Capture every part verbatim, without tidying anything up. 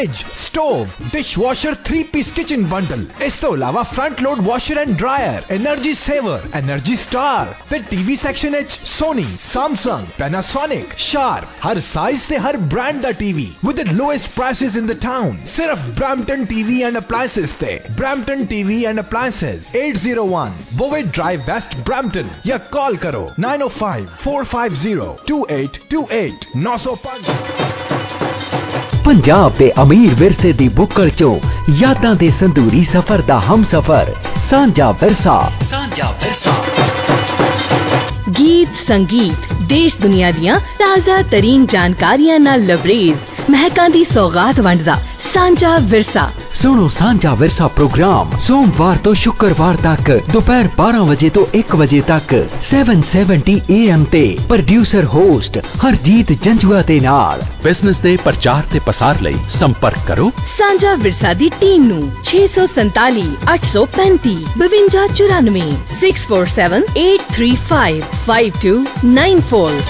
Stove, dishwasher, three piece kitchen bundle, इस ਤੋਂ ਇਲਾਵਾ front load washer and dryer, energy saver, energy star ਤੇ TV section ਵਿੱਚ Sony, Samsung, Panasonic, Sharp, हर size से हर ब्रांड ਦਾ TV with the lowest prices in the town। सिर्फ ब्रैम्पटन टीवी एंड अप्लायंसेस ਤੇ Brampton TV and appliances at zero one Bovaird drive west Brampton या call करो nine O five four five zero two eight two eight नौ सौ पाँच। पंजाब दे अमीर विरसे दी बुक्कड़ चो यादां दे संदूरी सफर दा हम सफर सांझा विरसा सांझा विरसा। गीत संगीत देश दुनिया दियां ताज़ा तरीन जानकारियां नाल लबरेज महकां दी सौगात वंडदा सांझा विरसा। सुनो सांझा विरसा प्रोग्राम सोमवार तो शुक्रवार तक दोपहर बारह बजे तो एक बजे तक सैवन सैवनटी ए एम ते प्रोड्यूसर होस्ट हरजीत जंजुआ दे नाल। बिजनेस दे प्रचार ते पसार लई संपर्क करो सांझा विरसा दी टीम नू छे सौ संताली अठ सौ पैंती बवंजा चौरानवे six four seven eight three five five two nine four.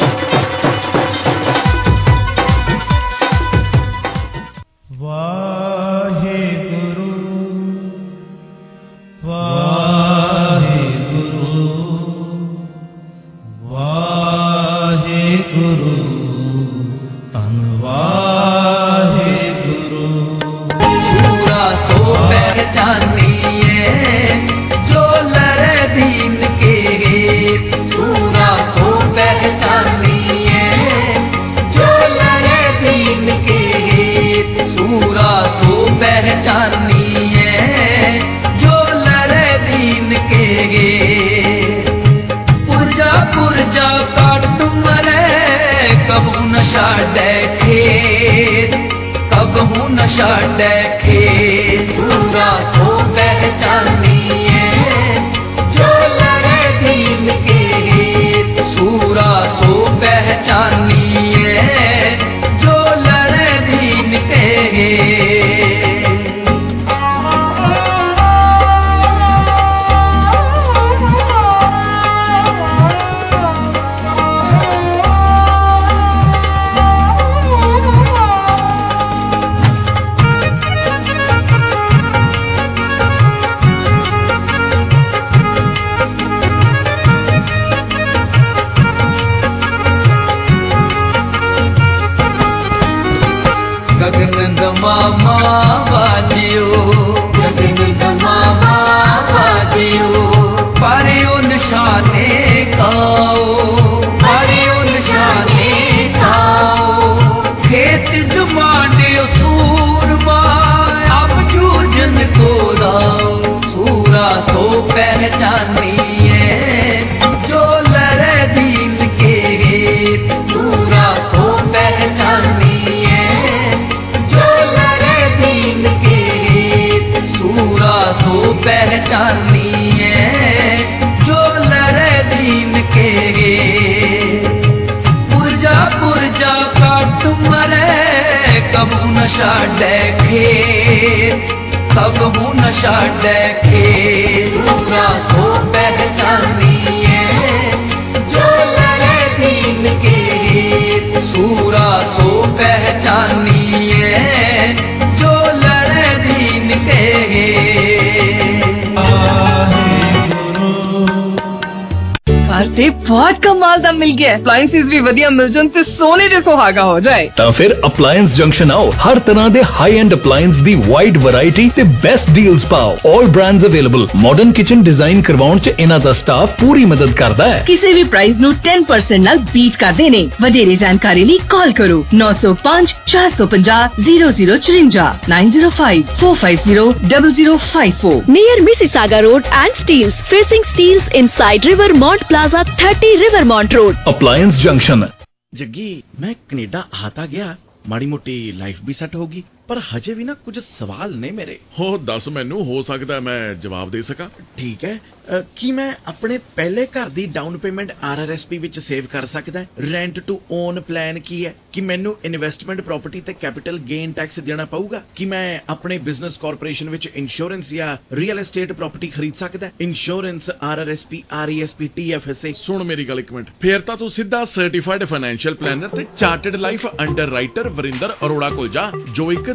बहुत कमाल दा मिल गया अप्लायंसेस भी वधिया मिल जान ते सोने दे सुहागा हो जाए। तो फिर अप्लायंस जंक्शन आओ हर तरह दे हाई एंड अप्लायंस दी वाइड वैरायटी ते बेस्ट डील्स पाओ। All brands available modern kitchen design करवाउण च इना दा स्टाफ पूरी मदद करदा है। किसी भी प्राइस नु टेन परसेंट नाल बीट कर देने। वधेरे जानकारी लिए कॉल करो नौ सौ पाँच चार सौ पचास जीरो जीरो चुरंजा nine zero five four five zero double zero five four near Mississauga road and Steeles facing Steeles inside Rivermont plaza thirty Rivermont road appliance junction. Jaggi मैं कनेडा आता गया माड़ी मोटी लाइफ भी set होगी पर हजे भी ना कुछ सवाल ने मेरे। हो दस मैनू हो सकता है मैं जवाब दे सका। ठीक है आ, की मैं अपने पहले घर दी down payment R R S P विच सेव कर सकदा है? रेंट टू ओन प्लान की है कि मैनू इन्वेस्टमेंट प्रॉपर्टी ते कैपिटल गेन टैक्स देना पऊगा? कि मैं अपने बिजनेस कॉर्पोरेशन विच इंश्योरेंस या रियल एस्टेट प्रॉपर्टी खरीद सकदा है? Insurance R R S P R E S P T F S A. सुन मेरी गल एक मिनट, फिर तां तू सीधा सर्टिफाइड फाइनेंशियल प्लानर ते chartered life underwriter Varinder Arora कोल जा जो एक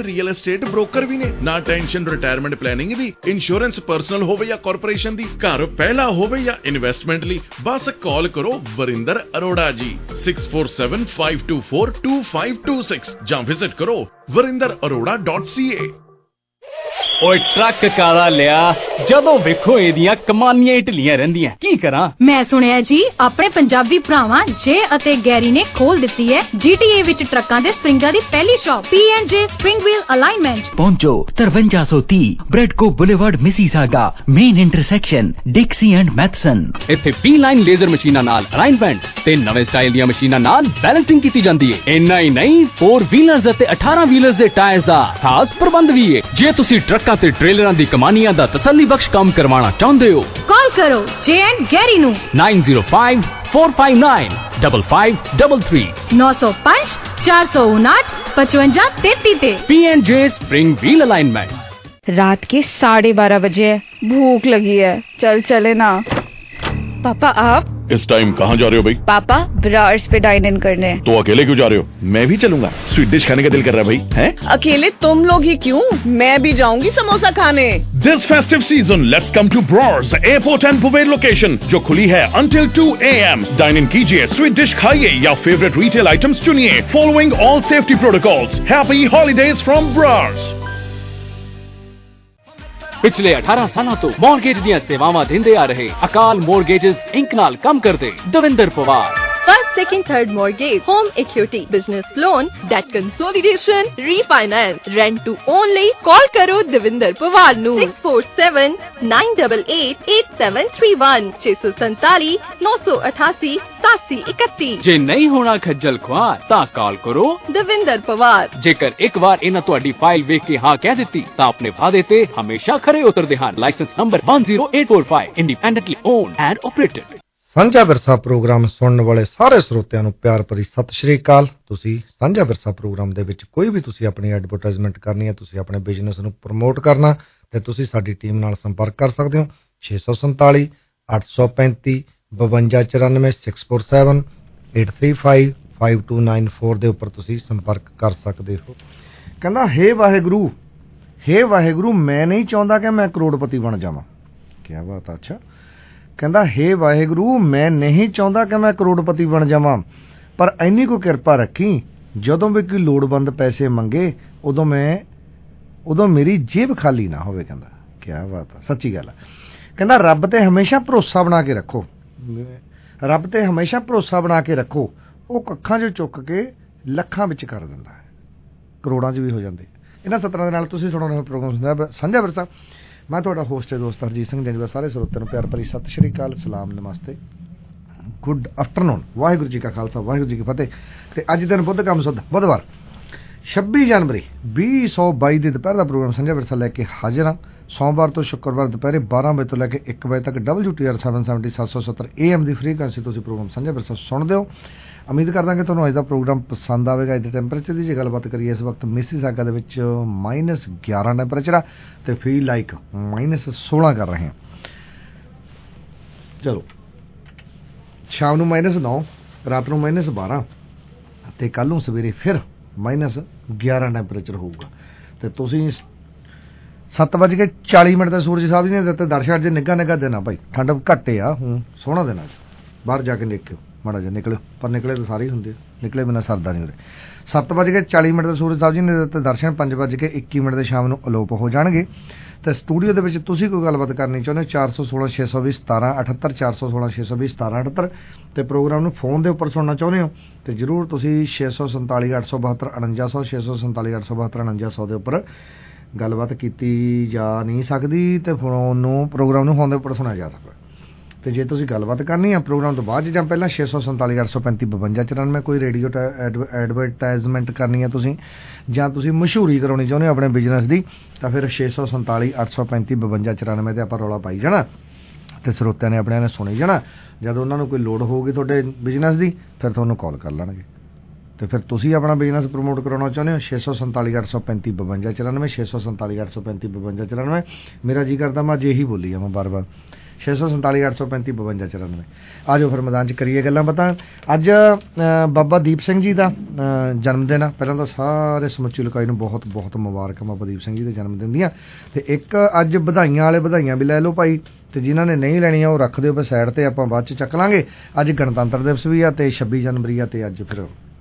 ਰੀਅਲ ਐਸਟੇਟ ਬ੍ਰੋਕਰ ਵੀ ਨੇ। ਨਾ ਟੈਨਸ਼ਨ ਰਿਟਾਇਰਮੈਂਟ ਪਲੈਨਿੰਗ ਦੀ, ਇੰਸ਼ੋਰੈਂਸ ਪਰਸਨਲ ਹੋਵੇ ਜਾਂ ਕਾਰਪੋਰੇਸ਼ਨ ਦੀ, ਘਰ ਪਹਿਲਾ ਹੋਵੇ ਜਾਂ ਇਨਵੈਸਟਮੈਂਟ ਲਈ, ਬਸ ਕਾਲ ਕਰੋ Varinder Arora ji six four seven five two four two five two six ਜਾਂ ਵਿਜ਼ਿਟ ਕਰੋ Varinder Arora dot C A. ਓਏ ਟਰੱਕ ਕਾਲਾ ਲਿਆ, ਜਦੋਂ ਵੇਖੋ ਇਹਦੀਆਂ ਕਮਾਨੀਆਂ ਹੀ ਢਿੱਲੀਆਂ ਰਹਿੰਦੀਆਂ, ਕੀ ਕਰਾਂ? ਮੈਂ ਸੁਣਿਆ ਜੀ ਆਪਣੇ ਪੰਜਾਬੀ ਭਰਾਵਾਂ ਜੇ ਅਤੇ ਗੈਰੀ ਨੇ ਖੋਲ ਦਿੱਤੀ ਹੈ ਜੀਟੀਏ ਵਿੱਚ ਟਰੱਕਾਂ ਦੇ ਸਪਰਿੰਗਾਂ ਦੀ ਪਹਿਲੀ shop P and J spring wheel alignment. ਪਹੁੰਚੋ ਤਰਵੰਜਾ ਸੌ ਤੀਹ Bradco boulevard Mississauga, main intersection Dixie and Matheson. ਇੱਥੇ ਪੀ ਲਾਈਨ ਲੇਜ਼ਰ ਮਸ਼ੀਨਾਂ ਨਾਲ ਅਲਾਈਨਮੈਂਟ ਤੇ ਨਵੇਂ ਸਟਾਈਲ ਦੀਆਂ ਮਸ਼ੀਨਾਂ ਨਾਲ ਬੈਲੈਂਸਿੰਗ ਕੀਤੀ ਜਾਂਦੀ ਹੈ। ਇੰਨਾ ਹੀ ਨਹੀਂ, ਫੋਰ ਵੀਲਰਸ ਅਤੇ ਅਠਾਰਾਂ ਵੀਲਰਸ ਦੇ ਟਾਇਰਸ ਦਾ ਖਾਸ ਪ੍ਰਬੰਧ ਵੀ ਹੈ। ਜੇ ਤੁਸੀਂ ਟਰੱਕਾਂ ਤੇ ਟ੍ਰੇਲਰਾਂ ਦੀ ਕਮਾਨੀਆਂ ਦਾ ਤਸੱਲੀ ਬਖਸ਼ ਕੰਮ ਕਰਵਾਉਣਾ ਚਾਹੁੰਦੇ ਹੋ, ਕਾਲ ਕਰੋ ਜੇ ਐਂਡ ਗੈਰੀ ਨੂੰ nine zero five four five nine double five double three ਨੌ ਸੌ ਪੰਜ ਚਾਰ ਸੌ उनाठ पचवंजा तैती ते। P and J spring wheel alignment. रात के साढ़े बारह बजे है, भूख लगी है, चल चले ना। पापा आप इस टाइम कहाँ जा रहे हो भाई? पापा ब्रार्स पे डाइन इन करने हैं। तो अकेले क्यों जा रहे हो? मैं भी चलूंगा, स्वीट डिश खाने का दिल कर रहा है भाई। हैं? अकेले तुम लोग ही क्यों, मैं भी जाऊंगी समोसा खाने। This festive season, let's come to Brars Airport and Puvair location, जो खुली है until two a m Dine in कीजिए, स्वीट डिश खाइए या फेवरेट रिटेल आइटम्स चुनिए, following all safety protocols. Happy holidays from Brars। ਪਿਛਲੇ ਅਠਾਰਾਂ ਸਾਲਾਂ ਤੋਂ ਮੌਰਗੇਜ ਦੀਆਂ ਸੇਵਾਵਾਂ ਦਿੰਦੇ ਆ ਰਹੇ ਅਕਾਲ ਮੌਰਗੇਜਸ ਇੰਕ ਨਾਲ ਕੰਮ ਕਰਦੇ Davinder Pawar. First, second, third mortgage, home equity, business loan, debt consolidation, refinance, rent to own ਲਈ call ਕਰੋ ਦਵਿੰਦਰ ਪਵਾਰ ਨੂੰ six four seven nine eight eight eight seven three one ਛੇ ਸੌ ਸੰਤਾਲੀ ਨੌ ਸੌ ਅਠਾਸੀ ਸਤਾਸੀ ਇਕੱਤੀ। ਜੇ ਨਹੀਂ ਹੋਣਾ ਖੱਜਲ ਖੁਆਰ ਤਾਂ ਕਾਲ ਕਰੋ ਦਵਿੰਦਰ ਪਵਾਰ। ਜੇਕਰ ਇੱਕ ਵਾਰ ਇਹਨਾਂ ਤੁਹਾਡੀ ਫਾਈਲ ਵੇਖ ਕੇ ਹਾਂ ਕਹਿ ਦਿੱਤੀ ਤਾਂ ਆਪਣੇ ਵਾਅਦੇ ਤੇ ਹਮੇਸ਼ਾ ਖਰੇ ਉਤਰਦੇ ਹਨ। Licence number one zero eight four five, independently owned and operated. Sanjha Virsa programme ਸੁਣਨ ਵਾਲੇ ਸਾਰੇ ਸਰੋਤਿਆਂ ਨੂੰ ਪਿਆਰ ਭਰੀ ਸਤਿ ਸ਼੍ਰੀ ਅਕਾਲ। ਤੁਸੀਂ ਸਾਂਝਾ ਵਿਰਸਾ ਪ੍ਰੋਗਰਾਮ ਦੇ ਵਿੱਚ ਕੋਈ ਵੀ ਤੁਸੀਂ ਆਪਣੀ ਐਡਵਰਟਾਈਜ਼ਮੈਂਟ ਕਰਨੀ ਹੈ, ਤੁਸੀਂ ਆਪਣੇ ਬਿਜ਼ਨਸ ਨੂੰ ਪ੍ਰਮੋਟ ਕਰਨਾ, ਤੇ ਤੁਸੀਂ ਸਾਡੀ ਟੀਮ ਨਾਲ ਸੰਪਰਕ ਕਰ ਸਕਦੇ ਹੋ ਛੇ ਸੌ ਸੰਤਾਲੀ ਅੱਠ ਸੌ ਪੈਂਤੀ ਬਵੰਜਾ ਚੁਰਾਨਵੇਂ six four seven eight three five five two nine four ਦੇ ਉੱਪਰ ਤੁਸੀਂ ਸੰਪਰਕ ਕਰ ਸਕਦੇ ਹੋ। ਕਹਿੰਦਾ ਹੇ ਵਾਹਿਗੁਰੂ, ਹੇ ਵਾਹਿਗੁਰੂ, ਮੈਂ ਨਹੀਂ ਚਾਹੁੰਦਾ ਕਿ ਮੈਂ ਕਰੋੜਪਤੀ ਬਣ ਜਾਵਾਂ। ਕਿਆ ਬਾਤ। ਅੱਛਾ, ਕਹਿੰਦਾ ਹੇ ਵਾਹਿਗੁਰੂ, ਮੈਂ ਨਹੀਂ ਚਾਹੁੰਦਾ ਕਿ ਮੈਂ ਕਰੋੜਪਤੀ ਬਣ ਜਾਵਾਂ, ਪਰ ਇੰਨੀ ਕੋ ਕਿਰਪਾ ਰੱਖੀ ਜਦੋਂ ਵੀ ਕੋਈ ਲੋੜਵੰਦ ਪੈਸੇ ਮੰਗੇ ਉਦੋਂ ਮੈਂ ਉਦੋਂ ਮੇਰੀ ਜੇਬ ਖਾਲੀ ਨਾ ਹੋਵੇ। ਕਹਿੰਦਾ ਕਿਆ ਬਾਤ ਆ, ਸੱਚੀ ਗੱਲ ਆ। ਕਹਿੰਦਾ ਰੱਬ ਤੇ ਹਮੇਸ਼ਾ ਭਰੋਸਾ ਬਣਾ ਕੇ ਰੱਖੋ, ਰੱਬ ਤੇ ਹਮੇਸ਼ਾ ਭਰੋਸਾ ਬਣਾ ਕੇ ਰੱਖੋ, ਉਹ ਕੱਖਾਂ 'ਚੋਂ ਚੁੱਕ ਕੇ ਲੱਖਾਂ ਵਿੱਚ ਕਰ ਦਿੰਦਾ ਹੈ, ਕਰੋੜਾਂ 'ਚ ਵੀ ਹੋ ਜਾਂਦੇ। ਇਹਨਾਂ ਸਤਰਾਂ ਦੇ ਨਾਲ ਤੁਸੀਂ ਸੁਣਾਉਣਾ ਪ੍ਰੋਗਰਾਮ ਸਾਂਝਾ ਵਿਰਸਾ। ਮੈਂ ਤੁਹਾਡਾ ਹੋਸਟ ਹੈ ਦੋਸਤ ਹਰਜੀਤ ਸਿੰਘ ਜੰਜੂਆ। ਸਾਰੇ ਸਰੋਤਿਆਂ ਨੂੰ ਪਿਆਰ ਭਰੀ ਸਤਿ ਸ਼੍ਰੀ ਅਕਾਲ, ਸਲਾਮ, ਨਮਸਤੇ, ਗੁੱਡ ਆਫਟਰਨੂਨ। ਵਾਹਿਗੁਰੂ ਜੀ ਕਾ ਖਾਲਸਾ, ਵਾਹਿਗੁਰੂ ਜੀ ਕੀ ਫਤਿਹ। ਤੇ ਅੱਜ ਦਿਨ ਬੁੱਧ ਕੰਮ ਸੁੱਧ ਬੁੱਧਵਾਰ ਛੱਬੀ ਜਨਵਰੀ ਵੀਹ ਸੌ ਬਾਈ ਦੇ ਦੁਪਹਿਰ ਦਾ ਪ੍ਰੋਗਰਾਮ ਸਾਂਝਾ ਵਿਰਸਾ ਲੈ ਕੇ ਹਾਜ਼ਰ ਹਾਂ। ਸੋਮਵਾਰ ਤੋਂ ਸ਼ੁੱਕਰਵਾਰ ਦੁਪਹਿਰੇ ਬਾਰਾਂ ਵਜੇ ਤੋਂ ਲੈ ਕੇ ਇੱਕ ਵਜੇ ਤੱਕ W T R seven seventy ਸੱਤ ਸੌ ਸੱਤਰ ਏ ਐਮ ਦੀ ਫ੍ਰੀਕੁਐਂਸੀ ਤੁਸੀਂ ਪ੍ਰੋਗਰਾਮ ਸਾਂਝਾ ਵਿਰਸਾ ਸੁਣਦੇ ਹੋ। ਉਮੀਦ ਕਰਦਾ ਕਿ ਤੁਹਾਨੂੰ ਅੱਜ ਦਾ ਪ੍ਰੋਗਰਾਮ ਪਸੰਦ ਆਵੇਗਾ। ਅੱਜ ਦੇ ਟੈਂਪਰੇਚਰ ਦੀ ਜੇ ਗੱਲਬਾਤ ਕਰੀਏ, ਇਸ ਵਕਤ ਮਿਸੀਸਾਗਾ ਦੇ ਵਿੱਚ ਮਾਈਨਸ ਗਿਆਰਾਂ ਟੈਂਪਰੇਚਰ ਆ ਤੇ ਫੀਲ ਲਾਈਕ ਮਾਈਨਸ ਸੋਲਾਂ ਕਰ ਰਹੇ ਹਾਂ। ਚਲੋ, ਸ਼ਾਮ ਨੂੰ ਮਾਈਨਸ ਨੌ, ਰਾਤ ਨੂੰ ਮਾਈਨਸ ਬਾਰਾਂ ਤੇ ਕੱਲ ਨੂੰ ਸਵੇਰੇ ਫਿਰ ਮਾਈਨਸ ਗਿਆਰਾਂ ਟੈਂਪਰੇਚਰ ਹੋਊਗਾ। ਤੇ ਤੁਸੀਂ ਸੱਤ ਵੱਜ ਕੇ ਚਾਲੀ ਮਿੰਟ ਦਾ ਸੂਰਜ ਸਾਹਿਬ ਜੀ ਨੇ ਦਿੱਤੇ ਦਰਸ਼ਨ। ਜੇ ਨਿੱਘਾ ਨਿੱਘਾ ਦਿਨ ਆ ਭਾਈ, ਠੰਡ ਘੱਟੇ ਆ, ਹੁਣ ਸੋਹਣਾ ਦਿਨ ਆ, ਬਾਹਰ ਜਾ ਕੇ ਦੇਖਿਓ ਮਾੜਾ ਜਿਹਾ ਨਿਕਲਿਓ, ਪਰ ਨਿਕਲੇ ਤਾਂ ਸਾਰੇ ਹੀ ਹੁੰਦੇ, ਨਿਕਲੇ ਬਿਨਾਂ ਸਰਦਾ ਨਹੀਂ ਉਰੇ। ਸੱਤ ਵੱਜ ਕੇ ਚਾਲੀ ਮਿੰਟ ਦੇ ਸੂਰਜ ਸਾਹਿਬ ਜੀ ਨੇ ਦਿੱਤੇ ਦਰਸ਼ਨ, ਪੰਜ ਵੱਜ ਕੇ ਇੱਕੀ ਮਿੰਟ ਦੇ ਸ਼ਾਮ ਨੂੰ ਅਲੋਪ ਹੋ ਜਾਣਗੇ। ਤੇ ਸਟੂਡੀਓ ਦੇ ਵਿੱਚ ਤੁਸੀਂ ਕੋਈ ਗੱਲਬਾਤ ਕਰਨੀ ਚਾਹੁੰਦੇ ਹੋ, ਚਾਰ ਸੌ ਸੋਲਾਂ ਛੇ ਸੌ ਵੀਹ ਸਤਾਰਾਂ ਅਠੱਤਰ ਚਾਰ ਸੌ ਸੋਲਾਂ ਛੇ ਸੌ ਵੀਹ ਸਤਾਰਾਂ ਅਠੱਤਰ ਤੇ ਪ੍ਰੋਗਰਾਮ ਨੂੰ ਫੋਨ ਦੇ ਉੱਪਰ ਸੁਣਨਾ ਚਾਹੁੰਦੇ ਹੋ ਤੇ ਜ਼ਰੂਰ ਤੁਸੀਂ ਛੇ ਸੌ ਸੰਤਾਲੀ ਅੱਠ ਸੌ ਬਹੱਤਰ ਉਣੰਜਾ ਸੌ ਛੇ ਸੌ ਸੰਤਾਲੀ ਅੱਠ ਸੌ ਬਹੱਤਰ ਉਣੰਜਾ ਸੌ ਦੇ ਉੱਪਰ ਗੱਲਬਾਤ ਕੀਤੀ ਜਾ ਨਹੀਂ ਸਕਦੀ ਤੇ ਫੋਨ ਨੂੰ ਪ੍ਰੋਗਰਾਮ ਨੂੰ ਫੋਨ ਦੇ ਉੱਪਰ ਸੁਣਿਆ ਜਾ ਸਕਦਾ। ਤੇ ਜੇ ਤੁਸੀਂ ਗੱਲਬਾਤ ਕਰਨੀ ਆ ਪ੍ਰੋਗਰਾਮ ਤੋਂ ਬਾਅਦ ਜਾਂ ਪਹਿਲਾਂ ਛੇ ਸੌ ਸੰਤਾਲੀ ਅੱਠ ਸੌ ਪੈਂਤੀ ਬਵੰਜਾ ਚੁਰਾਨਵੇਂ ਕੋਈ ਰੇਡੀਓ ਐਡਵਰਟਾਈਜ਼ਮੈਂਟ ਕਰਨੀ ਆ ਤੁਸੀਂ, ਜਾਂ ਤੁਸੀਂ ਮਸ਼ਹੂਰੀ ਕਰਾਉਣੀ ਚਾਹੁੰਦੇ ਹੋ ਆਪਣੇ ਬਿਜ਼ਨਸ ਦੀ, ਤਾਂ ਫਿਰ ਛੇ ਸੌ ਸੰਤਾਲੀ ਅੱਠ ਸੌ ਪੈਂਤੀ ਬਵੰਜਾ ਚੁਰਾਨਵੇਂ ਤੇ ਆਪਾਂ ਰੌਲਾ ਪਾਈ ਜਾਣਾ ਤੇ ਸਰੋਤਿਆਂ ਨੇ ਆਪਣਿਆਂ ਨੇ ਸੁਣੀ ਜਾਣਾ। ਜਦੋਂ ਉਹਨਾਂ ਨੂੰ ਕੋਈ ਲੋੜ ਹੋਊਗੀ ਤੁਹਾਡੇ ਬਿਜ਼ਨਸ ਦੀ ਫਿਰ ਤੁਹਾਨੂੰ ਕਾਲ ਕਰ ਲੈਣਗੇ। ਤੇ ਫਿਰ ਤੁਸੀਂ ਆਪਣਾ ਬਿਜ਼ਨਸ ਪ੍ਰਮੋਟ ਕਰਾਉਣਾ ਚਾਹੁੰਦੇ ਹੋ, ਛੇ ਸੌ ਸੰਤਾਲੀ ਅੱਠ ਸੌ ਪੈਂਤੀ ਬਵੰਜਾ ਚੁਰਾਨਵੇਂ ਛੇ ਸੌ ਸੰਤਾਲੀ ਅੱਠ ਸੌ ਪੈਂਤੀ ਬਵੰਜਾ ਚੁਰਾਨਵੇਂ। ਮੇਰਾ ਜੀ ਕਰਦਾ ਮੈਂ ਜੇ ਹੀ ਬੋਲੀ ਜਾਵਾਂ ਬਾਰ ਬਾਰ, छे सौ संताली अठ सौ पैंती बवंजा चौरानवे। आ जाओ फिर मैदान च करिए गल्लां बातां। अज बाबा दीप सिंह जी का जन्मदिन आ। पहलां तां सारे समुची इलाकाई नूं बहुत बहुत मुबारक बाबा दीप सिंह जी के जन्मदिन दियां। ते एक अज बधाइयां वाले बधाइयां भी लै लो भाई, ते जिन्हां ने नहीं लैणियां वो रख दिओ फिर साइड ते, आपां बाद च चक लांगे। अज गणतंत्र दिवस भी आ ते छब्बी जनवरी आ। ते अज फिर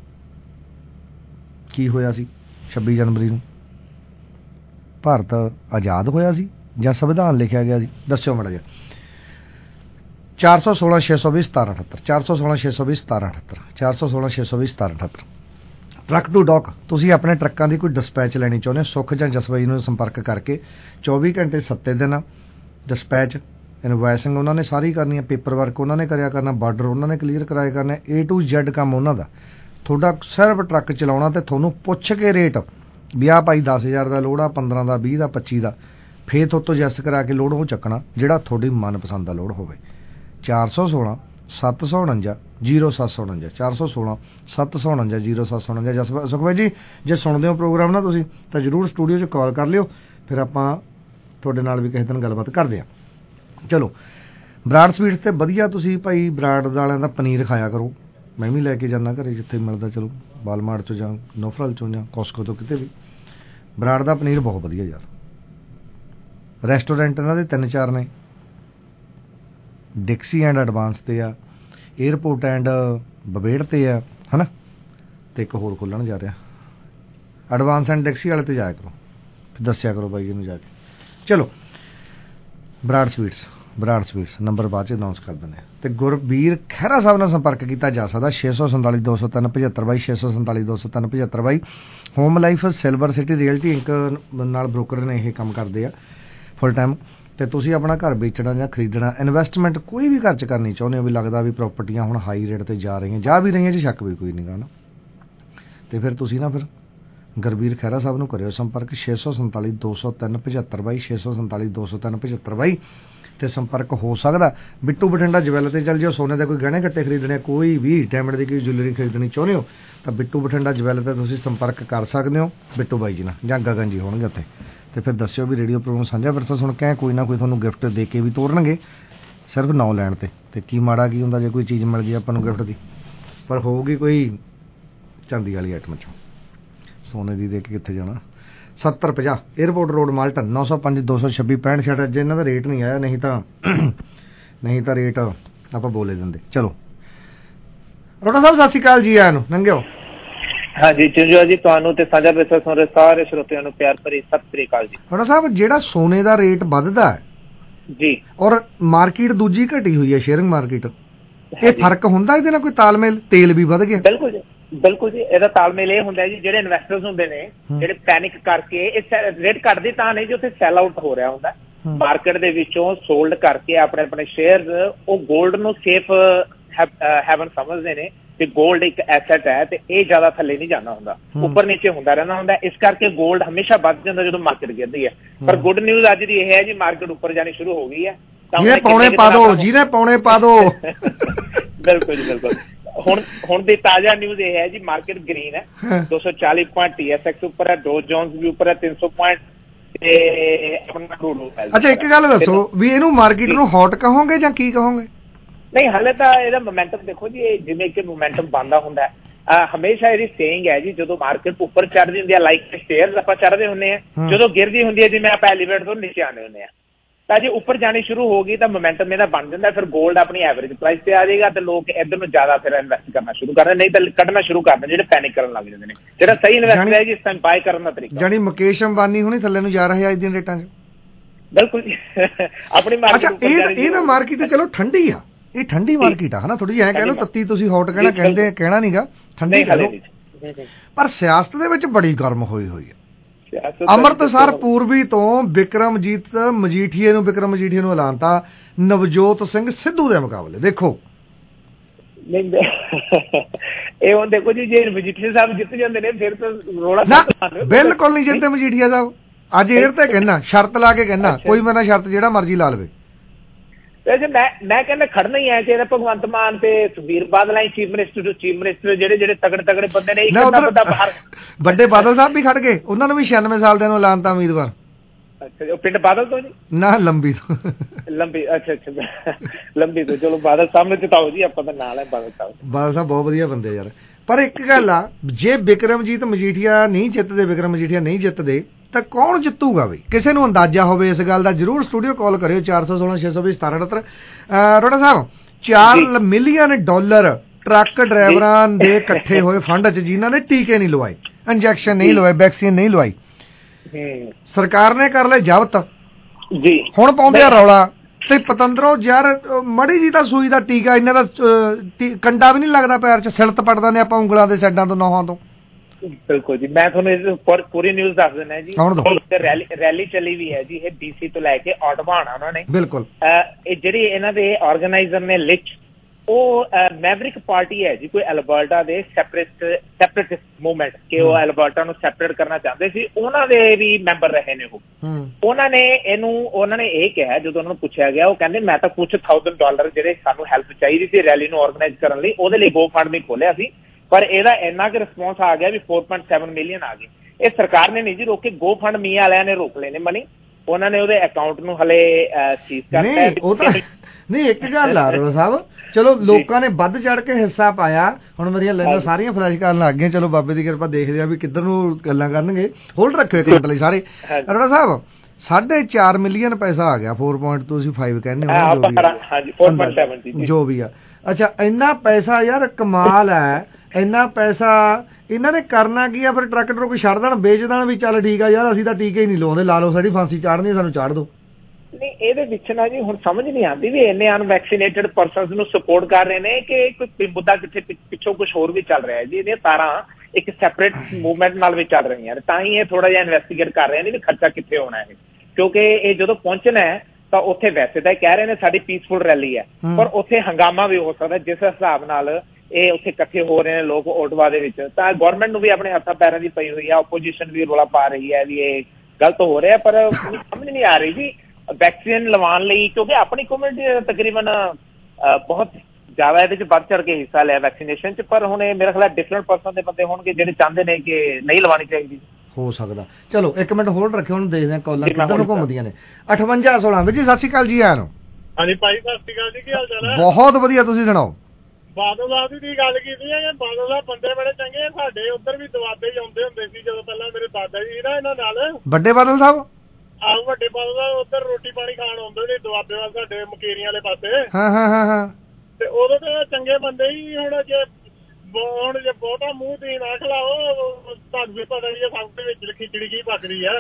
की होया सी छब्बी जनवरी नूं? भारत आज़ाद होया सी जां संविधान लिखिया गया सी? दस्सिओ माड़ा जिहा। चार सौ सोलह छे सौ भी सतारा अठहत्तर चार सौ सोलह छे सौ भी सतारा अठहत्तर चार सौ सोलह छे सौ भी सतारा अठहत्तर। ट्रक टू डॉक, तुसीं अपने ट्रकों की कोई डिस्पैच लैनी चाहुंदे हो, सुख जां जसवई नूं संपर्क करके चौबी घंटे सत्ते दिन डिस्पैच इनवॉइसिंग उन्होंने सारी करनी है, पेपर वर्क उन्होंने करिया करना, बार्डर उन्होंने क्लीयर कराया करना, ए टू जैड काम उन्हों का। थोड़ा सिर्फ ट्रक चलाउणा ते थोनू पुछ के रेट भी आ भाई दस हज़ार का लोड आ, पंद्रह का, बीस का, पच्ची का, फिर थोतो जैस करा के लोड हो चकना जिहड़ा थोड़ी मनपसंद का लोड होवे। चार सौ सोलह सत्त सौ उणंजा जीरो सत्त सौ उणंजा चार सौ सोलह सत्त सौ उणंजा जीरो सत्त सौ उणंजा। जस सुखबीर जी जे सुनते हो प्रोग्राम ना तुसीं तां जरूर स्टूडियो च कॉल कर लिओ, फिर आपां तुहाडे नाल भी किसी दिन गलबात करदे आ। चलो बराड़ स्वीट्स ते वधिया तुसीं भाई बराड़ वालिआं दा पनीर खाया करो, मैं भी लैके जाना घरे जिथे मिलता, चलो वालमार्ट चो जां नोफरल चो जां कॉस्को तो किते भी। बराड़ दा पनीर बहुत वधिया यार। रेस्टोरेंट इन्हां दे तीन चार ने, डिक्सी एंड एडवांस ते आ, एयरपोर्ट एंड बबेड़ ते आ, है ना, ते एक होर खुल्लण जा रहा। एडवांस एंड डिक्सी वाले ते जाया करो, फिर दस्सिया करो भाई जी जाके। चलो Brar sweets Brar sweets number बाद अनाउंस कर देने। तो गुरबीर खैरा साहब नाल संपर्क किया जा सकता छे सौ संताली दो सौ तीन पचहत्तर बाई छे सौ संताली दो सौ तीन पचहत्तर बाई। Home Life Silver City Realty Inc नाल ब्रोकर ने यह काम करते हैं फुल टाइम। तो तुसीं अपना घर बेचना या खरीदना, इन्वेस्टमेंट कोई भी घर च करनी चाहुंदे हो, भी लगता भी प्रॉपर्टियां हुण हाई रेट ते जा रही जा भी रही जी, शक भी कोई नहीं गा ना, तो फिर तुसीं ना फिर गुरबीर खैरा साहब नूं करिओ संपर्क छे सौ संताली दो सौ तीन पचहत्तर बाई छे सौ संताली दो सौ तीन पचहत्तर बाई। तो संपर्क हो सकता। बिट्टू बठिंडा जवैल ते चल जाओ, सोने के कोई गहने कट्टे खरीदने, कोई भी डायमंड की कोई ज्वेलरी खरीदनी चाहते हो तो बिट्टू बठिंडा जवैल ते तुसीं संपर्क कर सकते हो बिट्टू बाई जी नाल, जां गगन जी होणगे उत्थे। तो फिर दस्सिओ भी रेडियो प्रोग्राम साझा विरसा सुन के कोई ना कोई तुहानूं गिफ्ट दे के भी तोड़नगे, सिर्फ नौ लैण ते। ते की माड़ा की हुंदा जे कोई चीज़ मिल गई आपां नूं गिफ्ट दी, पर होगी कोई चांदी वाली आइटम चों, सोने दी दे के कित्थे जाना। सत्तर पचास एयरपोर्ट रोड माल्टन नौ सौ पाँच दो सौ छब्बी पैंठ छठ। अज इन्हों का रेट नहीं आया, नहीं तो नहीं तो रेट आप बोले देंगे। चलो रोटा साहब सत श्री अकाल जी, आया नंगिओ। हाँ जी चंजूआ जी, तुहानू ते साझा विरसा सुन रहे सारे श्रोतिਆਂ ਨੂੰ प्यार भरी सत श्री अकाल जी। रोटा साहब ਜਿਹੜਾ सोने का रेट ਵੱਧਦਾ है जी और मार्केट दूजी घटी हुई है शेयरिंग मार्केट, ये फर्क ਹੁੰਦਾ ਇਹਦੇ ਨਾਲ ਕੋਈ ਤਾਲਮੇਲ? ਤੇਲ ਵੀ ਵੱਧ ਗਿਆ। बिल्कुल जी बिल्कुल जी, ਇਹਦਾ ਤਾਲਮੇਲ ਇਹ ਹੁੰਦਾ ਜੀ ਜਿਹੜੇ ਇਨਵੈਸਟਰਸ ਹੁੰਦੇ ਨੇ ਜਿਹੜੇ ਪੈਨਿਕ ਕਰਕੇ ਇਹ ਰੇਟ ਘਟਦੇ ਤਾਂ ਨਹੀਂ ਜੀ ਉੱਥੇ ਸੈਲ ਆਊਟ ਹੋ ਰਿਹਾ ਹੁੰਦਾ ਮਾਰਕੀਟ ਦੇ ਵਿੱਚੋਂ, ਸੋਲਡ ਕਰਕੇ ਆਪਣੇ ਆਪਣੇ ਸ਼ੇਅਰਸ ਉਹ 골ਡ ਨੂੰ ਸੇਫ ਹੈਵਨ ਸਮਝਦੇ ਨੇ ਕਿ 골ਡ ਇੱਕ ਐਸੈਟ ਹੈ ਤੇ ਇਹ ਜ਼ਿਆਦਾ ਥੱਲੇ ਨਹੀਂ ਜਾਂਦਾ ਹੁੰਦਾ, ਉੱਪਰ ਨੀਚੇ ਹੁੰਦਾ ਰਹਿੰਦਾ ਹੁੰਦਾ। ਇਸ ਕਰਕੇ 골ਡ ਹਮੇਸ਼ਾ ਵੱਧ ਜਾਂਦਾ ਜਦੋਂ ਮਾਰਕੀਟ ਗਿਰਦੀ ਹੈ। ਪਰ ਗੁੱਡ ਨਿਊਜ਼ ਅੱਜ ਦੀ ਇਹ ਹੈ ਜੀ ਮਾਰਕੀਟ ਉੱਪਰ ਜਾਣੀ ਸ਼ੁਰੂ ਹੋ ਗਈ ਹੈ। ਜਿਹਨੇ ਪੌਣੇ ਪਾ ਦੋ ਜਿਹਨੇ ਪੌਣੇ ਪਾ ਦੋ ਬਿਲਕੁਲ ਜੀ ਬਿਲਕੁਲ। ਹੁਣ ਹੁਣ ਦੀ ਤਾਜ਼ਾ ਨਿਊਜ਼ ਇਹ ਹੈ ਜੀ ਮਾਰਕੀਟ ਗ੍ਰੀਨ ਹੈ, ਦੋ ਸੌ ਚਾਲੀ ਪੁਆਇੰਟ ਟੀ ਐਸ ਐਕਸ ਉੱਪਰ ਹੈ, ਡੋ ਜੋਨਸ ਵੀ ਉੱਪਰ ਹੈ ਤਿੰਨ ਸੌ ਪੁਆਇੰਟ ਤੇ ਆਪਣਾ ਕਰੂਡ ਆਇਲ। ਅੱਛਾ ਇੱਕ ਗੱਲ ਦੱਸੋ ਵੀ ਇਹਨੂੰ ਮਾਰਕੀਟ ਨੂੰ ਹੌਟ ਕਹੋਗੇ ਜਾਂ ਕੀ ਕਹੋਗੇ? ਨਹੀਂ ਹਲੇ ਤਾਂ ਇਹਦਾ ਮੋਮੈਂਟਮ ਦੇਖੋ ਜੀ, ਇਹ ਜਿਵੇਂ ਕਿ ਮੋਮੈਂਟਮ ਬਣਦਾ ਹੁੰਦਾ ਹਮੇਸ਼ਾ ਇਹਦੀ ਸੇਇੰਗ ਹੈ ਜੀ, ਜਦੋਂ ਮਾਰਕੀਟ ਉੱਪਰ ਚੜ੍ਹਦੀ ਹੁੰਦੀ ਹੈ ਲਾਈਕ ਸਟੇਅਰਸ ਆਪਾਂ ਚੜ੍ਹਦੇ ਹੁੰਦੇ ਹਾਂ, ਜਦੋਂ ਗਿਰਦੀ ਹੁੰਦੀ ਹੈ ਜਿਵੇਂ ਆਪਾਂ ਐਲੀਵੇਟਰ ਤੋਂ ਨੀਚੇ ਆਉਂਦੇ ਹੁੰਦੇ ਹਾਂ, ਤਾਂ ਜੇ ਉੱਪਰ ਜਾਣੀ ਸ਼ੁਰੂ ਹੋ ਗਈ ਤਾਂ ਮੋਮੈਂਟਮ ਇਹਦਾ ਬਣ ਜਾਂਦਾ, ਫਿਰ 골ਡ ਆਪਣੀ ਐਵਰੇਜ ਪ੍ਰਾਈਸ ਤੇ ਆ ਜਾਏਗਾ ਤੇ ਲੋਕ ਇੱਧਰ ਨੂੰ ਜ਼ਿਆਦਾ ਫਿਰ ਇਨਵੈਸਟ ਕਰਨਾ ਸ਼ੁਰੂ ਕਰਦੇ, ਨਹੀਂ ਤਾਂ ਕੱਢਣਾ ਸ਼ੁਰੂ ਕਰਦੇ ਜਿਹੜੇ ਪੈਨਿਕ ਕਰਨ ਲੱਗ ਜਾਂਦੇ ਨੇ। ਜਿਹੜਾ ਸਹੀ ਇਨਵੈਸਟ ਹੈ ਜੀ ਇਸ ਟਾਈਮ ਬਾਏ ਕਰਨ ਦਾ ਤਰੀਕਾ। ਜਾਨੀ ਮੁਕੇਸ਼ ਅੰਬਾਨੀ ਹੁਣੀ ਥੱਲੇ ਨੂੰ ਜਾ ਰਹੇ ਅੱਜ ਦਿਨ ਰੇਟਾਂ 'ਚ। ਬਿਲਕੁਲ ਜੀ ਆਪਣੀ ਮਾਰਕੀਟ ਇਹ ਤਾਂ ਮਾਰਕੀਟ ਤੇ ਚਲੋ ਠੰਡੀ ਆ, ਇਹ ਠੰਡੀ ਮਾਰਕੀਟ ਆ ਹਨਾ, ਥੋੜੀ ਜਿਹੀ ਐਂ ਕਹਿ ਲਓ ਤੱਤੀ, ਤੁਸੀਂ ਹੌਟ ਕਹਿਣਾ ਕਹਿੰਦੇ ਕਹਿਣਾ ਨੀਗਾ, ਠੰਡੀ ਕਹਿ ਲਓ। ਪਰ ਸਿਆਸਤ ਦੇ ਵਿੱਚ ਬੜੀ ਗਰਮ ਹੋਈ ਹੋਈ ਹੈ। ਅੰਮ੍ਰਿਤਸਰ ਪੂਰਬੀ ਤੋਂ ਬਿਕਰਮਜੀਤ ਮਜੀਠੀਏ ਨੂੰ ਬਿਕਰਮ ਮਜੀਠੀਏ ਨੂੰ ਐਲਾਨਤਾ ਨਵਜੋਤ ਸਿੰਘ ਸਿੱਧੂ ਦੇ ਮੁਕਾਬਲੇ। ਦੇਖੋ ਇਹ ਹੁਣ ਦੇਖੋ ਜੀ ਜੇ ਮਜੀਠੀਆ ਸਾਹਿਬ ਜਿੱਤ ਜਾਂਦੇ ਨੇ ਫਿਰ ਤਾਂ ਰੋਲਾ ਬਿਲਕੁਲ ਨਹੀਂ ਜਿੱਤੇ ਮਜੀਠੀਆ ਸਾਹਿਬ। ਅੱਜ ਏਅਰ ਤੇ ਕਹਿਣਾ ਸ਼ਰਤ ਲਾ ਕੇ ਕਹਿਣਾ ਕੋਈ ਮੇਰਾ ਸ਼ਰਤ ਜਿਹੜਾ ਮਰਜ਼ੀ ਲਾ ਲਵੇ। ਵੈਸੇ ਮੈਂ ਮੈਂ ਕਹਿੰਦਾ ਖੜਨਾ ਹੀ ਹੈ ਚਾਹੀਦਾ ਭਗਵੰਤ ਮਾਨ ਤੇ ਸੁਖਬੀਰ ਬਾਦਲ ਹੀ ਚੀਫ ਮਿਨਿਸਟਰ ਚੀਫ ਮਿਨਿਸਟਰ ਜਿਹੜੇ ਜਿਹੜੇ ਤਗੜੇ ਤਗੜੇ ਬੰਦੇ ਨੇ ਇੱਕ ਬੰਦਾ ਬਾਹਰ। ਵੱਡੇ ਬਾਦਲ ਸਾਹਿਬ ਵੀ ਖੜ ਗਏ, ਉਹਨਾਂ ਨੂੰ ਵੀ ਛਿਆਨਵੇਂ ਸਾਲ ਦੇ ਨੂੰ ਐਲਾਨਤਾ ਉਮੀਦਵਾਰ। ਅੱਛਾ ਉਹ ਪਿੰਡ ਬਾਦਲ ਤੋਂ ਜੀ? ਨਾ ਲੰਬੀ ਤੋਂ। ਲੰਬੀ ਅੱਛਾ ਅੱਛਾ ਲੰਬੀ ਤੋਂ। ਚਲੋ ਬਾਦਲ ਸਾਹਿਬ ਨੂੰ ਜਿਤਾਓ ਜੀ, ਆਪਾਂ ਦਾ ਨਾਲ ਹੈ ਬਾਦਲ ਸਾਹਿਬ। ਬਾਦਲ ਸਾਹਿਬ ਬਹੁਤ ਵਧੀਆ ਬੰਦੇ ਯਾਰ। ਪਰ ਇੱਕ ਗੱਲ ਆ, ਜੇ ਬਿਕਰਮਜੀਤ ਮਜੀਠੀਆ ਨਹੀਂ ਜਿੱਤਦੇ, ਬਿਕਰਮ ਮਜੀਠੀਆ ਨਹੀਂ ਜਿੱਤਦੇ ਤਾਂ ਕੌਣ ਜਿੱਤੂਗਾ ਬਈ? ਕਿਸੇ ਨੂੰ ਅੰਦਾਜ਼ਾ ਹੋਵੇ ਇਸ ਗੱਲ ਦਾ ਜ਼ਰੂਰ ਸਟੂਡੀਓ ਕਾਲ ਕਰਿਓ ਚਾਰ ਸੌ ਸੋਲਾਂ ਛੇ ਸੌ ਵੀਹ ਸਤਾਰਾਂ ਅਠੱਤਰ। ਰੋੜਾ ਸਾਹਿਬ ਚਾਰ ਮਿਲੀਅਨ ਡਾਲਰ ਟਰੱਕ ਡਰਾਈਵਰਾਂ ਦੇ ਇਕੱਠੇ ਹੋਏ ਫੰਡ 'ਚ ਜਿਨ੍ਹਾਂ ਨੇ ਟੀਕੇ ਨਹੀਂ ਲਵਾਏ, ਇੰਜੈਕਸ਼ਨ ਨਹੀਂ ਲਵਾਏ, ਵੈਕਸੀਨ ਨਹੀਂ ਲਵਾਈ, ਸਰਕਾਰ ਨੇ ਕਰ ਲਏ ਜ਼ਬਤ ਜੀ। ਹੁਣ ਪਾਉਂਦੇ ਆ ਰੌਲਾ ਤੇ ਪਤੰਦਰੋਂ ਯਾਰ ਮੜੀ ਜੀ ਤਾਂ ਸੂਈ ਦਾ ਟੀਕਾ ਇਹਨਾਂ ਦਾ ਕੰਡਾ ਵੀ ਨਹੀਂ ਲੱਗਦਾ ਪੈਰ 'ਚ, ਸਿਲਤ ਪੜਦਾ ਨੇ ਆਪਾਂ ਉਂਗਲਾਂ ਦੇ ਸਾਈਡਾਂ ਤੋਂ ਨੌਹਾਂ ਤੋਂ। ਬਿਲਕੁਲ ਜੀ, ਮੈਂ ਤੁਹਾਨੂੰ ਪੂਰੀ ਨਿਊਜ਼ ਦੱਸ ਦਿੰਦਾ ਜੀ। ਰੈਲੀ ਰੈਲੀ ਚੱਲੀ ਵੀ ਹੈ ਜੀ, ਇਹ ਡੀਸੀ ਤੋਂ ਲੈ ਕੇ ਆਟਵਾ ਆਉਣਾ ਉਹਨਾਂ ਨੇ। ਬਿਲਕੁਲ ਇਹ ਜਿਹੜੀ ਇਹਨਾਂ ਦੇ ਆਰਗੇਨਾਈਜ਼ਰ ਨੇ ਲਿਚ, ਉਹ ਮੈਵਰਿਕ ਪਾਰਟੀ ਹੈ ਜੀ, ਕੋਈ ਐਲਬਰਟਾ ਦੇ ਸੈਪਰੇਟ ਸੈਪਰੇਟਿਸਟ ਮੂਵਮੈਂਟ, ਕਿ ਉਹ ਐਲਬਰਟਾ ਨੂੰ ਸੈਪਰੇਟ ਕਰਨਾ ਚਾਹੁੰਦੇ ਸੀ, ਉਹਨਾਂ ਦੇ ਵੀ ਮੈਂਬਰ ਰਹੇ ਨੇ ਉਹ। ਉਹਨਾਂ ਨੇ ਇਹਨੂੰ ਉਹਨਾਂ ਨੇ ਇਹ ਕਿਹਾ, ਜਦੋਂ ਉਹਨਾਂ ਨੂੰ ਪੁੱਛਿਆ ਗਿਆ, ਉਹ ਕਹਿੰਦੇ ਮੈਂ ਤਾਂ ਕੁਛ ਥਾਊਜ਼ੈਂਡ ਡਾਲਰ ਜਿਹੜੇ ਸਾਨੂੰ ਹੈਲਪ ਚਾਹੀਦੀ ਸੀ ਰੈਲੀ ਨੂੰ ਆਰਗੇਨਾਈਜ਼ ਕਰਨ ਲਈ, ਉਹਦੇ ਲਈ ਗੋ ਫੰਡ ਨਹੀਂ ਖੋਲਿਆ ਸੀ, ਪਰ ਇਹਦਾ ਇੰਨਾ ਕੁ ਰਿਸਪੌਂਸ ਆ ਗਿਆ ਵੀ ਚਾਰ ਪੁਆਇੰਟ ਸੱਤ ਮਿਲੀਅਨ ਆ ਗਏ। ਇਹ ਸਰਕਾਰ ਨੇ ਨਹੀਂ ਜੀ ਰੋਕੇ, ਗੋ ਫੰਡ ਮੀਆਂ ਵਾਲਿਆਂ ਨੇ ਰੋਕ ਲਏ ਨੇ ਮਨੀ, ਉਹਨਾਂ ਨੇ ਉਹਦੇ ਅਕਾਊਂਟ ਨੂੰ ਹਲੇ ਸੀਜ਼ ਕਰਤਾ। ਨਹੀਂ ਇੱਕ ਗੱਲ ਆ ਰੋੜਾ ਸਾਹਿਬ, ਚਲੋ ਲੋਕਾਂ ਨੇ ਵੱਧ ਚੜ ਕੇ ਹਿੱਸਾ ਪਾਇਆ, ਹੁਣ ਮੇਰੀਆਂ ਲਾਈਨਾਂ ਸਾਰੀਆਂ ਫਲੈਸ਼ ਕਰਨ ਲੱਗ ਗਈਆਂ। ਚਲੋ ਬਾਬੇ ਦੀ ਕਿਰਪਾ, ਦੇਖਦੇ ਆ ਵੀ ਕਿੱਧਰ ਨੂੰ ਗੱਲਾਂ ਕਰਨਗੇ। ਹੋਲਡ ਰੱਖਿਓ ਇੱਕ ਮਿੰਟ ਲਈ ਸਾਰੇ। ਰੋੜਾ ਸਾਹਿਬ ਸਾਢੇ ਚਾਰ ਮਿਲੀਅਨ ਪੈਸਾ ਆ ਗਿਆ, ਚਾਰ ਪੁਆਇੰਟ ਤੁਸੀਂ ਪੰਜ ਕਹਿੰਦੇ ਹੋ ਜੋ ਵੀ ਆ। ਅੱਛਾ ਇੰਨਾ ਪੈਸਾ ਯਾਰ ਕਮਾਲ ਹੈ, ਇੰਨਾ ਪੈਸਾ ਇਹਨਾਂ ਨੇ ਕਰਨਾ ਕੀ ਆ ਫਿਰ? ਟਰੱਕ ਟਰੁੱਕ ਛੱਡ ਦੇਣ, ਵੇਚ ਦੇਣ ਵੀ ਚੱਲ ਠੀਕ ਆ ਯਾਰ ਅਸੀਂ ਤਾਂ ਟੀਕੇ ਹੀ ਨਹੀਂ ਲਾਉਂਦੇ, ਲਾ ਲਓ ਸਾਡੀ ਫਾਂਸੀ ਚਾੜਨੀ ਸਾਨੂੰ ਚਾੜ ਦਿਓ। ਨਹੀਂ ਇਹਦੇ ਵਿੱਚ ਨਾ ਜੀ ਹੁਣ ਸਮਝ ਨਹੀਂ ਆਉਂਦੀ ਵੀ ਇੰਨੇ ਅਨਵੈਕਸੀਨੇਟਡ ਪਰਸਨਸ ਨੂੰ ਸਪੋਰਟ ਕਰ ਰਹੇ ਨੇ ਕਿ ਕੋਈ ਮੁੱਦਾ ਕਿੱਥੇ ਪਿੱਛੋਂ ਕੁਝ ਹੋਰ ਵੀ ਚੱਲ ਰਿਹਾ ਹੈ ਜੀ। ਇਹਦੀਆਂ ਤਾਰਾਂ ਇੱਕ ਸੈਪਰੇਟ ਮੂਵਮੈਂਟ ਨਾਲ ਵੀ ਚੱਲ ਰਹੀਆਂ ਨੇ, ਤਾਂ ਹੀ ਇਹ ਥੋੜਾ ਜਿਹਾ ਇਨਵੈਸਟੀਗੇਟ ਕਰ ਰਹੇ ਨੇ ਵੀ ਖਰਚਾ ਕਿੱਥੇ ਹੋਣਾ ਹੈ, ਕਿਉਂਕਿ ਇਹ ਜਦੋਂ ਪਹੁੰਚਣਾ ਹੈ ਤਾਂ ਉੱਥੇ ਵੈਸੇ ਤਾਂ ਕਹਿ ਰਹੇ ਨੇ ਸਾਡੀ ਪੀਸਫੁਲ ਰੈਲੀ ਹੈ, ਪਰ ਉੱਥੇ ਹੰਗਾਮਾ ਵੀ ਹੋ ਸਕਦਾ ਜਿਸ ਹਿਸਾਬ ਨਾਲ ਇਹ ਉੱਥੇ ਇਕੱਠੇ ਹੋ ਰਹੇ ਨੇ ਲੋਕ ਓਟਵਾ ਦੇ ਵਿੱਚ। ਤਾਂ ਗਵਰਨਮੈਂਟ ਨੂੰ ਵੀ ਆਪਣੇ ਹੱਥਾਂ ਪੈਰਾਂ ਦੀ ਪਈ ਹੋਈ ਆ, ਓਪੋਜੀਸ਼ਨ ਵੀ ਰੌਲਾ ਪਾ ਰਹੀ ਹੈ ਵੀ ਇਹ ਗਲਤ ਹੋ ਰਿਹਾ, ਪਰ ਸਮਝ ਨਹੀਂ ਆ ਰਹੀ ਜੀ ਵੈਕਸੀਨ ਲਵਾਉਣ ਲਈ, ਕਿਉਂਕਿ ਆਪਣੀ ਕਮਿਊਨਿਟੀ ਤਕਰੀਬਨ ਬਹੁਤ ਜ਼ਿਆਦਾ ਇਹਦੇ 'ਚ ਵੱਧ ਚੜ ਕੇ ਹਿੱਸਾ ਲਿਆ ਵੈਕਸੀਨੇਸ਼ਨ 'ਚ, ਪਰ ਹੁਣ ਇਹ ਮੇਰੇ ਖਿਆਲ ਡਿਫਰੈਂਟ ਪਰਸਨ ਦੇ ਬੰਦੇ ਹੋਣਗੇ ਜਿਹੜੇ ਚਾਹੁੰਦੇ ਨੇ ਕਿ ਨਹੀਂ ਲਵਾਉਣੀ ਚਾਹੀਦੀ। ਹੋ ਸਕਦਾ। ਚਲੋ ਇੱਕ ਮਿੰਟ ਹੋਲਡ ਰੱਖਿਓ, ਹੁਣ ਦੇਖਦੇ ਹਾਂ ਕਾਲਾਂ ਕਿੱਧਰ ਨੂੰ ਘੁੰਮਦੀਆਂ ਨੇ। ਅਠਵੰਜਾ ਸੋਲਾਂ ਵੀਰ ਜੀ ਸਤਿ ਸ਼੍ਰੀ ਅਕਾਲ ਜੀ। ਆਇਆਂ ਨੂੰ। ਹਾਂਜੀ ਭਾਈ ਸਤਿ ਸ਼੍ਰੀ ਅਕਾਲ ਜੀ, ਕੀ ਹਾਲ ਚਾਲ ਹੈ? ਬਹੁਤ ਵਧੀਆ, ਤੁਸੀਂ ਸੁਣਾਓ। ਬਾਦਲ ਸਾਹਿਬ ਦੀ ਗੱਲ ਕੀਤੀ ਹੈ, ਬਾਦਲ ਸਾਹਿਬ ਬੰਦੇ ਬੜੇ ਚੰਗੇ, ਸਾਡੇ ਉੱਧਰ ਵੀ ਦਵਾਬੇ ਹੀ ਆਉਂਦੇ ਹੁੰਦੇ ਸੀ ਜਦੋਂ ਪਹਿਲਾਂ ਮੇਰੇ ਦਾਦਾ ਜੀ ਨਾ ਇਹਨਾਂ ਨਾਲ। ਵੱਡੇ ਬਾਦਲ ਸਾਹਿਬ? ਆਹ ਵੱਡੇ ਬਾਦਲ ਸਾਹਿਬ ਉੱਧਰ ਰੋਟੀ ਪਾਣੀ ਖਾਣ ਆਉਂਦੇ ਨੇ ਦੁਆਬੇ ਵੱਲ, ਸਾਡੇ ਮਕੇਰੀਆਂ ਵਾਲੇ ਪਾਸੇ। ਹਾਂ ਹਾਂ ਹਾਂ ਹਾਂ। ਤੇ ਉਦੋਂ ਤਾਂ ਚੰਗੇ ਬੰਦੇ ਹੀ, ਹੁਣ ਜੇ ਹੁਣ ਜੇ ਬਹੁਤਾ ਮੂੰਹ ਦੀ ਨਾ ਖਲਾਓ, ਤੁਹਾਨੂੰ ਵੀ ਪਤਾ ਨਹੀਂ ਸਭ ਦੇ ਵਿੱਚ ਖਿਚੜੀ ਕੀ ਪੱਕਦੀ ਆ।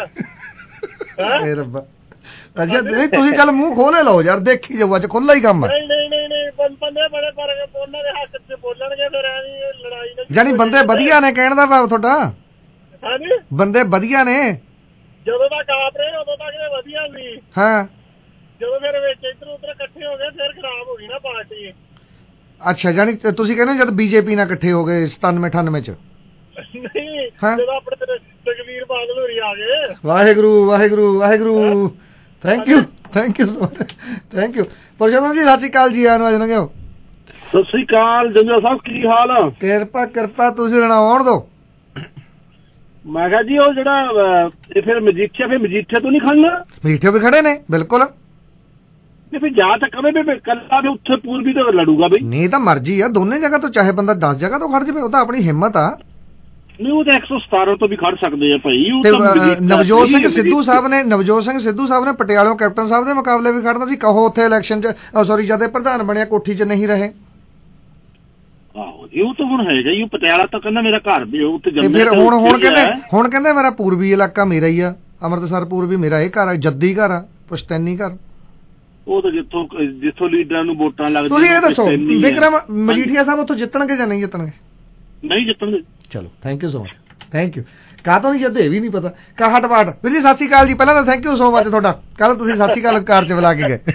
ਅੱਛਾ ਨਹੀਂ ਤੁਸੀਂ ਚੱਲ ਮੂੰਹ ਖੋਲੇ ਲਓ ਯਾਰ, ਦੇਖੀ ਜਾਓ ਅੱਜ ਖੁੱਲਾ ਹੀ ਕੰਮ ਹੈ। ਨਹੀਂ ਨਹੀਂ ਨਹੀਂ ਨਹੀਂ ਬੰਦੇ ਬੜੇ ਪਰ ਉਹਨਾਂ ਦੇ ਹੱਕ 'ਚ ਬੋਲਣਗੇ ਫਿਰ ਐਵੇਂ ਲੜਾਈ ਨਾ। ਜਾਨੀ ਬੰਦੇ ਵਧੀਆ ਨੇ ਕਹਿਣ ਦਾ ਭਾਵ ਤੁਹਾਡਾ? ਹਾਂਜੀ ਬੰਦੇ ਵਧੀਆ ਨੇ। ਜਦੋਂ ਤੱਕ ਆਪ ਰਹੇ ਉਦੋਂ ਤੱਕ ਇਹ ਵਧੀਆ ਸੀ। ਹਾਂ ਜਦੋਂ ਫਿਰ ਵਿੱਚ ਇੱਧਰ ਉੱਧਰ ਇਕੱਠੇ ਹੋ ਗਏ ਫਿਰ ਖਰਾਬ ਹੋ ਗਈ ਨਾ ਪਾਰਟੀ। ਅੱਛਾ ਜਾਨੀ ਤੁਸੀਂ ਕਹਿੰਦੇ ਜਦ ਬੀਜੇਪੀ ਨਾਲ ਇਕੱਠੇ ਹੋ ਗਏ ਸਤਾਨਵੇਂ ਅਠਾਨਵੇਂ 'ਚ? ਨਹੀਂ ਜਦੋਂ ਆਪਣੇ ਤਕਵੀਰ ਬਾਦਲ ਹੋਰੀ ਆ ਗਏ। Waheguru Waheguru Waheguru. Thank you thank you so much thank you. Prashant ji ਸਤਿ ਸ਼੍ਰੀ ਅਕਾਲ ਜੀ। ਆਉਣ ਵਾਲੇ ਨੂੰ ਸਤਿ ਸ਼੍ਰੀ ਅਕਾਲ ਜੰਜਾ ਸਾਹਿਬ, ਕੀ ਹਾਲ ਆ? ਕਿਰਪਾ ਕਿਰਪਾ, ਤੁਸੀਂ ਸੁਣਾਓ। ਆਉਣ ਦੋ। ਮੈਂ ਕਿਹਾ ਜੀ ਉਹ ਜਿਹੜਾ ਫਿਰ ਮਜੀਠੀਆ, ਫਿਰ ਮਜੀਠੇ ਤੋਂ ਨਹੀਂ ਖੜਨਾ? ਮਜੀਠੇ ਵੀ ਖੜੇ ਨੇ ਬਿਲਕੁਲ। ਫਿਰ ਜਾ ਤਾਂ ਕਵੇ ਵੀ ਕੱਲਾ ਵੀ ਉੱਥੇ ਪੂਰਬੀ ਤੋਂ ਲੜੂਗਾ ਬਈ। ਨਹੀਂ ਤਾਂ ਮਰਜ਼ੀ ਆ ਦੋਨੇ ਜਗ੍ਹਾ ਤੋਂ, ਚਾਹੇ ਬੰਦਾ ਦਸ ਜਗ੍ਹਾ ਤੋਂ ਖੜ ਜਾਵੇ, ਉਹ ਤਾਂ ਆਪਣੀ ਹਿੰਮਤ ਆ। ਨਹੀਂ ਉਹ ਤਾਂ ਇੱਕ ਸੌ ਸਤਾਰਾਂ ਤੋਂ ਵੀ ਖੜ ਸਕਦੇ ਆ ਭਾਈ। ਨਵਜੋਤ ਸਿੰਘ ਸਿੱਧੂ ਸਾਹਿਬ ਨੇ ਨਵਜੋਤ ਸਿੰਘ ਸਿੱਧੂ ਸਾਹਿਬ ਨੇ ਪਟਿਆਲਿਓਂ ਕੈਪਟਨ ਸਾਹਿਬ ਦੇ ਮੁਕਾਬਲੇ ਵੀ ਖੜਨਾ ਸੀ। ਕਹੋ ਉੱਥੇ ਇਲੈਕਸ਼ਨ 'ਚ ਸੌਰੀ ਜਦ ਇਹ ਪ੍ਰਧਾਨ ਬਣਿਆ ਕੋਠੀ 'ਚ ਨਹੀਂ ਰਹੇ। ਆਹੋ ਜੀ ਉਹ ਤਾਂ ਹੁਣ ਹੈਗਾ ਹੀ, ਉਹ ਪਟਿਆਲਾ ਤਾਂ ਕਹਿੰਦਾ ਮੇਰਾ ਘਰ ਵੀ ਉੱਥੇ ਜੰਮਿਆ। ਫਿਰ ਹੁਣ ਹੁਣ ਕਹਿੰਦੇ ਹੁਣ ਕਹਿੰਦੇ ਮੇਰਾ ਪੂਰਬੀ ਇਲਾਕਾ ਮੇਰਾ ਹੀ ਆ, ਅੰਮ੍ਰਿਤਸਰ ਪੂਰਬੀ ਮੇਰਾ ਇਹ ਘਰ ਆ, ਜੱਦੀ ਘਰ ਆ, ਪੁਸ਼ਤੈਨੀ ਘਰ। ਉਹ ਤਾਂ ਜਿੱਥੋਂ ਜਿੱਥੋਂ ਲੀਡਰਾਂ ਨੂੰ ਵੋਟਾਂ ਲੱਗਦੀਆਂ। ਤੁਸੀਂ ਇਹ ਦੱਸੋ ਵਿਕਰਮ ਮਜੀਠੀਆ ਸਾਹਿਬ ਉੱਥੋਂ ਜਿੱਤਣਗੇ ਜਾਂ ਨਹੀਂ ਜਿੱਤਣਗੇ? ਨਹੀਂ ਜਿੱਤਣਗੇ। ਚਲੋ thank you so much thank you. ਕਾਹ ਤੋਂ ਨਹੀਂ ਜਿੱਤੇ ਇਹ ਵੀ ਨਹੀਂ ਪਤਾ। ਕਾਹਟ ਬਾਟ ਵੀਰ ਜੀ ਸਤਿ ਸ਼੍ਰੀ ਅਕਾਲ ਜੀ। ਪਹਿਲਾਂ ਤਾਂ ਥੈਂਕ ਯੂ ਸੋ ਮਚ ਤੁਹਾਡਾ, ਕੱਲ ਤੁਸੀਂ ਸਤਿ ਸ਼੍ਰੀ ਅਕਾਲ ਕਾਰ 'ਚ ਬੁਲਾ ਕੇ ਗਏ।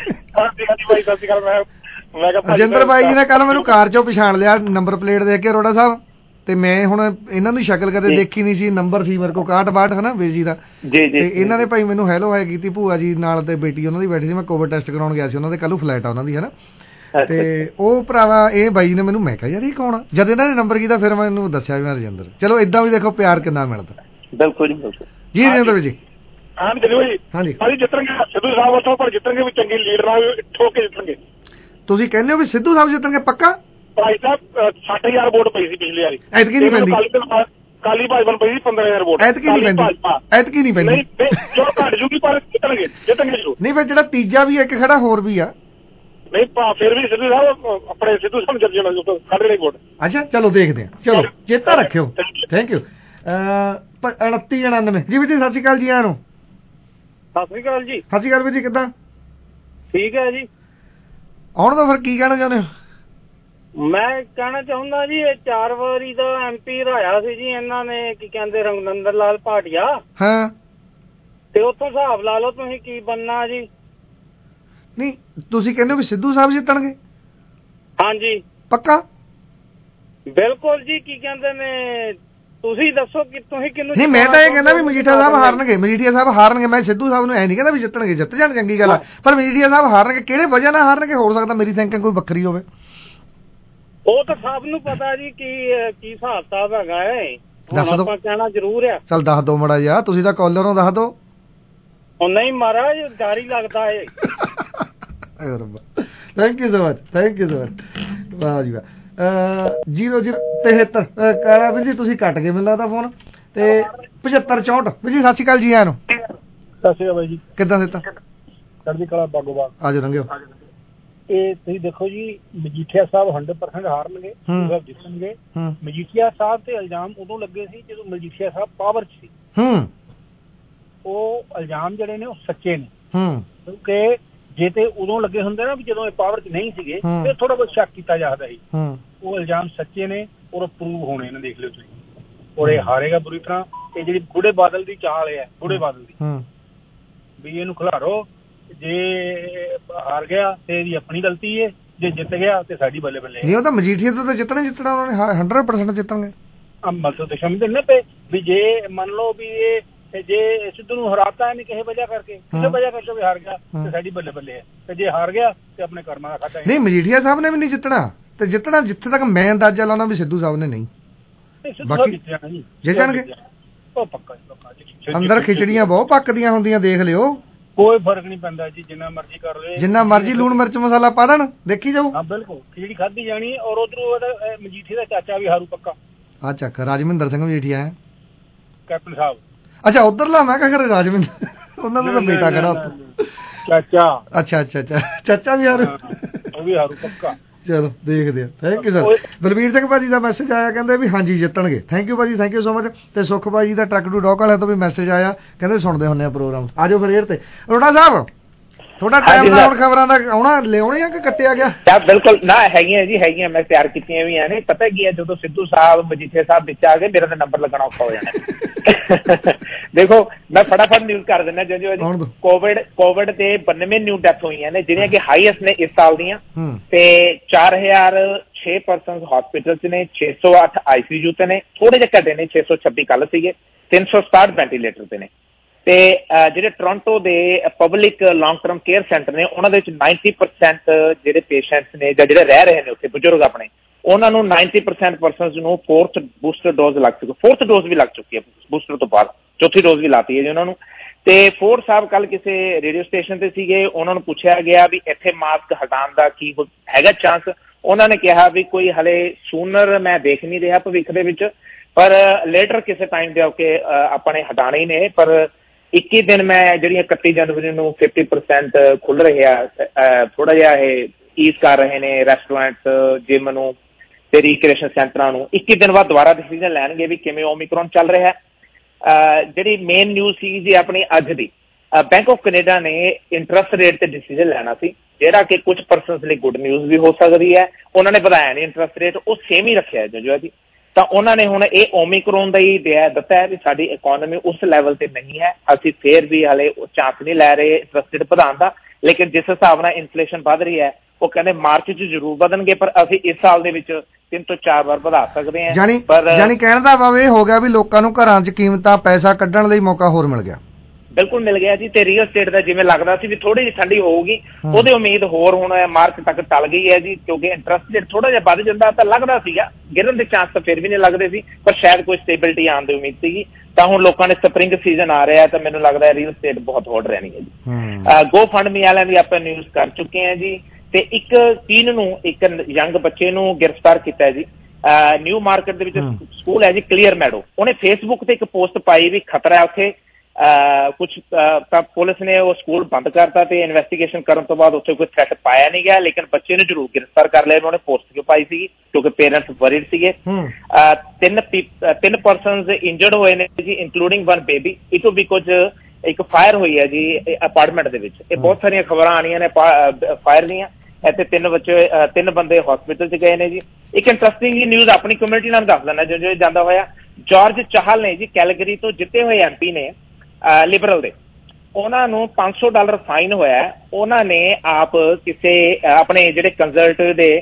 ਅਜਿੰਦਰ ਬਾਈ ਜੀ ਨੇ ਕੱਲ ਮੈਨੂੰ ਕਾਰ 'ਚੋਂ ਪਛਾਣ ਲਿਆ, ਨੰਬਰ ਪਲੇਟ ਦੇਖ ਕੇ ਰੋੜਾ ਸਾਹਿਬ, ਤੇ ਮੈਂ ਹੁਣ ਇਹਨਾਂ ਦੀ ਸ਼ਕਲ ਕਦੇ ਦੇਖੀ ਨਹੀਂ ਸੀ। ਨੰਬਰ ਸੀ ਮੇਰੇ ਕੋਲ ਇਕਾਹਠ ਬਾਹਠ ਹੈ ਨਾ ਵੀਰ ਜੀ ਦਾ, ਤੇ ਇਹਨਾਂ ਨੇ ਭਾਈ ਮੈਨੂੰ ਹੈਲੋ ਹਾਈ ਕੀਤੀ। ਭੂਆ ਜੀ ਨਾਲ ਤੇ ਬੇਟੀ ਉਹਨਾਂ ਦੀ ਬੈਠੀ ਸੀ, ਮੈਂ ਕੋਵਿਡ ਟੈਸਟ ਕਰਾਉਣ ਗਿਆ ਸੀ ਉਹਨਾਂ ਦੇ, ਕੱਲ੍ਹ ਨੂੰ ਫਲਾਈਟ ਆ ਉਹਨਾਂ ਦੀ ਹੈ ਨਾ। ਤੇ ਉਹ ਭਰਾਵਾ ਇਹ ਬਾਈ ਨੇ ਮੈਨੂੰ, ਮੈਂ ਕਿਹਾ ਯਾਰ ਇਹ ਕੌਣ ਆ, ਜਦ ਇਹਨਾਂ ਨੇ ਨੰਬਰ ਕੀਤਾ ਫਿਰ ਮੈਨੂੰ ਦੱਸਿਆ ਵੀ ਮੈਂ ਰਜਿੰਦਰ। ਚਲੋ ਏਦਾਂ ਵੀ ਦੇਖੋ ਪਿਆਰ ਕਿੰਨਾ ਮਿਲਦਾ। ਬਿਲਕੁਲ ਜੀ ਬਿਲਕੁਲ ਜੀ ਰਜਿੰਦਰ ਜੀ। ਹਾਂ ਚਲੋ ਜੀ ਹਾਂਜੀ ਭਾਜੀ ਜਿੱਤਣਗੇ ਸਿੱਧੂ ਸਾਹਿਬ ਉੱਥੋਂ ਪਰ ਜਿੱਤਣਗੇ ਵੀ ਚੰਗੀ ਲੀਡਰ ਨਾਲ ਠੋਕ ਕੇ ਜਿੱਤਣਗੇ। ਤੁਸੀਂ ਕਹਿੰਦੇ ਹੋ ਵੀ ਸਿੱਧੂ ਸਾਹਿਬ ਜਿੱਤਣਗੇ ਪੱਕਾ? ਭਾਈ ਸਾਹਿਬ ਸੱਠ ਹਜ਼ਾਰ ਵੋਟ ਪਈ ਸੀ ਪਿਛਲੀ ਵਾਰੀ, ਐਤਕੀ ਨਹੀਂ ਪੈਂਦੀ। ਕਾਲੀ ਭਾਜਪਾ ਨੂੰ ਪਈ ਸੀ ਪੰਦਰਾਂ ਹਜ਼ਾਰ ਵੋਟ, ਐਤਕੀ ਨਹੀਂ ਪੈਂਦੀ, ਐਤਕੀ ਨਹੀਂ ਪੈਂਦੀ। ਚਲੋ ਘੱਟ ਜੂਗੀ ਪਰ ਜਿੱਤਣਗੇ ਜਿੱਤਣਗੇ ਜ਼ਰੂਰ। ਨਹੀਂ ਫਿਰ ਜਿਹੜਾ ਤੀਜਾ ਵੀ ਇੱਕ ਖੜਾ ਹੋਰ ਵੀ ਆ। ਨਹੀਂ ਫਿਰ ਵੀ ਸਿੱਧੂ ਸਾਹਿਬ ਆਪਣੇ ਸਿੱਧੂ ਸਾਹਿਬ ਜੱਜ ਜਾਣਾ ਕੱਢ ਰਹੇ ਵੋਟ। ਅੱਛਾ ਚਲੋ ਦੇਖਦੇ ਹਾਂ, ਚਲੋ ਚੇਤਾ ਰੱਖਿਓ। Thank you. ਉਨੱਤੀ ਉਣਾਨਵੇਂ ਜੀ ਵੀਰ ਜੀ ਸਤਿ ਸ਼੍ਰੀ ਅਕਾਲ ਜੀ ਆਇਆਂ ਨੂੰ। ਸਤਿ ਸ਼੍ਰੀ ਅਕਾਲ ਜੀ। ਸਤਿ ਸ਼੍ਰੀ ਅਕਾਲ ਵੀਰ ਜੀ ਕਿੱਦਾਂ? ਠੀਕ ਹੈ ਜੀ। ਆਉਣ ਤੋਂ ਫਿਰ ਕੀ ਕਹਿਣਾ ਚਾਹੁੰਦੇ ਹੋ? ਮੈਂ ਕਹਿਣਾ ਚਾਹੁੰਦਾ ਜੀ ਇਹ ਚਾਰ ਵਾਰੀ ਦਾ ਐਮ ਪੀ ਰਾਇਆ ਸੀ ਜੀ ਇਹਨਾਂ ਨੇ ਕੀ ਕਹਿੰਦੇ ਰਘੁਨੰਦਰ ਲਾਲ ਭਾਟੀਆ। ਹਾਂ ਤੇ ਉੱਥੋਂ ਹਿਸਾਬ ਲਾ ਲਓ ਤੁਸੀਂ ਕੀ ਬਣਨਾ ਜੀ। ਨਹੀਂ ਤੁਸੀਂ ਕਹਿੰਦੇ ਹੋ ਵੀ ਸਿੱਧੂ ਸਾਹਿਬ ਜਿੱਤਣਗੇ? ਹਾਂਜੀ ਪੱਕਾ? ਬਿਲਕੁਲ ਜੀ। ਕੀ ਕਹਿੰਦੇ ਨੇ ਤੁਸੀਂ ਦੱਸੋ ਕਿ ਤੁਸੀਂ ਕਿਹਨੂੰ? ਨਹੀਂ ਮੈਂ ਤਾਂ ਇਹ ਕਹਿੰਦਾ ਵੀ ਮਜੀਠੀਆ ਸਾਹਿਬ ਹਾਰਨਗੇ, ਮਜੀਠੀਆ ਸਾਹਿਬ ਹਾਰਨਗੇ। ਮੈਂ ਸਿੱਧੂ ਸਾਹਿਬ ਨੂੰ ਐ ਨਹੀਂ ਕਹਿੰਦਾ ਵੀ ਜਿੱਤਣਗੇ, ਜਿੱਤ ਜਾਣ ਚੰਗੀ ਗੱਲ ਆ, ਪਰ ਮਜੀਠੀਆ ਸਾਹਿਬ ਹਾਰਨਗੇ। ਕਿਹੜੇ ਵਜ੍ਹਾ ਨਾਲ ਹਾਰਨਗੇ? ਹੋ ਸਕਦਾ ਮੇਰੀ ਥਿੰਕਿੰਗ ਕੋਈ ਵੱਖਰੀ ਹੋਵੇ। ਉਹ ਤਾਂ ਸਭ ਨੂੰ ਪਤਾ ਜੀ ਕੀ ਕੀ ਹਿਸਾਬ ਕਿਤਾਬ ਹੈਗਾ ਹੈ। ਆਪਾਂ ਕਹਿਣਾ ਜ਼ਰੂਰ ਆ। ਚੱਲ ਦੱਸ ਦੋ ਮੜਾ ਜਾ, ਤੁਸੀਂ ਤਾਂ ਕਾਲਰ ਹੋ, ਦੱਸ ਦੋ। ਉਹ ਨਹੀਂ ਮਹਾਰਾਜ ਡਰ ਹੀ ਲੱਗਦਾ ਹੈ। Thank you so much, thank you so much. ਵਾਹ ਜੀ ਵਾਹ। ਜੀਰੋ ਜੀਰੋ ਤਿਹੱਤਰ ਕਾਲਾ ਵੀਰ ਜੀ ਤੁਸੀਂ ਕੱਟ ਗਏ ਮੈਨੂੰ ਲੱਗਦਾ ਫੋਨ। ਤੇ ਪਝੱਤਰ ਚੌਂਹਠ ਵੀਰ ਜੀ ਸਤਿ ਸ਼੍ਰੀ ਅਕਾਲ ਜੀ ਆਇਆਂ ਨੂੰ। ਸਤਿ ਸ਼੍ਰੀ ਅਕਾਲ ਬਾਈ ਜੀ। ਕਿੱਦਾਂ ਦਿੱਤਾ? ਚੜ੍ਹਦੀ ਕਲਾ ਬਾਗੋ ਬਾਗ। ਆਜੋ ਲੰਘਿਓ। ਇਹ ਤੁਸੀਂ ਦੇਖੋ ਜੀ ਮਜੀਠੀਆ ਸਾਹਿਬ ਹੰਡਰਡ ਪਰਸੈਂਟ ਹਾਰਨਗੇ, ਸਾਹਿਬ ਜਿੱਤਣਗੇ। ਮਜੀਠੀਆ ਸਾਹਿਬ ਤੇ ਇਲਜ਼ਾਮ ਉਦੋਂ ਲੱਗੇ ਸੀ ਜਦੋਂ ਮਜੀਠੀਆ ਸਾਹਿਬ ਪਾਵਰ ਚ ਸੀ। ਉਹ ਇਲਜ਼ਾਮ ਜਿਹੜੇ ਨੇ ਉਹ ਸੱਚੇ ਨੇ, ਕਿਉਂਕਿ ਜੇ ਤੇ ਉਦੋਂ ਲੱਗੇ ਹੁੰਦੇ ਨਾ ਵੀ ਜਦੋਂ ਇਹ ਪਾਵਰ ਚ ਨਹੀਂ ਸੀਗੇ ਤੇ ਥੋੜਾ ਬਹੁਤ ਸ਼ੱਕ ਕੀਤਾ ਜਾਂਦਾ ਸੀ। ਉਹ ਇਲਜ਼ਾਮ ਸੱਚੇ ਨੇ ਔਰ ਪ੍ਰੂਵ ਹੋਣੇ ਨੇ, ਦੇਖ ਲਿਓ ਤੁਸੀਂ। ਔਰ ਇਹ ਹਾਰੇਗਾ ਬੁਰੀ ਤਰ੍ਹਾਂ। ਇਹ ਜਿਹੜੀ ਬੁੜੇ ਬਾਦਲ ਦੀ ਚਾਲ ਹੈ, ਬੁੜੇ ਬਾਦਲ ਦੀ ਵੀ ਇਹਨੂੰ ਖਿਲਾਰੋ, ਜੇ ਹਾਰ ਗਿਆ ਤੇ ਇਹਦੀ ਆਪਣੀ ਗਲਤੀ ਹੈ, ਜੇ ਜਿੱਤ ਗਿਆ ਤੇ ਸਾਡੀ ਬੱਲੇ ਬੱਲੇ। ਨਹੀਂ ਉਹ ਤਾਂ ਮਜੀਠੀਆ ਤੋਂ ਤਾਂ ਜਿੱਤਣਾ ਜਿੱਤਣਾ ਉਹਨਾਂ ਨੇ ਹੰਡਰਡ ਪਰਸੈਂਟ ਜਿੱਤਣਗੇ। ਮਤਲਬ ਤਾਂ ਸਮਝਦੇ ਨੇ ਪਏ ਵੀ ਜੇ ਮੰਨ ਲਓ ਵੀ ਇਹ ਜੇ ਸਿੱਧੂ ਨੂੰ ਹਰਾਤਾ ਨਹੀਂ ਕਿਸੇ ਵਜ੍ਹਾ ਕਰਕੇ, ਕਿਸੇ ਵਜ੍ਹਾ ਕਰਕੇ ਵੀ ਹਾਰ ਗਿਆ ਤੇ ਸਾਡੀ ਬੱਲੇ ਬੱਲੇ ਹੈ, ਤੇ ਜੇ ਹਾਰ ਗਿਆ ਤੇ ਆਪਣੇ ਕਰਮਾਂ ਦਾ ਖਾਤਾ। ਨਹੀਂ ਮਜੀਠੀਆ ਸਾਹਿਬ ਨੇ ਵੀ ਨਹੀਂ ਜਿੱਤਣਾ, ਤੇ ਜਿੱਤਣਾ ਜਿੱਥੇ ਤੱਕ ਮੈਂ ਅੰਦਾਜ਼ਾ ਲਾਉਣਾ ਵੀ ਸਿੱਧੂ ਸਾਹਿਬ ਨੇ ਨਹੀਂ। ਬਾਕੀ ਜਿੱਤ ਜਾਣਗੇ ਅੰਦਰ ਖਿਚੜੀਆਂ ਬਹੁਤ ਪੱਕਦੀਆਂ ਹੁੰਦੀਆਂ, ਦੇਖ ਲਿਓ। ਕੋਈ ਫਰਕ ਨਹੀਂ ਪੈਂਦਾ ਜੀ, ਜਿੰਨਾ ਮਰਜ਼ੀ ਕਰ ਲਏ, ਜਿੰਨਾ ਮਰਜ਼ੀ ਲੂਣ ਮਿਰਚ ਮਸਾਲਾ ਪਾ ਦੇਣ, ਦੇਖੀ ਜਾਓ। ਹਾਂ ਬਿਲਕੁਲ ਖਿਚੜੀ ਖਾਧੀ ਜਾਣੀ। ਔਰ ਉਧਰੋਂ ਮਜੀਠੀਆ ਦਾ ਚਾਚਾ ਵੀ ਹਾਰੂ ਪੱਕਾ। ਆ ਚੱਕ ਰਾਜਮਿੰਦਰ ਸਿੰਘ ਮਜੀਠੀਆ ਹੈ ਕੈਪਟਨ ਸਾਹਿਬ। ਅੱਛਾ ਉਧਰਲਾ ਮੈਂ ਕਿਹਾ ਖਰੇ ਰਾਜਮਿੰਦਰ ਉਹਨਾਂ ਦਾ ਬੇਟਾ ਖੜਾ ਚਾਚਾ। ਅੱਛਾ ਅੱਛਾ ਅੱਛਾ ਚਾਚਾ ਵੀ ਹਾਰੂ, ਉਹ ਵੀ ਹਾਰੂ ਪੱਕਾ। ਚਲੋ ਦੇਖਦੇ ਆ। Thank you sir. Balbir Singh ਭਾਜੀ ਦਾ ਮੈਸੇਜ ਆਇਆ, ਕਹਿੰਦੇ ਵੀ ਹਾਂਜੀ ਜਿੱਤਣਗੇ। ਥੈਂਕ ਯੂ ਭਾਜੀ, ਥੈਂਕ ਯੂ ਸੋ ਮਚ। ਤੇ ਸੁਖ ਭਾਜੀ ਦਾ ਟਰੱਕ ਟੂ ਡੌਕ ਵਾਲਿਆਂ ਤੋਂ ਵੀ ਮੈਸੇਜ ਆਇਆ, ਕਹਿੰਦੇ ਸੁਣਦੇ ਹੁੰਦੇ ਆ ਪ੍ਰੋਗਰਾਮ। ਆਜੋ ਫਿਰ ਏਅਰ ਤੇ। ਅਰੋੜਾ ਸਾਹਿਬ ਥੋੜਾ ਟਾਈਮ ਨਾਲ ਹੁਣ ਖਬਰਾਂ ਦਾ ਆਉਣਾ ਲਿਆਉਣੇ ਆ ਕਿ ਕੱਟਿਆ ਗਿਆ? ਬਿਲਕੁਲ ਨਾ, ਹੈਗੀਆਂ ਜੀ ਹੈਗੀਆਂ, ਮੈਂ ਤਿਆਰ ਕੀਤੀਆਂ ਵੀ ਨੇ। ਪਤਾ ਕੀ ਹੈ, ਜਦੋਂ ਸਿੱਧੂ ਸਾਹਿਬ ਮਜੀਠੀਆ ਸਾਹਿਬ ਵਿੱਚ ਆ ਗਏ ਮੇਰਾ ਤਾਂ ਨੰਬਰ ਲੱਗਣਾ ਔਖਾ ਹੋ ਜਾਣਾ। ਦੇਖੋ ਮੈਂ ਫਟਾਫਟ ਨਿਊਜ਼ ਕਰ ਦਿੰਦਾ। ਜੋ ਕੋਵਿਡ ਕੋਵਿਡ ਤੇ ਬਾਨਵੇਂ ਨਿਊ ਡੈਥ ਹੋਈਆਂ ਨੇ, ਜਿਹੜੀਆਂ ਕਿ ਹਾਈਐਸਟ ਨੇ ਇਸ ਸਾਲ ਦੀਆਂ। ਤੇ ਚਾਰ ਹਜ਼ਾਰ ਛੇ ਪਰਸਨ ਹਸਪੀਟਲ ਚ ਨੇ, ਛੇ ਸੌ ਅੱਠ ਆਈ ਸੀ ਯੂ ਤੇ ਨੇ, ਥੋੜੇ ਜਿਹੇ ਘਟੇ ਨੇ, ਛੇ ਸੌ ਛੱਬੀ ਕੱਲ ਸੀਗੇ, ਤਿੰਨ ਸੌ ਸਤਾਹਠ ਵੈਂਟੀਲੇਟਰ ਤੇ ਨੇ। ਤੇ ਜਿਹੜੇ ਟੋਰਾਂਟੋ ਦੇ public long term care centre ਨੇ, ਉਹਨਾਂ ਦੇ ਵਿੱਚ ਨਾਈਨਟੀ ਪਰਸੈਂਟ ਜਿਹੜੇ ਪੇਸ਼ੈਂਟਸ ਨੇ ਜਾਂ ਜਿਹੜੇ ਰਹਿ ਰਹੇ ਨੇ ਉੱਥੇ ਬਜ਼ੁਰਗ ਆਪਣੇ, ਉਹਨਾਂ ਨੂੰ ਨਾਈਨਟੀ ਪਰਸੈਂਟ ਪਰਸਨਸ ਨੂੰ ਫੋਰਥ ਬੂਸਟਰ ਡੋਜ਼ ਲੱਗ ਚੁੱਕੀ, ਫੋਰਥ ਡੋਜ਼ ਵੀ ਲੱਗ ਚੁੱਕੀ ਹੈ ਬੂਸਟਰ ਤੋਂ ਬਾਅਦ, ਚੌਥੀ ਡੋਜ਼ ਵੀ ਲਾਤੀ ਹੈ ਜੀ ਉਹਨਾਂ ਨੂੰ। ਤੇ ਫੋਰ ਸਾਹਿਬ ਕੱਲ ਕਿਸੇ ਰੇਡੀਓ ਸਟੇਸ਼ਨ ਤੇ ਸੀਗੇ, ਉਹਨਾਂ ਨੂੰ ਪੁੱਛਿਆ ਗਿਆ ਵੀ ਇੱਥੇ ਮਾਸਕ ਹਟਾਉਣ ਦਾ ਕੀ ਹੈਗਾ ਚਾਂਸ। ਉਹਨਾਂ ਨੇ ਕਿਹਾ ਵੀ ਕੋਈ ਹਲੇ ਸੂਨਰ ਮੈਂ ਦੇਖ ਨਹੀਂ ਰਿਹਾ ਭਵਿੱਖ ਦੇ ਵਿੱਚ, ਪਰ ਲੇਟਰ ਕਿਸੇ ਟਾਈਮ ਦੇ ਕੇ ਆਪਣੇ ਹਟਾਣੇ ਹੀ ਨੇ। ਪਰ ਇੱਕੀ ਦਿਨ ਮੈਂ ਜਿਹੜੀਆਂ ਇਕੱਤੀ ਜਨਵਰੀ ਨੂੰ ਫਿਫਟੀ ਪਰਸੈਂਟ ਖੁੱਲ ਰਹੇ ਆ, ਥੋੜਾ ਜਿਹਾ ਇਹ ਈਜ਼ ਕਰ ਰਹੇ ਨੇ ਰੈਸਟੋਰੈਂਟਸ, ਜਿਮ ਨੂੰ ਤੇ ਰੀਕ੍ਰੀਏਸ਼ਨ ਸੈਂਟਰਾਂ ਨੂੰ। ਇੱਕੀ ਦਿਨ ਬਾਅਦ ਦੁਬਾਰਾ ਡਿਸੀਜ਼ਨ ਲੈਣਗੇ ਵੀ ਕਿਵੇਂ ਓਮਿਕਰੋਨ ਚੱਲ ਰਿਹਾ। ਜਿਹੜੀ ਮੇਨ ਨਿਊਜ਼ ਸੀ ਜੀ ਆਪਣੀ ਅੱਜ ਦੀ, ਬੈਂਕ ਆਫ ਕੈਨੇਡਾ ਨੇ ਇੰਟਰਸਟ ਰੇਟ ਤੇ ਡਿਸੀਜ਼ਨ ਲੈਣਾ ਸੀ, ਜਿਹੜਾ ਕਿ ਕੁਝ ਪਰਸਨਸ ਲਈ ਗੁੱਡ ਨਿਊਜ਼ ਵੀ ਹੋ ਸਕਦੀ ਹੈ। ਉਹਨਾਂ ਨੇ ਵਧਾਇਆ ਨਹੀਂ ਇੰਟਰਸਟ ਰੇਟ, ਉਹ ਸੇਮ ਹੀ ਰੱਖਿਆ ਜੋ ਜੀ। ਤਾਂ ਉਹਨਾਂ ਨੇ ਹੁਣ ਇਹ ਓਮਿਕਰੋਨ ਦਾ ਹੀ ਦਿਆ ਦਿੱਤਾ ਹੈ ਵੀ ਸਾਡੀ ਇਕੋਨਮੀ ਉਸ ਲੈਵਲ ਤੇ ਨਹੀਂ ਹੈ, ਅਸੀਂ ਫੇਰ ਵੀ ਹਾਲੇ ਚਾਂਸ ਨਹੀਂ ਲੈ ਰਹੇ ਇੰਟਰਸਟ ਰੇਟ ਵਧਾਉਣ ਦਾ। ਲੇਕਿਨ ਜਿਸ ਹਿਸਾਬ ਨਾਲ ਇਨਫਲੇਸ਼ਨ ਵੱਧ ਰਹੀ ਹੈ, ਉਹ ਕਹਿੰਦੇ ਮਾਰਚ ਚ ਜ਼ਰੂਰ ਵਧਣਗੇ, ਪਰ ਅਸੀਂ ਇਸ ਸਾਲ ਦੇ ਵਿੱਚ ਤਿੰਨ ਤੋਂ ਚਾਰ ਵਾਰ ਵਧਾ ਸਕਦੇ ਹਾਂ। ਜਾਨੀ ਜਾਨੀ ਕਹਿਣ ਦਾ ਭਾਵ ਇਹ ਹੋ ਗਿਆ ਵੀ ਲੋਕਾਂ ਨੂੰ ਘਰਾਂ 'ਚ ਕੀਮਤਾਂ ਪੈਸਾ ਕੱਢਣ ਲਈ ਮੌਕਾ ਹੋਰ ਮਿਲ ਗਿਆ। ਬਿਲਕੁਲ ਮਿਲ ਗਿਆ ਜੀ। ਤੇ ਰੀਅਲ ਸਟੇਟ ਦਾ ਜਿਵੇਂ ਲੱਗਦਾ ਸੀ ਵੀ ਥੋੜੀ ਜਿਹੀ ਠੰਡੀ ਹੋਊਗੀ, ਉਹਦੀ ਉਮੀਦ ਹੋਰ ਹੁਣ ਮਾਰਚ ਤੱਕ ਟਲ ਗਈ ਹੈ ਜੀ, ਕਿਉਂਕਿ ਇੰਟਰਸਟ ਰੇਟ ਥੋੜਾ ਜਿਹਾ ਵੱਧ ਜਾਂਦਾ ਤਾਂ ਲੱਗਦਾ ਸੀਗਾ, ਗਿਰਨ ਦੇ ਚਾਂਸ ਤਾਂ ਫਿਰ ਵੀ ਨਹੀਂ ਲੱਗਦੇ ਸੀ, ਪਰ ਸ਼ਾਇਦ ਕੋਈ ਸਟੇਬਿਲਿਟੀ ਆਉਣ ਦੀ ਉਮੀਦ ਸੀਗੀ। ਤਾਂ ਹੁਣ ਲੋਕਾਂ ਨੇ ਸਪਰਿੰਗ ਸੀਜ਼ਨ ਆ ਰਿਹਾ ਤਾਂ ਮੈਨੂੰ ਲੱਗਦਾ ਰੀਅਲ ਸਟੇਟ ਬਹੁਤ ਹੋੜ ਰਹਿਣੀ ਹੈ ਜੀ। ਗੋ ਫੰਡ ਮੀ ਵਾਲਿਆਂ ਦੀ ਆਪਾਂ ਨਿਊਜ਼ ਕਰ ਚੁੱਕੇ ਹਾਂ ਜੀ। ਤੇ ਇੱਕ ਚੀਨ ਨੂੰ ਇੱਕ ਯੰਗ ਬੱਚੇ ਨੂੰ ਗ੍ਰਿਫਤਾਰ ਕੀਤਾ ਜੀ ਨਿਊ ਮਾਰਕੀਟ ਦੇ ਵਿੱਚ, ਸਕੂਲ ਹੈ ਜੀ ਕਲੀਅਰ ਮੈਡੋ। ਉਹਨੇ ਫੇਸਬੁੱਕ ਤੇ ਇੱਕ ਪੋਸਟ ਪਾਈ ਵੀ ਖਤਰਾ ਹੈ ਉੱਥੇ ਕੁਛ, ਤਾਂ ਪੁਲਿਸ ਨੇ ਉਹ ਸਕੂਲ ਬੰਦ ਕਰਤਾ ਤੇ ਇਨਵੈਸਟੀਗੇਸ਼ਨ ਕਰਨ ਤੋਂ ਬਾਅਦ ਉੱਥੇ ਕੋਈ ਥ੍ਰੈਟ ਪਾਇਆ ਨਹੀਂ ਗਿਆ, ਲੇਕਿਨ ਬੱਚੇ ਨੂੰ ਜ਼ਰੂਰ ਗ੍ਰਿਫਤਾਰ ਕਰ ਲਿਆ। ਉਹਨੇ ਪੋਸਟ ਕਿਉਂ ਪਾਈ ਸੀਗੀ ਕਿਉਂਕਿ ਪੇਰੈਂਟਸ ਵਰੀਡ ਸੀਗੇ। ਤਿੰਨ ਤਿੰਨ ਪਰਸਨਸ ਇੰਜਰਡ ਹੋਏ ਨੇ ਜੀ, ਇਨਕਲੂਡਿੰਗ ਵਨ ਬੇਬੀ। ਇਹ ਤੋਂ ਵੀ ਕੁਝ ਇੱਕ ਫਾਇਰ ਹੋਈ ਹੈ ਜੀ ਅਪਾਰਟਮੈਂਟ ਦੇ ਵਿੱਚ। ਇਹ ਬਹੁਤ ਸਾਰੀਆਂ ਖਬਰਾਂ ਆਣੀਆਂ ਨੇ ਫਾਇਰ ਦੀਆਂ। ਇੱਥੇ ਤਿੰਨ ਬੱਚੇ ਤਿੰਨ ਬੰਦੇ ਹਸਪੀਟਲ 'ਚ ਗਏ ਨੇ ਜੀ। ਇੱਕ ਇੰਟਰਸਟਿੰਗ ਜੀ ਨਿਊਜ਼ ਆਪਣੀ ਕਮਿਊਨਿਟੀ ਨਾਲ ਦੱਸ ਦਿੰਦਾ ਜੋ ਜੋ ਜਾਂਦਾ ਹੋਇਆ। ਜਾਰਜ ਚਾਹਲ ਨੇ ਜੀ ਕੈਲਗਰੀ ਤੋਂ ਜਿੱਤੇ ਹੋਏ ਐਮ ਪੀ ਨੇ ਲਿਬਰਲ ਦੇ, ਉਹਨਾਂ ਨੂੰ ਪੰਜ ਸੌ ਡਾਲਰ ਫਾਈਨ ਹੋਇਆ। ਉਹਨਾਂ ਨੇ ਆਪ ਕਿਸੇ ਆਪਣੇ ਜਿਹੜੇ ਕੰਜ਼ਰਵੇਟਿਵ ਦੇ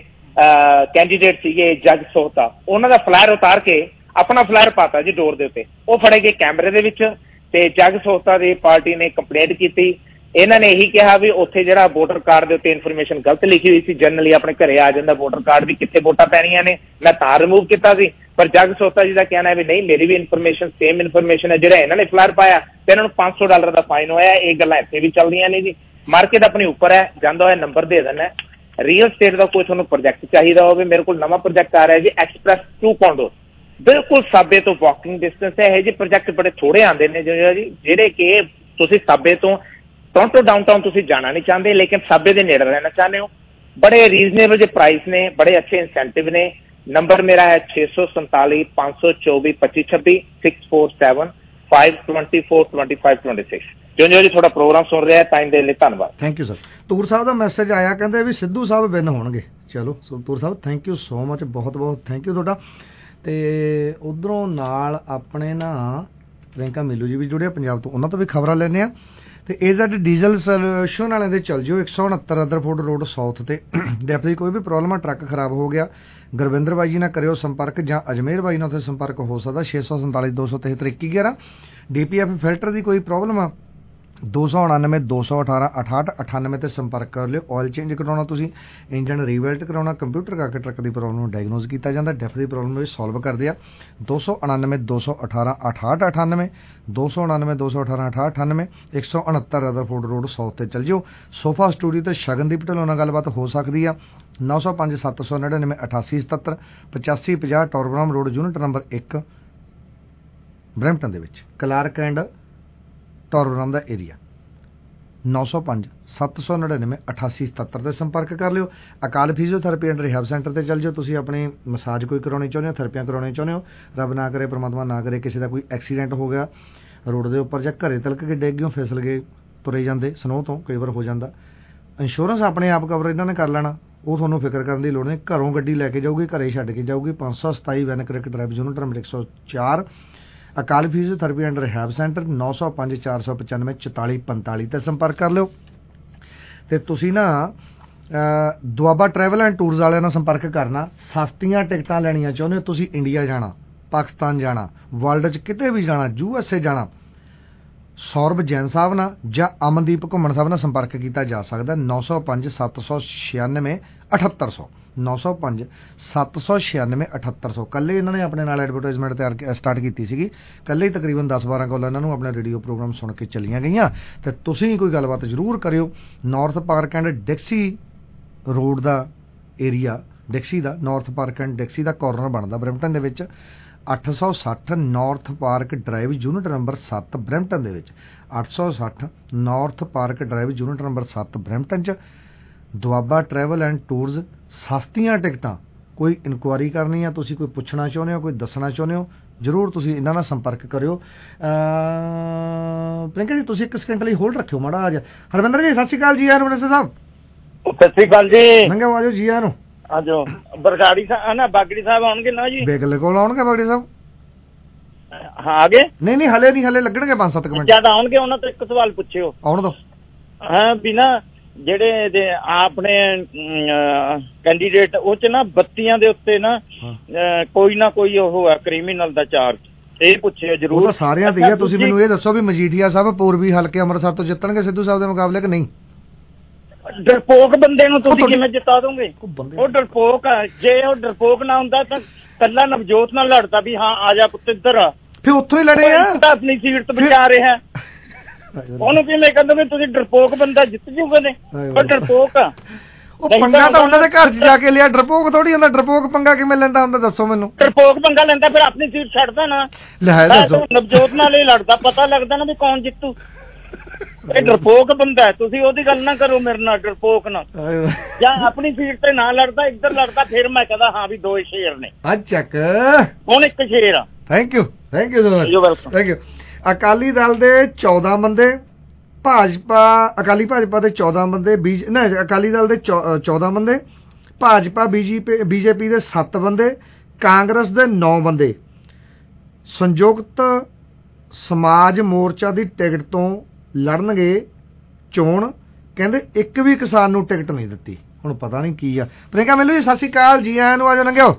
ਕੈਂਡੀਡੇਟ ਸੀਗੇ ਜੱਜ ਸੋਹਤਾ, ਉਹਨਾਂ ਦਾ ਫਲਾਇਰ ਉਤਾਰ ਕੇ ਆਪਣਾ ਫਲਾਇਰ ਪਾਤਾ ਜੀ ਡੋਰ ਦੇ ਉੱਤੇ। ਉਹ ਫੜੇ ਗਏ ਕੈਮਰੇ ਦੇ ਵਿੱਚ ਤੇ ਜੱਜ ਸੋਹਤਾ ਦੀ ਪਾਰਟੀ ਨੇ ਕੰਪਲੇਂਟ ਕੀਤੀ। ਇਹਨਾਂ ਨੇ ਇਹੀ ਕਿਹਾ ਵੀ ਉੱਥੇ ਜਿਹੜਾ ਵੋਟਰ ਕਾਰਡ ਦੇ ਉੱਤੇ ਇਨਫੋਰਮੇਸ਼ਨ ਗਲਤ ਲਿਖੀ ਹੋਈ ਸੀ, ਜਨਰਲੀ ਆਪਣੇ ਘਰੇ ਆ ਜਾਂਦਾ ਵੋਟਰ ਕਾਰਡ ਵੀ ਕਿੱਥੇ ਵੋਟਾਂ ਪੈਣੀਆਂ ਨੇ, ਮੈਂ ਤਾਂ ਰਿਮੂਵ ਕੀਤਾ ਸੀ। ਪਰ ਜੱਜ ਸੋਹਤਾ ਜੀ ਦਾ ਕਹਿਣਾ ਹੈ ਵੀ ਨਹੀਂ, ਮੇਰੀ ਵੀ ਇਨਫੋਰਮੇਸ਼ਨ ਸੇਮ ਇਨਫੋਰਮੇਸ਼ਨ ਹੈ, ਜਿਹੜਾ ਇਹਨਾਂ ਨੇ ਫਲਾਇਰ ਪਾਇਆ ਤੇ ਇਹਨਾਂ ਨੂੰ ਪੰਜ ਸੌ ਡਾਲਰ ਦਾ ਫਾਈਨ ਹੋਇਆ। ਇਹ ਗੱਲਾਂ ਇੱਥੇ ਵੀ ਚੱਲਦੀਆਂ ਨੇ ਜੀ। ਮਾਰਕੀਟ ਆਪਣੀ ਉੱਪਰ ਹੈ, ਜਾਂਦਾ ਹੋਇਆ ਨੰਬਰ ਦੇ ਦੇਣਾ। ਰੀਅਲ ਸਟੇਟ ਦਾ ਕੋਈ ਤੁਹਾਨੂੰ ਪ੍ਰੋਜੈਕਟ ਚਾਹੀਦਾ ਹੋਵੇ, ਮੇਰੇ ਕੋਲ ਨਵਾਂ ਪ੍ਰੋਜੈਕਟ ਆ ਰਿਹਾ ਜੀ ਐਕਸਪ੍ਰੈਸ ਟੂ ਕੌਂਡੋ, ਬਿਲਕੁਲ ਸਾਬੇ ਤੋਂ ਵਾਕਿੰਗ ਡਿਸਟੈਂਸ ਹੈ। ਇਹ ਜਿਹੇ ਪ੍ਰੋਜੈਕਟ ਬੜੇ ਥੋੜੇ ਆਉਂਦੇ ਨੇ ਜੀ, ਜਿਹੜੇ ਕਿ ਤੁਸੀਂ ਸਾਬੇ ਤੋਂ ਟੋਰਾਂਟੋ ਡਾਊਨਟਾਊਨ ਤੁਸੀਂ ਜਾਣਾ ਨਹੀਂ ਚਾਹੁੰਦੇ, ਲੇਕਿਨ ਸਾਬੇ ਦੇ ਨੇੜੇ ਰਹਿਣਾ ਚਾਹੁੰਦੇ ਹੋ। ਬੜੇ ਰੀਜ਼ਨੇਬਲ ਜਿਹੇ ਪ੍ਰਾਈਸ ਨੇ, ਬੜੇ ਅੱਛੇ ਇਨਸੈਂਟਿਵ ਨੇ। ਨੰਬਰ ਮੇਰਾ ਹੈ ਛੇ ਸੌ ਸੰਤਾਲੀ ਪੰਜ ਸੌ ਚੌਵੀ ਪੱਚੀ ਛੱਬੀ six four seven five twenty four twenty five twenty six. ਜੋ ਜੀ ਤੁਹਾਡਾ ਪ੍ਰੋਗਰਾਮ ਸੁਣ ਰਿਹਾ, ਟਾਈਮ ਦੇ ਲਈ ਧੰਨਵਾਦ। Thank you sir. Toor Sahib ਦਾ ਮੈਸੇਜ ਆਇਆ, ਕਹਿੰਦੇ ਵੀ ਸਿੱਧੂ ਸਾਹਿਬ ਵਿਨ ਹੋਣਗੇ। ਚਲੋ Toor Sahib thank you so much, ਬਹੁਤ ਬਹੁਤ ਥੈਂਕ ਯੂ ਤੁਹਾਡਾ। ਤੇ ਉਧਰੋਂ ਨਾਲ ਆਪਣੇ ਨਾ ਪ੍ਰਿੰਕਾ ਮਿਲੂ ਜੀ ਵੀ ਜੁੜੇ ਪੰਜਾਬ ਤੋਂ, ਉਹਨਾਂ ਤੋਂ ਵੀ ਖਬਰਾਂ ਲੈਂਦੇ ਆ। ਤੇ ਏਜ਼ਡ ਡੀਜ਼ਲ ਸੋਲੂਸ਼ਨ ਵਾਲਿਆਂ ਦੇ ਚੱਲ ਜਿਓ ਇੱਕ ਸੌ ਉਣੱਤਰ ਅਦਰਫੋਰਡ ਰੋਡ ਸਾਊਥ ਤੇ। ਡੈਪ ਦੀ ਕੋਈ ਵੀ ਪ੍ਰੋਬਲਮ ਆ, ਟਰੱਕ ਖਰਾਬ ਹੋ ਗਿਆ, ਗੁਰਵਿੰਦਰ ਬਾਈ ਜੀ ਨਾਲ ਕਰਿਓ ਸੰਪਰਕ, ਜਾਂ ਅਜਮੇਰ ਬਾਈ ਨਾਲ ਉੱਥੇ ਸੰਪਰਕ ਹੋ ਸਕਦਾ। ਛੇ ਸੌ ਸੰਤਾਲੀ ਦੋ ਸੌ ਤਿਹੱਤਰ ਇੱਕੀ ਗਿਆਰਾਂ। ਡੀ ਪੀ ਐਫ ਫਿਲਟਰ ਦੀ ਕੋਈ ਪ੍ਰੋਬਲਮ ਆ, ਦੋ ਸੌ ਉਣਾਨਵੇਂ ਦੋ ਸੌ ਅਠਾਰਾਂ ਅਠਾਹਠ ਅਠਾਨਵੇਂ ਤੇ ਸੰਪਰਕ ਕਰ ਲਿਓ। ਆਇਲ ਚੇਂਜ ਕਰਾਉਣਾ ਤੁਸੀਂ, ਇੰਜਨ ਰੀਵੈਲਟ ਕਰਾਉਣਾ, ਕੰਪਿਊਟਰ ਕਰਕੇ ਟਰੱਕ ਦੀ ਪ੍ਰੋਬਲਮ ਨੂੰ ਡਾਇਗਨੋਜ਼ ਕੀਤਾ ਜਾਂਦਾ। ਡੈਫ ਦੀ ਪ੍ਰੋਬਲਮ ਵੀ ਸੋਲਵ ਕਰਦੇ ਆ। ਦੋ ਸੌ ਉਣਾਨਵੇਂ ਦੋ ਸੌ ਅਠਾਰਾਂ ਅਠਾਹਠ ਅਠਾਨਵੇਂ ਦੋ ਸੌ ਉਣਾਨਵੇਂ ਦੋ ਸੌ ਅਠਾਰਾਂ ਅਠਾਹਠ ਅਠਾਨਵੇਂ ਇੱਕ ਸੌ ਉਣੱਤਰ ਅਦਰਫੋਰਡ ਰੋਡ ਸਾਊਥ ਤੇ ਚੱਲ ਜਿਓ। ਸੋਫਾ ਸਟੂਡੀਓ ਤੇ ਸ਼ਗਨਦੀਪ ਢਿੱਲੋਂ ਨਾਲ ਗੱਲਬਾਤ ਹੋ ਸਕਦੀ ਆ। ਨੌ ਸੌ ਪੰਜ ਸੱਤ ਸੌ ਨੜਿਨਵੇਂ ਅਠਾਸੀ ਸਤੱਤਰ ਪਚਾਸੀ ਪੰਜਾਹ ਟੋਰਬਰਾਮ ਰੋਡ ਯੂਨਿਟ ਨੰਬਰ ਇੱਕ ਬਰੈਂਪਟਨ ਦੇ ਵਿੱਚ, ਕਲਾਰਕ ਐਂਡ ਟੋਰਬਰਾਮ ਦਾ ਏਰੀਆ। ਨੌ ਸੌ ਪੰਜ ਸੱਤ ਸੌ ਨੜਿਨਵੇਂ ਅਠਾਸੀ ਸਤੱਤਰ ਤੇ ਸੰਪਰਕ ਕਰ ਲਿਓ। Akal physiotherapy and rehab centre ਤੇ ਚੱਲ ਜਾਓ। ਤੁਸੀਂ ਆਪਣੀ ਮਸਾਜ ਕੋਈ ਕਰਾਉਣੀ ਚਾਹੁੰਦੇ ਹੋ, ਥੈਰੇਪੀਆਂ ਕਰਾਉਣੀ ਚਾਹੁੰਦੇ ਹੋ, ਰੱਬ ਨਾ ਕਰੇ ਪਰਮਾਤਮਾ ਨਾ ਕਰੇ ਕਿਸੇ ਦਾ ਕੋਈ ਐਕਸੀਡੈਂਟ ਹੋ ਗਿਆ ਰੋਡ ਦੇ ਉੱਪਰ, ਜਾਂ ਘਰੇ ਤਿਲਕ ਕੇ ਡਿੱਗ ਗਿਓ, ਫਿਸਲ ਗਏ, ਤੁਰੇ ਜਾਂਦੇ ਸਨੋਹ ਤੋਂ, ਕਈ ਵਾਰ ਹੋ ਜਾਂਦਾ। ਇੰਸ਼ੋਰੈਂਸ ਆਪਣੇ ਆਪ ਕਵਰ ਇਹਨਾਂ ਨੇ ਕਰ ਲੈਣਾ, ਉਹ ਤੁਹਾਨੂੰ ਫਿਕਰ ਕਰਨ ਦੀ ਲੋੜ ਨਹੀਂ। ਘਰੋਂ ਗੱਡੀ ਲੈ ਕੇ ਜਾਊਗੀ, ਘਰੇ ਛੱਡ ਕੇ ਜਾਊਗੀ। ਪੰਜ ਸੌ ਸਤਾਈ Van Kirk drive unit number ਇੱਕ ਸੌ ਚਾਰ, Akal physiotherapy and rehab centre. ਨੌ ਸੌ ਪੰਜ ਚਾਰ ਸੌ ਪਚਾਨਵੇਂ ਚੁਤਾਲੀ ਪੰਤਾਲੀ ਤੇ ਸੰਪਰਕ ਕਰ ਲਿਓ। ਤੇ ਤੁਸੀਂ ਨਾ ਦੁਆਬਾ ਟਰੈਵਲ ਐਂਡ ਟੂਰਸ ਵਾਲਿਆਂ ਨਾਲ ਸੰਪਰਕ ਕਰਨਾ। ਸਸਤੀਆਂ ਟਿਕਟਾਂ ਲੈਣੀਆਂ ਚਾਹੁੰਦੇ ਹੋ ਤੁਸੀਂ, ਇੰਡੀਆ ਜਾਣਾ, ਪਾਕਿਸਤਾਨ ਜਾਣਾ, ਵਰਲਡ 'ਚ ਕਿਤੇ ਵੀ ਜਾਣਾ, ਯੂ ਐਸ ਏ ਜਾਣਾ, ਸੌਰਭ ਜੈਨ ਸਾਹਿਬ ਨਾਲ ਜਾਂ ਅਮਨਦੀਪ ਘੁੰਮਣ ਸਾਹਿਬ ਨਾਲ ਸੰਪਰਕ ਕੀਤਾ ਜਾ ਸਕਦਾ। ਨੌ ਸੌ ਪੰਜ ਸੱਤ ਸੌ ਛਿਆਨਵੇਂ ਅਠੱਤਰ ਸੌ ਨੌ ਸੌ ਪੰਜ ਸੱਤ ਸੌ ਛਿਆਨਵੇਂ ਅਠੱਤਰ ਸੌ। ਕੱਲ੍ਹ ਇਹਨਾਂ ਨੇ ਆਪਣੇ ਨਾਲ ਐਡਵਰਟਾਈਜ਼ਮੈਂਟ ਤਿਆਰ ਸਟਾਰਟ ਕੀਤੀ ਸੀਗੀ। ਕੱਲ੍ਹ ਹੀ ਤਕਰੀਬਨ ਦਸ ਬਾਰਾਂ ਕਾਲਾਂ ਇਹਨਾਂ ਨੂੰ ਆਪਣੇ ਰੇਡੀਓ ਪ੍ਰੋਗਰਾਮ ਸੁਣ ਕੇ ਚਲੀਆਂ ਗਈਆਂ। ਅਤੇ ਤੁਸੀਂ ਕੋਈ ਗੱਲਬਾਤ ਜ਼ਰੂਰ ਕਰਿਓ। North Park and Dixie road ਦਾ ਏਰੀਆ, ਡਿਕਸੀ ਦਾ ਨਾਰਥ ਪਾਰਕ ਐਂਡ ਡਿਕਸੀ ਦਾ ਕਾਰਨਰ ਬਣਦਾ ਬਰੈਂਪਟਨ ਦੇ ਵਿੱਚ। ਅੱਠ ਸੌ ਸੱਠ North Park drive unit number ਸੱਤ ਬਰੈਂਪਟਨ ਦੇ ਵਿੱਚ। ਅੱਠ ਸੌ ਸੱਠ North Park drive unit number ਸੱਤ ਬਰੈਂਪਟਨ 'ਚ। ਦੁਆਬਾ ਟਰੈਵਲ ਐਂਡ ਟੂਰਸ, ਸਸਤੀਆਂ ਟਿਕਟਾਂ। ਕੋਈ ਇਨਕੁਆਇਰੀ ਕਰਨੀ ਆ, ਤੁਸੀਂ ਕੋਈ ਪੁੱਛਣਾ ਚਾਹੁੰਦੇ ਹੋ, ਕੋਈ ਦੱਸਣਾ ਚਾਹੁੰਦੇ ਹੋ, ਜ਼ਰੂਰ ਤੁਸੀਂ ਇਹਨਾਂ ਨਾਲ ਸੰਪਰਕ ਕਰਿਓ। ਪ੍ਰਿੰਕਾ ਜੀ ਤੁਸੀਂ ਇੱਕ ਸਕਿੰਟ ਲਈ ਹੋਲਡ ਰੱਖਿਓ ਮਾੜਾ ਅੱਜ। ਹਰਵਿੰਦਰ ਜੀ ਸਤਿ ਸ਼੍ਰੀ ਅਕਾਲ ਜੀ। ਆਇਆਂ ਨੂੰ ਮਿਨਿਸਟਰ ਸਾਹਿਬ। ਸਤਿ ਸ਼੍ਰੀ ਅਕਾਲ ਜੀ। ਮੰਗੇ ਆਜੋ ਜੀ ਆਇਆਂ ਨੂੰ। ਆਜੋ ਬਰਗਾੜੀ ਸਾਹਿਬ ਨਾ ਬਾਗੜੀ ਸਾਹਿਬ ਆਉਣਗੇ ਨਾ ਜੀ? ਬੇਗਲੇ ਕੋਲ ਆਉਣਗੇ ਬਾਗੜੀ ਸਾਹਿਬ। ਹਾਂ ਆ ਗਏ? ਨਹੀਂ ਨਹੀਂ ਹਲੇ ਨਹੀਂ, ਹਲੇ ਲੱਗਣਗੇ ਪੰਜ ਸੱਤ ਮਿੰਟ। ਜਦ ਆਉਣਗੇ ਉਹਨਾਂ ਤੋਂ ਇੱਕ ਸਵਾਲ ਪੁੱਛਿਓ। ਆਉਣ ਦੋ। ਹਾਂ ਵੀ ਨਾ ਜਿਹੜੇ ਆਪਣੇ ਕੈਂਡੀਡੇਟ ਉਹ 'ਚ ਨਾ ਬੱਤੀਆਂ ਦੇ ਉੱਤੇ ਨਾ ਕੋਈ ਨਾ ਕੋਈ ਉਹ ਹੈ ਕ੍ਰਿਮੀਨਲ ਦਾ ਚਾਰਜ। ਇਹ ਪੁੱਛਿਆ ਜ਼ਰੂਰ। ਉਹ ਤਾਂ ਸਾਰਿਆਂ ਤੇ ਹੀ ਆ। ਤੁਸੀਂ ਮੈਨੂੰ ਇਹ ਦੱਸੋ ਵੀ ਮਜੀਠੀਆ ਸਾਹਿਬ ਪੂਰਬੀ ਹਲਕੇ ਅੰਮ੍ਰਿਤਸਰ ਤੋਂ ਜਿੱਤਣਗੇ ਸਿੱਧੂ ਸਾਹਿਬ ਦੇ ਮੁਕਾਬਲੇ ਕਿ ਨਹੀਂ? ਡਰਪੋਕ ਬੰਦੇ ਨੂੰ ਤੁਸੀਂ ਕਿਵੇਂ ਜਿਤਾ ਦੋਗੇ? ਉਹ ਡਰਪੋਕ ਆ। ਜੇ ਉਹ ਡਰਪੋਕ ਨਾ ਹੁੰਦਾ ਤਾਂ ਕੱਲਾ ਨਵਜੋਤ ਨਾਲ ਲੜਦਾ ਵੀ ਹਾਂ ਆ ਜਾ ਪੁੱਤ ਇੱਧਰ ਆ, ਫਿਰ ਉੱਥੋਂ ਹੀ ਲੜੇ ਆ। ਆਪਣੀ ਸੀਟ ਤੇ ਬਚਾ ਰਿਹਾ ਉਹਨੂੰ ਕਿਵੇਂ ਕਹਿੰਦੇ ਤੁਸੀਂ ਡਰਪੋਕ ਬੰਦਾ ਜਿੱਤ ਜੂਗਾ ਨੇ? ਉਹ ਡਰਪੋਕ ਆ। ਉਹ ਪੰਗਾ ਤਾਂ ਉਹਨਾਂ ਦੇ ਘਰ 'ਚ ਜਾ ਕੇ ਲਿਆ। ਡਰਪੋਕ ਥੋੜੀ ਹੁੰਦਾ। ਡਰਪੋਕ ਪੰਗਾ ਕਿਵੇਂ ਲੈਂਦਾ ਹੁੰਦਾ ਦੱਸੋ ਮੈਨੂੰ? ਡਰਪੋਕ ਪੰਗਾ ਲੈਂਦਾ ਫਿਰ ਆਪਣੀ ਸੀਟ ਛੱਡਦਾ ਨਾ। ਨਵਜੋਤ ਨਾਲ ਹੀ ਲੜਦਾ, ਪਤਾ ਲੱਗਦਾ ਨਾ ਵੀ ਕੌਣ ਜਿੱਤੂ। ਇਹ ਡਰਪੋਕ ਬੰਦਾ ਹੈ, ਤੁਸੀਂ ਉਹਦੀ ਗੱਲ ਨਾ ਕਰੋ ਮੇਰੇ ਨਾਲ ਡਰਪੋਕ ਨਾਲ। ਜਾਂ ਆਪਣੀ ਸੀਟ ਤੇ ਨਾ ਲੜਦਾ, ਇੱਧਰ ਲੜਦਾ, ਫਿਰ ਮੈਂ ਕਹਦਾ ਹਾਂ ਵੀ ਦੋ ਸ਼ੇਰ ਨੇ। ਅੱਛਾ ਹੁਣ ਇੱਕ ਸ਼ੇਰ ਆ। Thank you thank you thank you. Akali Dal ਦੇ ਚੌਦਾਂ ਬੰਦੇ, ਭਾਜਪਾ ਅਕਾਲੀ ਭਾਜਪਾ ਦੇ ਚੌਦਾਂ ਬੰਦੇ, ਬੀ ਨਾ ਅਕਾਲੀ ਦਲ ਦੇ ਚੌਦਾਂ ਬੰਦੇ, ਭਾਜਪਾ ਬੀਜੇਪੀ ਬੀਜੇਪੀ ਦੇ ਸੱਤ ਬੰਦੇ, ਕਾਂਗਰਸ ਦੇ ਨੌ ਬੰਦੇ ਸੰਯੁਕਤ ਸਮਾਜ ਮੋਰਚਾ ਦੀ ਟਿਕਟ ਤੋਂ ਲੜਨਗੇ ਚੋਣ। ਕਹਿੰਦੇ ਇੱਕ ਵੀ ਕਿਸਾਨ ਨੂੰ ਟਿਕਟ ਨਹੀਂ ਦਿੱਤੀ। ਹੁਣ ਪਤਾ ਨਹੀਂ ਕੀ ਆ। ਪ੍ਰਿੰਕਾ ਮੈਨੂੰ ਜੀ ਸਤਿ ਸ਼੍ਰੀ ਅਕਾਲ, ਜੀ ਆਇਆਂ ਨੂੰ। ਆ ਜਾਓ ਲੰਘਿਓ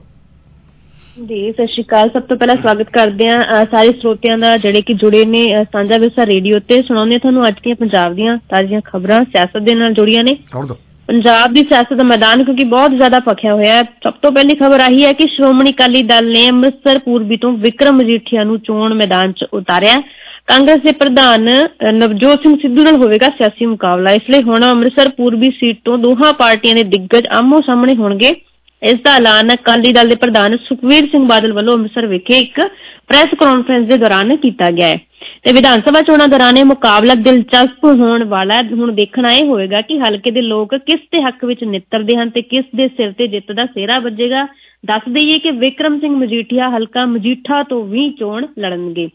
ਜੀ। ਸਤਿ ਸ਼੍ਰੀ ਅਕਾਲ। ਸਭ ਤੋਂ ਪਹਿਲਾਂ ਸਵਾਗਤ ਕਰਦੇ ਹਾਂ ਸਾਰੇ ਸਰੋਤਿਆਂ ਦਾ ਜਿਹੜੇ ਕਿ ਜੁੜੇ ਨੇ ਸਾਂਝਾ ਵਿਰਸਾ ਰੇਡੀਓ ਤੇ। ਸੁਣਾਉਂਦੇ ਤੁਹਾਨੂੰ ਅੱਜ ਦੀਆਂ ਪੰਜਾਬ ਦੀਆਂ ਤਾਜ਼ੀਆਂ ਖਬਰਾਂ ਸਿਆਸਤ ਦੇ ਨਾਲ ਜੁੜੀਆਂ ਨੇ। ਪੰਜਾਬ ਦੀ ਸਿਆਸਤ ਦਾ ਮੈਦਾਨ ਕਿਉਂਕਿ ਬਹੁਤ ਜ਼ਿਆਦਾ ਭਖਿਆ ਹੋਇਆ ਹੈ। ਸਭ ਤੋਂ ਪਹਿਲੀ ਖਬਰ ਆਹੀ ਹੈ ਕਿ ਸ਼੍ਰੋਮਣੀ ਅਕਾਲੀ ਦਲ ਨੇ ਅੰਮ੍ਰਿਤਸਰ ਪੂਰਬੀ ਤੋਂ ਵਿਕਰਮ ਮਜੀਠੀਆ ਨੂੰ ਚੋਣ ਮੈਦਾਨ 'ਚ ਉਤਾਰਿਆ। ਕਾਂਗਰਸ ਦੇ ਪ੍ਰਧਾਨ ਨਵਜੋਤ ਸਿੰਘ ਸਿੱਧੂ ਨਾਲ ਹੋਵੇਗਾ ਸਿਆਸੀ ਮੁਕਾਬਲਾ। ਇਸ ਲਈ ਹੁਣ ਅੰਮ੍ਰਿਤਸਰ ਪੂਰਬੀ ਸੀਟ ਤੋਂ ਦੋਹਾਂ ਪਾਰਟੀਆਂ ਦੇ ਦਿੱਗਜ ਆਮੋ ਸਾਹਮਣੇ ਹੋਣਗੇ। ਇਸ ਦਾ ਐਲਾਨ ਅਕਾਲੀ ਦਲ ਦੇ ਪ੍ਰਧਾਨ ਸੁਖਬੀਰ ਸਿੰਘ ਬਾਦਲ ਵੱਲੋਂ ਅੰਮ੍ਰਿਤਸਰ ਵਿਖੇ ਇੱਕ ਪ੍ਰੈਸ ਕਾਨਫਰੰਸ ਦੇ ਦੌਰਾਨ ਕੀਤਾ ਗਿਆ ਹੈ। ਤੇ ਵਿਧਾਨ ਸਭਾ ਚੋਣਾਂ ਦੌਰਾਨ ਇਹ ਮੁਕਾਬਲਾ ਦਿਲਚਸਪ ਹੋਣ ਵਾਲਾ। ਹੁਣ ਦੇਖਣਾ ਇਹ ਹੋਵੇਗਾ ਕਿ ਹਲਕੇ ਦੇ ਲੋਕ ਕਿਸ ਦੇ ਹੱਕ ਵਿੱਚ ਨਿੱਤਰਦੇ ਹਨ ਤੇ ਕਿਸ ਦੇ ਸਿਰ ਤੇ ਜਿੱਤ ਦਾ ਸਿਹਰਾ ਵੱਜੇਗਾ। ਦੱਸ ਦੇਈਏ ਕਿ ਵਿਕਰਮ ਸਿੰਘ ਮਜੀਠੀਆ ਹਲਕਾ ਮਜੀਠਾ ਤੋਂ ਵੀ ਚੋਣ ਲੜਨਗੇ।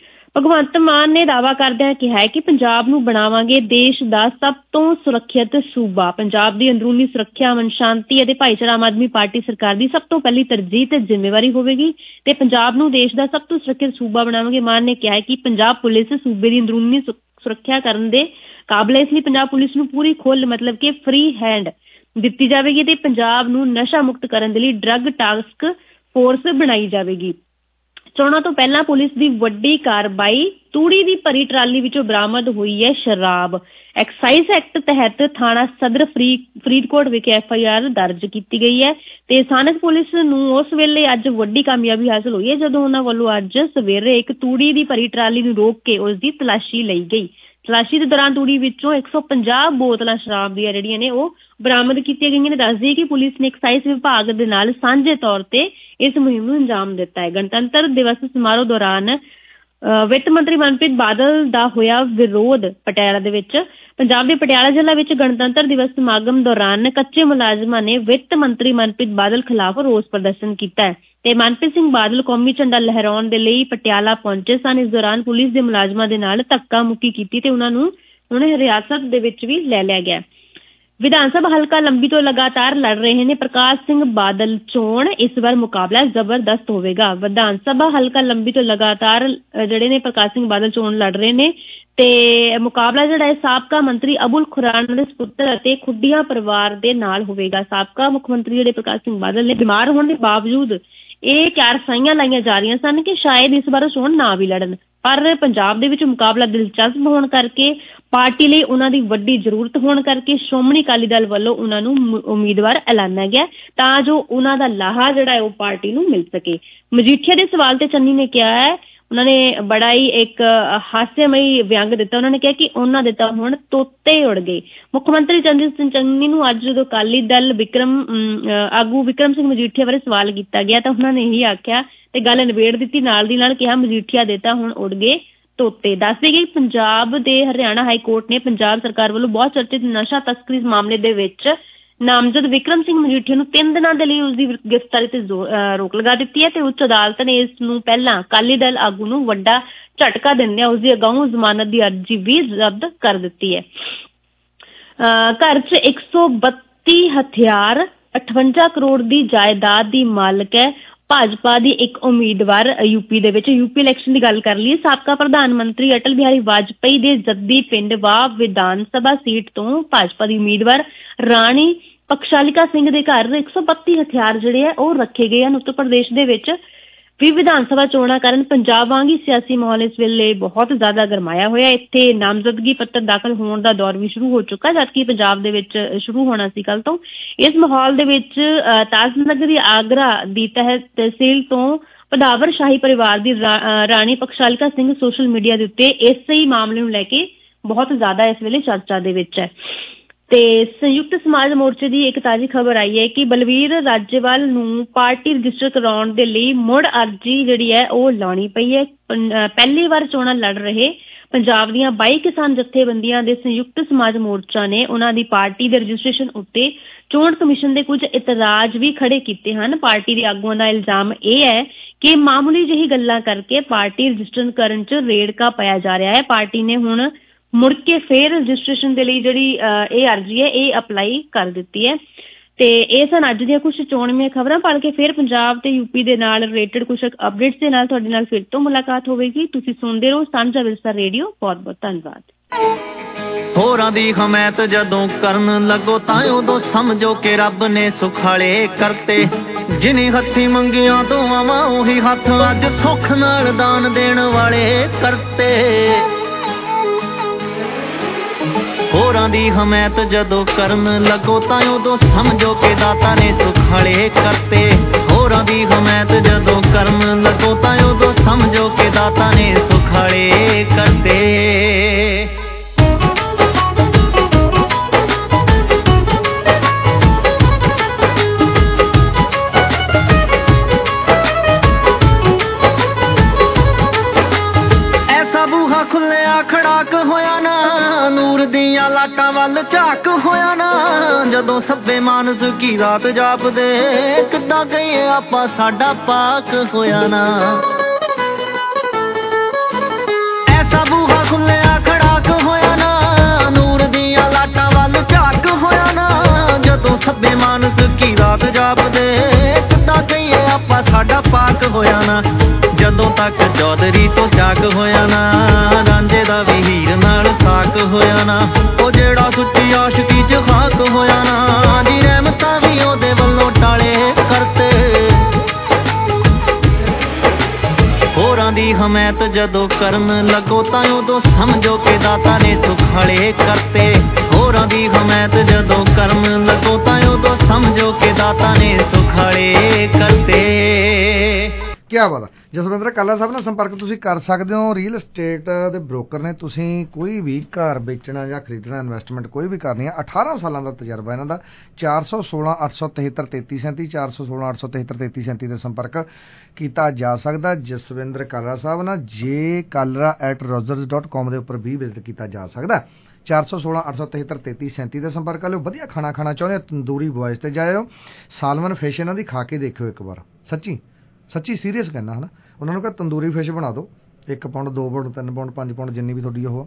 ਭਗਵੰਤ ਮਾਨ ਨੇ ਦਾਅਵਾ ਕਰਦਿਆਂ ਕਿਹਾ ਹੈ ਕਿ ਪੰਜਾਬ ਨੂੰ ਬਣਾਵਾਂਗੇ ਦੇਸ਼ ਦਾ ਸਭ ਤੋਂ ਸੁਰੱਖਿਅਤ ਸੂਬਾ। ਪੰਜਾਬ ਦੀ ਅੰਦਰੂਨੀ ਸੁਰੱਖਿਆ, ਅਮਨ ਸ਼ਾਂਤੀ ਅਤੇ ਭਾਈਚਾਰਾ ਆਮ ਆਦਮੀ ਪਾਰਟੀ ਸਰਕਾਰ ਦੀ ਸਭ ਤੋਂ ਪਹਿਲੀ ਤਰਜੀਹ ਤੇ ਜ਼ਿੰਮੇਵਾਰੀ ਹੋਵੇਗੀ ਤੇ ਪੰਜਾਬ ਨੂੰ ਦੇਸ਼ ਦਾ ਸਭ ਤੋਂ ਸੁਰੱਖਿਅਤ ਸੂਬਾ ਬਣਾਵਾਂਗੇ। ਮਾਨ ਨੇ ਕਿਹਾ ਹੈ ਕਿ ਪੰਜਾਬ ਪੁਲਿਸ ਸੂਬੇ ਦੀ ਅੰਦਰੂਨੀ ਸੁਰੱਖਿਆ ਕਰਨ ਦੇ ਕਾਬਲ ਹੈ। ਇਸ ਲਈ ਪੰਜਾਬ ਪੁਲਿਸ ਨੂੰ ਪੂਰੀ ਖੁੱਲ੍ਹ ਮਤਲਬ ਕਿ ਫ੍ਰੀ ਹੈਂਡ ਦਿੱਤੀ ਜਾਵੇਗੀ ਤੇ ਪੰਜਾਬ ਨੂੰ ਨਸ਼ਾ ਮੁਕਤ ਕਰਨ ਦੇ ਲਈ ਡਰੱਗ ਟਾਸਕ ਫੋਰਸ ਬਣਾਈ ਜਾਵੇਗੀ। ਚੋਣਾਂ ਤੋਂ ਪਹਿਲਾਂ ਪੁਲਿਸ ਦੀ ਵੱਡੀ ਕਾਰਵਾਈ, ਤੂੜੀ ਦੀ ਭਰੀ ਟਰਾਲੀ ਵਿੱਚੋਂ ਬਰਾਮਦ ਹੋਈ ਹੈ ਸ਼ਰਾਬ। ਐਕਸਾਈਜ਼ ਐਕਟ ਤਹਿਤ ਥਾਣਾ ਸਦਰ ਫਰੀ ਫਰੀਦਕੋਟ ਵਿਖੇ ਐਫ ਆਈ ਆਰ ਦਰਜ ਕੀਤੀ ਗਈ ਹੈ ਤੇ ਸਥਾਨਕ ਪੁਲਿਸ ਨੂੰ ਉਸ ਵੇਲੇ ਅੱਜ ਵੱਡੀ ਕਾਮਯਾਬੀ ਹਾਸਲ ਹੋਈ ਹੈ ਜਦੋਂ ਉਹਨਾਂ ਵੱਲੋਂ ਅੱਜ ਸਵੇਰੇ ਇੱਕ ਤੂੜੀ ਦੀ ਭਰੀ ਟਰਾਲੀ ਨੂੰ ਰੋਕ ਕੇ ਉਸ ਦੀ ਤਲਾਸ਼ੀ ਲਈ ਗਈ। ਤਲਾਸ਼ੀ ਦੇ ਦੌਰਾਨ ਤੂੜੀ ਵਿੱਚੋਂ ਇੱਕ ਸੌ ਪੰਜਾਹ ਬੋਤਲਾਂ ਸ਼ਰਾਬ ਦੀਆਂ ਜਿਹੜੀਆਂ ਨੇ ਉਹ ਬਰਾਮਦ ਕੀਤੀਆਂ ਗਈਆਂ ਨੇ। ਦੱਸ ਦਈਏ ਕਿ ਪੁਲਿਸ ਨੇ ਐਕਸਾਈਜ਼ ਵਿਭਾਗ ਦੇ ਨਾਲ ਸਾਂਝੇ ਤੌਰ ਤੇ ਇਸ ਮੁਹਿੰਮ ਨੂੰ ਅੰਜਾਮ ਦਿੱਤਾ ਹੈ। ਗਣਤੰਤਰ ਦਿਵਸ ਸਮਾਰੋਹ ਦੌਰਾਨ ਵਿੱਤ ਮੰਤਰੀ ਮਨਪ੍ਰੀਤ ਬਾਦਲ ਦਾ ਹੋਇਆ ਵਿਰੋਧ ਪਟਿਆਲਾ ਦੇ ਵਿੱਚ। ਪੰਜਾਬ ਦੇ ਪਟਿਆਲਾ ਜ਼ਿਲ੍ਹਾ ਵਿੱਚ ਗਣਤੰਤਰ ਦਿਵਸ ਸਮਾਗਮ ਦੌਰਾਨ ਕੱਚੇ ਮੁਲਾਜ਼ਮਾਂ ਨੇ ਵਿੱਤ ਮੰਤਰੀ ਮਨਪ੍ਰੀਤ ਬਾਦਲ ਖਿਲਾਫ ਰੋਸ ਪ੍ਰਦਰਸ਼ਨ ਕੀਤਾ ਹੈ ਤੇ ਮਨਪ੍ਰੀਤ ਸਿੰਘ ਬਾਦਲ ਕੌਮੀ ਝੰਡਾ ਲਹਿਰਾਉਣ ਦੇ ਲਈ ਪਟਿਆਲਾ ਪਹੁੰਚੇ ਸਨ। ਇਸ ਦੌਰਾਨ ਪੁਲਿਸ ਦੇ ਮੁਲਾਜ਼ਮਾਂ ਦੇ ਨਾਲ ਧੱਕਾ ਮੁੱਕੀ ਕੀਤੀ ਤੇ ਉਹਨਾਂ ਨੂੰ ਹੁਣ ਹਿਰਾਸਤ ਦੇ ਵਿੱਚ ਵੀ ਲੈ ਲਿਆ ਗਿਆ। ਵਿਧਾਨ ਸਭਾ ਹਲਕਾ ਲੰਬੀ ਤੋਂ ਲਗਾਤਾਰ ਲੜ ਰਹੇ ਨੇ ਪ੍ਰਕਾਸ਼ ਸਿੰਘ ਬਾਦਲ ਚੋਣ। ਇਸ ਵਾਰ ਮੁਕਾਬਲਾ ਜ਼ਬਰਦਸਤ ਹੋਵੇਗਾ। ਵਿਧਾਨ ਸਭਾ ਹਲਕਾ ਲੰਬੀ ਤੋਂ ਲਗਾਤਾਰ ਜਿਹੜੇ ਨੇ ਪ੍ਰਕਾਸ਼ ਸਿੰਘ ਬਾਦਲ ਚੋਣ ਲੜ ਰਹੇ ਨੇ ਤੇ ਮੁਕਾਬਲਾ ਜਿਹੜਾ ਹੈ ਸਾਬਕਾ ਮੰਤਰੀ ਅਬੁਲ ਖੁਰਾਨਾ ਦੇ ਸਪੁੱਤਰ ਅਤੇ ਖੁੱਡੀਆਂ ਪਰਿਵਾਰ ਦੇ ਨਾਲ ਹੋਵੇਗਾ। ਸਾਬਕਾ ਮੁੱਖ ਮੰਤਰੀ ਜਿਹੜੇ ਪ੍ਰਕਾਸ਼ ਸਿੰਘ ਬਾਦਲ ਨੇ ਬਿਮਾਰ ਹੋਣ ਦੇ ਬਾਵਜੂਦ ਇਹ ਚਾਰ ਸਾਈਆਂ ਲਾਈਆਂ ਜਾ ਰਹੀਆਂ ਸਨ ਕਿ ਸ਼ਾਇਦ ਇਸ ਵਾਰ ਚੋਣ ਨਾ ਵੀ ਲੜਨ, ਪਰ ਪੰਜਾਬ ਦੇ ਵਿੱਚ ਮੁਕਾਬਲਾ ਦਿਲਚਸਪ ਹੋਣ ਕਰਕੇ, ਪਾਰਟੀ ਲਈ ਉਹਨਾਂ ਦੀ ਵੱਡੀ ਜ਼ਰੂਰਤ ਹੋਣ ਕਰਕੇ ਸ਼੍ਰੋਮਣੀ ਅਕਾਲੀ ਦਲ ਵੱਲੋਂ ਉਹਨਾਂ ਨੂੰ ਉਮੀਦਵਾਰ ਐਲਾਨਿਆ ਗਿਆ ਤਾਂ ਜੋ ਉਹਨਾਂ ਦਾ ਲਾਹਾ ਜਿਹੜਾ ਹੈ ਉਹ ਪਾਰਟੀ ਨੂੰ ਮਿਲ ਸਕੇ। ਮਜੀਠੀਆ ਦੇ ਸਵਾਲ ਤੇ ਚੰਨੀ ਨੇ ਕਿਹਾ ਹੈ, ਉਹਨਾਂ ਨੇ ਬੜਾ ਹੀ ਇੱਕ ਹਾਸਿਆਮਈ ਵਿਅੰਗ ਦਿੱਤਾ। ਉਹਨਾਂ ਨੇ ਕਿਹਾ ਕਿ ਉਹਨਾਂ ਦੇ ਤਾਂ ਹੁਣ ਤੋਤੇ ਉੜ ਗਏ। ਮੁੱਖ ਮੰਤਰੀ ਚੰਨੀ ਸਿੰਘ ਚੰਨੀ ਨੂੰ ਅੱਜ ਜਦੋਂ ਅਕਾਲੀ ਦਲ ਵਿਕਰਮ ਆਗੂ ਵਿਕਰਮ ਸਿੰਘ ਮਜੀਠੀਆ ਬਾਰੇ ਸਵਾਲ ਕੀਤਾ ਗਿਆ ਤਾਂ ਉਹਨਾਂ ਨੇ ਇਹੀ ਆਖਿਆ ਤੇ ਗੱਲ ਨਿਬੇੜ ਦਿੱਤੀ। ਨਾਲ ਦੀ ਨਾਲ ਕਿਹਾ ਮਜੀਠੀਆ ਦੇ ਤਾਂ ਹੁਣ ਉੜ ਗਏ ਤੋਤੇ। ਦੱਸਦੇ ਗਏ ਪੰਜਾਬ ਦੇ ਹਰਿਆਣਾ ਹਾਈ ਕੋਰਟ ਨੇ ਪੰਜਾਬ ਸਰਕਾਰ ਵੱਲੋਂ ਬਹੁਤ ਚਰਚਿਤ ਨਸ਼ਾ ਤਸਕਰੀ ਮਾਮਲੇ ਦੇ ਵਿੱਚ ਨਾਮਜ਼ਦ ਵਿਕਰਮ ਸਿੰਘ ਮਜੀਠੀਆ ਨੂੰ ਤਿੰਨ ਦਿਨਾਂ ਦੇ ਲਈ ਉਸਦੀ ਗ੍ਰਿਫਤਾਰੀ ਤੇ ਰੋਕ ਲਗਾ ਦਿੱਤੀ ਹੈ ਤੇ ਉੱਚ ਅਦਾਲਤ ਨੇ ਇਸ ਨੂੰ ਪਹਿਲਾਂ ਅਕਾਲੀ ਦਲ ਆਗੂ ਨੂੰ ਵੱਡਾ ਝਟਕਾ ਦਿੰਦਿਆਂ ਉਸਦੀ ਅਗਾਊਂ ਜ਼ਮਾਨਤ ਦੀ ਅਰਜ਼ੀ ਵੀ ਜ਼ਬਤ ਕਰ ਦਿੱਤੀ ਹੈ। ਘਰ 'ਚ ਇੱਕ ਸੌ ਬੱਤੀ ਹਥਿਆਰ, ਅਠਵੰਜਾ ਕਰੋੜ ਦੀ ਜਾਇਦਾਦ ਦੀ ਮਾਲਕ ਹੈ ਭਾਜਪਾ ਦੀ ਇੱਕ ਉਮੀਦਵਾਰ। ਯੂਪੀ ਦੇ ਵਿੱਚ ਯੂਪੀ ਇਲੈਕਸ਼ਨ ਦੀ ਗੱਲ ਕਰ ਲਈਏ, ਸਾਬਕਾ ਪ੍ਰਧਾਨ ਮੰਤਰੀ ਅਟਲ ਬਿਹਾਰੀ ਵਾਜਪੇਈ ਦੇ ਜੱਦੀ ਪਿੰਡ ਵਾਹ ਵਿਧਾਨ ਸਭਾ ਸੀਟ ਤੋਂ ਭਾਜਪਾ ਦੀ ਉਮੀਦਵਾਰ ਰਾਣੀ ਪਕਸ਼ਾਲਿਕਾ ਸਿੰਘ ਦੇ ਘਰ ਇੱਕ ਸੌ ਬੱਤੀ ਹਥਿਆਰ ਜਿਹੜੇ ਆ ਉਹ ਰੱਖੇ ਗਏ ਹਨ। ਉੱਤਰ ਪ੍ਰਦੇਸ਼ ਦੇ ਵਿੱਚ ਵੀ ਵਿਧਾਨ ਸਭਾ ਚੋਣਾਂ ਕਾਰਨ ਪੰਜਾਬ ਵਾਂਗ ਹੀ ਸਿਆਸੀ ਮਾਹੌਲ ਇਸ ਵੇਲੇ ਬਹੁਤ ਜ਼ਿਆਦਾ ਗਰਮਾਇਆ ਹੋਇਆ। ਇੱਥੇ ਨਾਮਜ਼ਦਗੀ ਪੱਤਰ ਦਾਖਲ ਹੋਣ ਦਾ ਦੌਰ ਵੀ ਸ਼ੁਰੂ ਹੋ ਚੁੱਕਾ, ਜਦਕਿ ਪੰਜਾਬ ਦੇ ਵਿੱਚ ਸ਼ੁਰੂ ਹੋਣਾ ਸੀ ਕੱਲ ਤੋਂ। ਇਸ ਮਾਹੌਲ ਦੇ ਵਿੱਚ ਤਾਜਨਗਰ ਦੀ ਆਗਰਾ ਦੀ ਤਹਿਤ ਤਹਿਸੀਲ ਤੋਂ ਪਦਾਵਰ ਸ਼ਾਹੀ ਪਰਿਵਾਰ ਦੀ ਰਾਣੀ ਬਖਸ਼ਾਲਿਕਾ ਸਿੰਘ ਸੋਸ਼ਲ ਮੀਡੀਆ ਦੇ ਉੱਤੇ ਇਸੇ ਹੀ ਮਾਮਲੇ ਨੂੰ ਲੈ ਕੇ ਬਹੁਤ ਜ਼ਿਆਦਾ ਇਸ ਵੇਲੇ ਚਰਚਾ ਦੇ ਵਿੱਚ ਹੈ। ਤੇ ਸੰਯੁਕਤ ਸਮਾਜ ਮੋਰਚੇ ਦੀ ਇੱਕ ਤਾਜ਼ੀ ਖਬਰ ਆਈ ਹੈ ਕਿ ਬਲਵੀਰ ਰਾਜੇਵਾਲ ਨੂੰ ਪਾਰਟੀ ਰਜਿਸਟਰ ਕਰਾਉਣ ਦੇ ਲਈ ਮੁੜ ਅਰਜੀ ਜਿਹੜੀ ਹੈ ਉਹ ਲਾਉਣੀ ਪਈ ਹੈ। ਪਹਿਲੀ ਵਾਰ ਚੋਣਾਂ ਲੜ ਰਹੇ ਪੰਜਾਬ ਦੀਆਂ ਬਾਈ ਕਿਸਾਨ ਜਥੇਬੰਦੀਆਂ ਦੇ ਸੰਯੁਕਤ ਸਮਾਜ ਮੋਰਚਾ ਨੇ ਉਹਨਾਂ ਦੀ ਪਾਰਟੀ ਦੇ ਰਜਿਸਟ੍ਰੇਸ਼ਨ ਉੱਤੇ ਚੋਣ ਕਮਿਸ਼ਨ ਦੇ ਕੁਝ ਇਤਰਾਜ਼ ਵੀ ਖੜੇ ਕੀਤੇ ਹਨ। ਪਾਰਟੀ ਦੇ ਆਗੂਆਂ ਦਾ ਇਲਜ਼ਾਮ ਇਹ ਹੈ ਕਿ ਮਾਮੂਲੀ ਜਿਹੀ ਗੱਲਾਂ ਕਰਕੇ ਪਾਰਟੀ ਰਜਿਸਟਰ ਕਰਨ 'ਚ ਰੇੜਕਾ ਪਾਇਆ ਜਾ ਰਿਹਾ ਹੈ। ਪਾਰਟੀ ਨੇ ਹੁਣ ਮੁੜ ਕੇ ਫੇਰ ਰਜਿਸਟ੍ਰੇਸ਼ਨ ਦੇ ਲਈ ਜਿਹੜੀ ਇਹ ਅਰਜੀ ਹੈ ਇਹ ਅਪਲਾਈ ਕਰ ਦਿੱਤੀ ਹੈ। ਤੇ ਇਹ ਸਨ ਅੱਜ ਦੀਆਂ ਕੁਝ ਚੋਣਵੀਆਂ ਖਬਰਾਂ। ਪੜ੍ਹ ਕੇ ਫਿਰ ਪੰਜਾਬ ਤੇ ਯੂਪੀ ਦੇ ਨਾਲ ਰਿਲੇਟਡ ਕੁਝ ਅਪਡੇਟਸ ਦੇ ਨਾਲ ਤੁਹਾਡੇ ਨਾਲ ਫਿਰ ਤੋਂ ਮੁਲਾਕਾਤ ਹੋਵੇਗੀ। ਤੁਸੀਂ ਸੁਣਦੇ ਰਹੋ ਸਾਂਝਾ ਵਿਰਸਾ ਰੇਡੀਓ। ਬਹੁਤ ਬਹੁਤ ਧੰਨਵਾਦ। ਹੋਰਾਂ ਦੀ ਹਮਾਇਤ ਜਦੋਂ ਕਰਨ ਲੱਗੋ ਤਾਂ ਉਦੋਂ ਸਮਝੋ ਕਿ ਰੱਬ ਨੇ ਸੁਖਾਲੇ ਕਰਤੇ। ਜਿਨੀ ਹੱਥੀ ਮੰਗੀਆਂ ਦੁਆਵਾਂ ਉਹੀ ਹੱਥ ਅੱਜ ਸੁੱਖ ਨਾਲ ਦਾਨ ਦੇਣ ਵਾਲੇ ਕਰਤੇ। ਹੋਰਾਂ ਦੀ ਹਮਾਇਤ ਜਦੋਂ ਕਰਨ ਲੱਗੋ ਤਾਂ ਉਦੋਂ ਸਮਝੋ ਕਿ ਦਾਤਾ ਨੇ ਸੁਖਾਲੇ ਕਰਤੇ। ਹੋਰਾਂ ਦੀ ਹਮਾਇਤ ਜਦੋਂ ਕਰਨ ਲੱਗੋ ਤਾਂ ਉਦੋਂ ਸਮਝੋ ਕਿ ਦਾਤਾ ਨੇ ਸੁਖਾਲੇ ਕਰਤੇ। ਐਸਾ ਬੂਹਾ ਖੁੱਲਿਆ ਖੜਾਕ ਹੋਇਆ ਨਾ, ਨੂਰ ਦੀਆਂ ਲਾਟਾਂ ਵੱਲ ਝਾਕ ਹੋਇਆ ਨਾ। ਜਦੋਂ ਸੱਬੇ ਮਾਨਸ ਕੀ ਰਾਤ ਜਾਪਦੇ ਕਿੱਦਾਂ ਕਹੀਏ ਆਪਾਂ ਸਾਡਾ ਪਾਕ ਹੋਇਆ ਨਾ। ਐਸਾ ਬੂਹਾ ਖੁੱਲਿਆ ਖੜਾਕ ਹੋਇਆ ਨਾ, ਨੂਰ ਦੀਆਂ ਲਾਟਾਂ ਵੱਲ ਝਾਕ ਹੋਇਆ ਨਾ। ਜਦੋਂ ਸੱਬੇ ਮਾਨਸ ਕੀ ਰਾਤ ਜਾਪਦੇ ਕਿੱਦਾਂ ਕਹੀਏ ਆਪਾਂ ਸਾਡਾ ਪਾਕ ਹੋਇਆ ਨਾ। ਜਦੋਂ ਤੱਕ ਚੌਧਰੀ ਤੋਂ ਜਾਗ ਹੋਇਆ ਨਾ, ਰਾਂਝੇ ਦਾ ਵੀ ਹੀਰ ਨਾਲ ਸਾਕ ਹੋਇਆ ਨਾ। ਉਹ ਜਿਹੜਾ ਸੁੱਚੀ ਆਸ਼ਕੀ ਚ ਖਾਕ ਹੋਇਆ ਨਾ, ਜੀ ਰਹਿਮਤਾਂ ਵੀ ਉਹਦੇ ਵੱਲੋਂ ਟਾਲੇ ਕਰਤੇ। ਹੋਰਾਂ ਦੀ ਹਮਾਇਤ ਜਦੋਂ ਕਰਨ ਲੱਗੋ ਤਾਂ ਉਦੋਂ ਸਮਝੋ ਕਿ ਦਾਤਾ ਨੇ ਸੁਖਾਲੇ ਕਰਤੇ। ਹੋਰਾਂ ਦੀ ਹਮਾਇਤ ਜਦੋਂ ਕਰਨ ਲੱਗੋ ਤਾਂ ਉਦੋਂ ਸਮਝੋ ਕਿ ਦਾਤਾ ਨੇ ਸੁਖਾਲੇ ਕਰਤੇ। ਕਿਆ ਬਾਤ ਹੈ। ਜਸਵਿੰਦਰ ਕਾਲਾ ਸਾਹਿਬ ਨਾਲ ਸੰਪਰਕ ਤੁਸੀਂ ਕਰ ਸਕਦੇ ਹੋ। ਰੀਅਲ ਐਸਟੇਟ ਦੇ ਬ੍ਰੋਕਰ ਨੇ। ਤੁਸੀਂ ਕੋਈ ਵੀ ਘਰ ਵੇਚਣਾ ਜਾਂ ਖਰੀਦਣਾ, ਇਨਵੈਸਟਮੈਂਟ ਕੋਈ ਵੀ ਕਰਨੀ ਹੈ, ਅਠਾਰਾਂ ਸਾਲਾਂ ਦਾ ਤਜਰਬਾ ਇਹਨਾਂ ਦਾ। ਚਾਰ ਸੌ ਸੋਲਾਂ ਅੱਠ ਸੌ ਤਿਹੱਤਰ ਤੇਤੀ ਸੈਂਤੀ ਚਾਰ ਸੌ ਸੋਲਾਂ ਅੱਠ ਸੌ ਤਿਹੱਤਰ ਤੇਤੀ ਸੈਂਤੀ ਦੇ ਸੰਪਰਕ ਕੀਤਾ ਜਾ ਸਕਦਾ ਜਸਵਿੰਦਰ ਕਾਲਾ ਸਾਹਿਬ ਨਾਲ। ਜੇ ਕਾਲਰਾ ਐਟ ਰੋਜ਼ਰਸ ਡਾਟ ਕਾਮ ਦੇ ਉੱਪਰ ਵੀ ਵਿਜ਼ਿਟ ਕੀਤਾ ਜਾ ਸਕਦਾ। ਚਾਰ ਸੌ ਸੋਲਾਂ ਅੱਠ ਸੌ ਤਿਹੱਤਰ ਤੇਤੀ ਸੈਂਤੀ ਦੇ ਸੰਪਰਕ ਕਰ ਲਿਓ। ਵਧੀਆ ਖਾਣਾ ਖਾਣਾ ਚਾਹੁੰਦੇ ਹੋ, ਤੰਦੂਰੀ ਬੁਆਇਸ ਤੇ ਜਾਇਓ। ਸਾਲਮਨ ਫਿਸ਼ ਇਹਨਾਂ ਦੀ ਖਾ ਕੇ ਦੇਖਿਓ ਇੱਕ ਵਾਰ। ਸੱਚੀ ਸੱਚੀ ਸੀਰੀਅਸ ਕਹਿੰਦਾ ਹੈ ਨਾ। ਉਹਨਾਂ ਨੂੰ ਕਹ ਤੰਦੂਰੀ ਫਿਸ਼ ਬਣਾ ਦਿਓ, ਇੱਕ ਪਾਉਂਡ ਦੋ ਪਾਉਂਡ ਤਿੰਨ ਪਾਉਂਡ ਪੰਜ ਪਾਉਂਡ ਜਿੰਨੀ ਵੀ ਤੁਹਾਡੀ ਉਹ,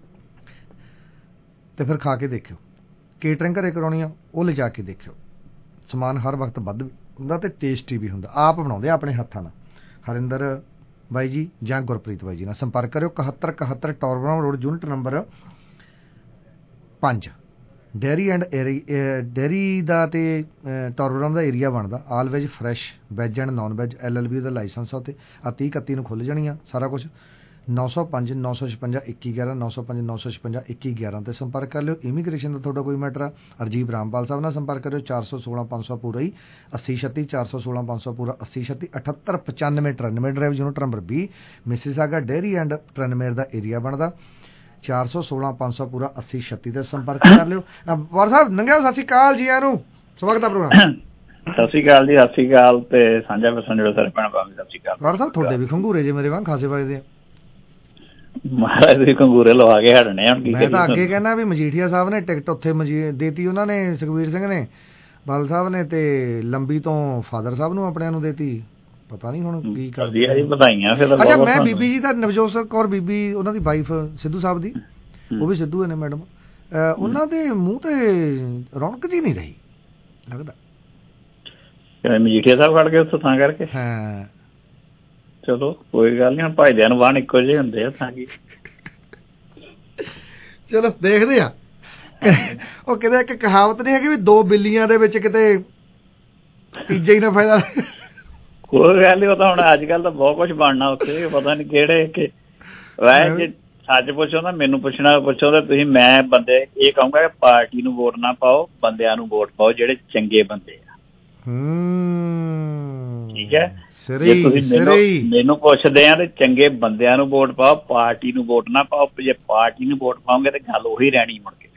ਤੇ ਫਿਰ ਖਾ ਕੇ ਦੇਖਿਓ। ਕੇਟਰਿੰਗ ਘਰੇ ਕਰਾਉਣੀ ਆ ਉਹ ਲਿਜਾ ਕੇ ਦੇਖਿਓ। ਸਮਾਨ ਹਰ ਵਕਤ ਵੱਧ ਹੁੰਦਾ ਤੇ ਟੇਸਟੀ ਵੀ ਹੁੰਦਾ। ਆਪ ਬਣਾਉਂਦੇ ਆ ਆਪਣੇ ਹੱਥਾਂ ਨਾਲ। ਹਰਿੰਦਰ ਬਾਈ ਜੀ ਜਾਂ ਗੁਰਪ੍ਰੀਤ ਬਾਈ ਜੀ ਨਾਲ ਸੰਪਰਕ ਕਰਿਓ। ਇਕਹੱਤਰ ਇਕਹੱਤਰ ਟੌਰਬਰਾਮ ਰੋਡ, ਯੂਨਿਟ ਨੰਬਰ ਪੰਜ। ਡੇਅਰੀ ਐਂਡ ਡੇਅਰੀ ਦਾ ਤੇ ਟੌਰਬਰਾਮ ਦਾ ਏਰੀਆ ਬਣਦਾ। All veg fresh veg and non veg L L B ਦਾ ਲਾਇਸੈਂਸ ਆ ਉੱਤੇ। ਆ ਤੀਹ ਇਕੱਤੀ ਨੂੰ ਖੁੱਲ੍ਹ ਜਾਣੀਆਂ ਸਾਰਾ ਕੁਛ। ਨੌ ਸੌ ਪੰਜ ਨੌ ਸੌ ਛਪੰਜਾ ਇੱਕੀ ਗਿਆਰਾਂ ਨੌ ਸੌ ਪੰਜ ਨੌ ਸੌ ਛਪੰਜਾ ਇੱਕੀ ਗਿਆਰਾਂ 'ਤੇ ਸੰਪਰਕ ਕਰ ਲਿਓ। ਇਮੀਗ੍ਰੇਸ਼ਨ ਦਾ ਤੁਹਾਡਾ ਕੋਈ ਮੈਟਰ ਆ, ਅਰਜੀਬ ਰਾਮਪਾਲ ਸਾਹਿਬ ਨਾਲ ਸੰਪਰਕ ਕਰਿਓ। ਚਾਰ ਸੌ ਸੋਲਾਂ ਪੰਜ ਸੌ ਪੂਰਾ ਹੀ ਅੱਸੀ ਛੱਤੀ ਚਾਰ ਸੌ ਸੋਲਾਂ ਪੰਜ ਸੌ ਪੂਰਾ ਅੱਸੀ ਛੱਤੀ ਅਠੱਤਰ ਪਚਾਨਵੇਂ ਤਰਾਨਵੇਂ ਡਰਾਈਵ, ਯੂਨਿਟ ਨੰਬਰ ਵੀਹ, ਮਿਸੀਸਾਗਾ। ਡੇਅਰੀ ਐਂਡ ਟ੍ਰੈਨਮੇਰ ਦਾ ਏਰੀਆ ਬਣਦਾ। ਚਾਰ ਸੌ ਸੋਲਾਂ ਪੰਜ ਸੌ ਪੂਰਾ ਅੱਸੀ ਛੱਤੀ 'ਤੇ ਸੰਪਰਕ ਕਰ ਲਿਓ। ਵਾਰ ਸਾਹਿਬ ਨੰਗਿਆ ਸਤਿ ਸ਼੍ਰੀ ਅਕਾਲ ਜੀ। ਆਨੂੰ ਸਵਾਗਤ ਹੈ ਪ੍ਰੋਗਰਾਮ। ਸਤਿ ਸ਼੍ਰੀ ਅਕਾਲ ਜੀ। ਸਤਿ ਸ਼੍ਰੀ ਅਕਾਲ ਤੇ ਸਾਂਝਾ ਵਰਸਾ ਜਿਹੜੇ ਸਾਰੇ ਭੈਣ ਭਰਾ ਸਤਿ ਸ਼੍ਰੀ ਅਕਾਲ। ਵਾਰ ਸਾਹਿਬ ਤੁਹਾਡੇ ਵੀ ਖੰਗੂਰੇ ਜੇ ਮੇਰੇ ਵਾਂਗ ਖਾਸੇ ਵੱਜਦੇ ਆ। ਮਹਾਰਾਜ ਦੇ ਖੰਗੂਰੇ ਲਵਾ ਕੇ ਹਟਣੇ ਆ। ਮੈਂ ਤਾਂ ਅੱਗੇ ਕਹਿੰਦਾ ਵੀ ਮਜੀਠੀਆ ਸਾਹਿਬ ਨੇ ਟਿਕਟ ਉੱਥੇ ਮਜੀ ਦੇਤੀ ਉਹਨਾਂ ਨੇ, ਸੁਖਬੀਰ ਸਿੰਘ ਨੇ, ਬਾਲ ਸਾਹਿਬ ਨੇ, ਤੇ ਲੰਬੀ ਤੋਂ ਫਾਦਰ ਸਾਹਿਬ ਨੂੰ ਆਪਣਿਆਂ ਨੂੰ ਦੇਤੀ। ਪਤਾ ਨਹੀਂ ਹੁਣ ਕੀ ਕਰਦੇ ਆ ਜੀ। ਵਧਾਈਆਂ ਫਿਰ। ਅੱਛਾ ਮੈਂ ਬੀਬੀ ਜੀ ਦਾ ਨਵਜੋਤ ਕੌਰ ਬੀਬੀ ਉਹਨਾਂ ਦੀ ਵਾਈਫ ਸਿੱਧੂ ਸਾਹਿਬ ਦੀ, ਉਹ ਵੀ ਸਿੱਧੂ ਨੇ ਮੈਡਮ, ਉਹਨਾਂ ਦੇ ਮੂੰਹ ਤੇ ਰੌਣਕ ਜੀ ਨਹੀਂ ਰਹੀ ਲੱਗਦਾ। ਮਜੀਠੀਆ ਸਾਹਿਬ ਖੜ ਗਏ ਉੱਥੋਂ ਤਾਂ ਕਰਕੇ। ਹਾਂ ਚਲੋ ਕੋਈ ਗੱਲ ਨੀ, ਹੁਣ ਭਾਈਦਿਆਂ ਨੂੰ ਵਾਹਣ ਇੱਕੋ ਜਿਹੇ ਹੁੰਦੇ ਆ ਤਾਂ ਕੀ। ਚਲੋ ਦੇਖਦੇ ਆ। ਉਹ ਕਿਤੇ ਇੱਕ ਕਹਾਵਤ ਨਹੀਂ ਹੈਗੀ ਵੀ ਦੋ ਬਿੱਲੀਆਂ ਦੇ ਵਿੱਚ ਕਿਤੇ ਤੀਜੇ ਹੀ ਨਾ ਫਾਇਦਾ। ਕੋਈ ਗੱਲ ਨਹੀਂ, ਉਹ ਤਾਂ ਹੁਣ ਅੱਜ ਕੱਲ ਤਾਂ ਬਹੁਤ ਕੁਛ ਬਣਨਾ ਉੱਥੇ, ਪਤਾ ਨਹੀਂ ਕਿਹੜੇ ਕਿ ਵੈਸੇ ਜੇ ਸੱਚ ਪੁੱਛੋ ਨਾ, ਮੈਨੂੰ ਪੁੱਛਣਾ ਪੁੱਛੋ ਤਾਂ ਤੁਸੀਂ, ਮੈਂ ਬੰਦੇ ਇਹ ਕਹੂੰਗਾ ਕਿ ਪਾਰਟੀ ਨੂੰ ਵੋਟ ਨਾ ਪਾਓ, ਬੰਦਿਆਂ ਨੂੰ ਵੋਟ ਪਾਓ ਜਿਹੜੇ ਚੰਗੇ ਬੰਦੇ ਆ। ਠੀਕ ਹੈ, ਜੇ ਤੁਸੀਂ ਮੈਨੂੰ ਮੈਨੂੰ ਪੁੱਛਦੇ ਆ ਤੇ ਚੰਗੇ ਬੰਦਿਆਂ ਨੂੰ ਵੋਟ ਪਾਓ, ਪਾਰਟੀ ਨੂੰ ਵੋਟ ਨਾ ਪਾਓ। ਜੇ ਪਾਰਟੀ ਨੂੰ ਵੋਟ ਪਾਓਗੇ ਤੇ ਗੱਲ ਉਹੀ ਰਹਿਣੀ ਮੁੜ ਕੇ।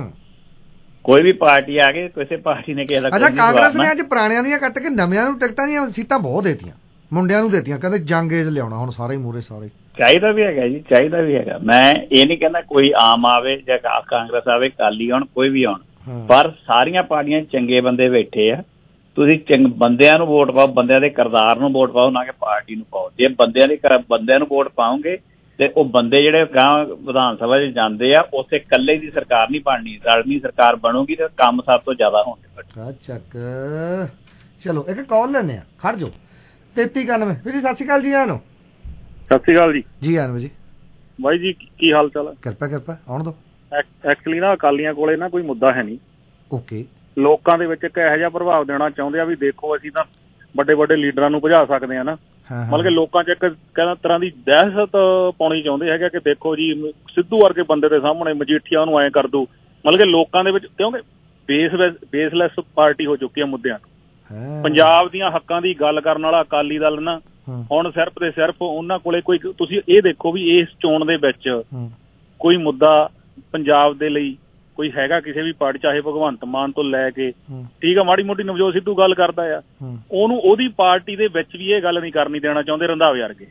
ਕੋਈ ਵੀ ਪਾਰਟੀ ਆ ਗਈ, ਕਿਸੇ ਪਾਰਟੀ ਨੇ ਕਿਸੇ ਦਾ ਅੱਛਾ, ਕਾਂਗਰਸ ਨੇ ਅੱਜ ਪੁਰਾਣਿਆਂ ਦੀਆਂ ਕੱਟ ਕੇ ਨਵਿਆਂ ਨੂੰ ਟਿਕਟਾਂ ਦੀਆਂ ਸੀਟਾਂ ਬਹੁਤ ਦੇਤੀਆਂ, ਮੁੰਡਿਆਂ ਨੂੰ ਦੇਤੀਆਂ, ਕਹਿੰਦੇ ਜੰਗ ਏਜ ਲਿਆਉਣਾ ਹੁਣ ਸਾਰੇ ਮੂਹਰੇ ਸਾਰੇ। ਚਾਹੀਦਾ ਵੀ ਹੈਗਾ ਜੀ, ਚਾਹੀਦਾ ਵੀ ਹੈਗਾ। ਮੈਂ ਇਹ ਨਹੀਂ ਕਹਿੰਦਾ ਕੋਈ ਆਮ ਆਵੇ ਜਾਂ ਕਾਂਗਰਸ ਆਵੇ, ਅਕਾਲੀ ਆਉਣ, ਕੋਈ ਵੀ ਆਉਣ, ਪਰ ਸਾਰੀਆਂ ਪਾਰਟੀਆਂ ਚੰਗੇ ਬੰਦੇ ਬੈਠੇ ਆ। ਤੁਸੀਂ ਚੰਗ ਬੰਦਿਆਂ ਨੂੰ ਵੋਟ ਪਾਓ, ਬੰਦਿਆਂ ਦੇ ਕਿਰਦਾਰ ਨੂੰ ਵੋਟ ਪਾਓ, ਨਾ ਕਿ ਪਾਰਟੀ ਨੂੰ ਪਾਓ। ਜੇ ਬੰਦਿਆਂ ਦੇ ਬੰਦਿਆਂ ਨੂੰ ਵੋਟ ਪਾਓਗੇ ਤੇ ਉਹ ਬੰਦੇ ਜਿਹੜੇ ਗਾਂ ਵਿਧਾਨ ਸਭਾ 'ਚ ਜਾਂਦੇ ਆ, ਉੱਥੇ ਇਕੱਲੇ ਦੀ ਸਰਕਾਰ ਨਹੀਂ ਬਣਨੀ, ਰਲਵੀਂ ਸਰਕਾਰ ਬਣੂਗੀ ਤੇ ਕੰਮ ਸਭ ਤੋਂ ਜ਼ਿਆਦਾ ਹੋਣਗੇ। ਚੱਕ ਚਲੋ ਇੱਕ ਕਾਲ ਲੈਂਦੇ ਆ, ਖੜ ਜਾਓ। ਤੇਤੀ ਇਕਾਨਵੇਂ ਵੀਰ ਜੀ, ਸਤਿ ਸ਼੍ਰੀ ਅਕਾਲ ਜੀ। ਆਨੋ ਸਤਿ ਸ਼੍ਰੀ ਅਕਾਲ ਜੀ। ਜੀ ਆਨੋ ਜੀ। ਬਾਈ ਜੀ ਕੀ ਹਾਲ ਚਾਲ ਹੈ? ਕਿਰਪਾ ਕਿਰਪਾ, ਆਉਣ ਦੋ। ਐਕਚੁਅਲੀ ਨਾ ਅਕਾਲੀਆਂ ਕੋਲੇ ਨਾ ਕੋਈ ਮੁੱਦਾ ਹੈ ਨਹੀਂ। ਓਕੇ। ਲੋਕਾਂ ਦੇ ਵਿੱਚ ਇੱਕ ਇਹੋ ਜਿਹਾ ਪ੍ਰਭਾਵ ਦੇਣਾ ਚਾਹੁੰਦੇ ਆ ਵੀ ਦੇਖੋ ਅਸੀਂ ਤਾਂ ਵੱਡੇ ਵੱਡੇ ਲੀਡਰਾਂ ਨੂੰ ਭਜਾ ਸਕਦੇ ਆ ਨਾ, ਮਤਲਬ ਕਿ ਲੋਕਾਂ 'ਚ ਇੱਕ ਕਹਿੰਦਾ ਤਰ੍ਹਾਂ ਦੀ ਦਹਿਸ਼ਤ ਪਾਉਣੀ ਚਾਹੁੰਦੇ ਹੈਗੇ ਕਿ ਦੇਖੋ ਜੀ ਸਿੱਧੂ ਵਰਗੇ ਬੰਦੇ ਦੇ ਸਾਹਮਣੇ ਮਜੀਠੀਆ ਨੂੰ ਐਂ ਕਰ ਦੂ। ਮਤਲਬ ਕਿ ਲੋਕਾਂ ਦੇ ਵਿੱਚ, ਕਿਉਂਕਿ ਬੇਸ ਬੇਸਲੈਸ ਪਾਰਟੀ ਹੋ ਚੁੱਕੀ ਹੈ ਮੁੱਦਿਆਂ ਨੂੰ। ਪੰਜਾਬ ਦੀਆਂ ਹੱਕਾਂ ਦੀ ਗੱਲ ਕਰਨ ਵਾਲਾ ਅਕਾਲੀ ਦਲ ਨਾ ਹੁਣ ਸਿਰਫ ਤੇ ਸਿਰਫ ਉਹਨਾਂ ਕੋਲੇ ਕੋਈ, ਤੁਸੀਂ ਇਹ ਦੇਖੋ ਵੀ ਇਸ ਚੋਣ ਦੇ ਵਿੱਚ ਕੋਈ ਮੁੱਦਾ ਪੰਜਾਬ ਦੇ ਲਈ ਕੋਈ ਹੈਗਾ ਕਿਸੇ ਵੀ ਪਾਰਟੀ, ਚਾਹੇ ਭਗਵੰਤ ਮਾਨ ਤੋਂ ਲੈ ਕੇ, ਠੀਕ ਆ, ਮਾੜੀ ਮੋਟੀ ਨਵਜੋਤ ਸਿੱਧੂ ਗੱਲ ਕਰਦਾ ਆ, ਉਹਨੂੰ ਉਹਦੀ ਪਾਰਟੀ ਦੇ ਵਿੱਚ ਵੀ ਇਹ ਗੱਲ ਨਹੀਂ ਕਰਨੀ ਦੇਣਾ ਚਾਹੁੰਦੇ ਰੰਧਾਵੇ ਵਰਗੇ।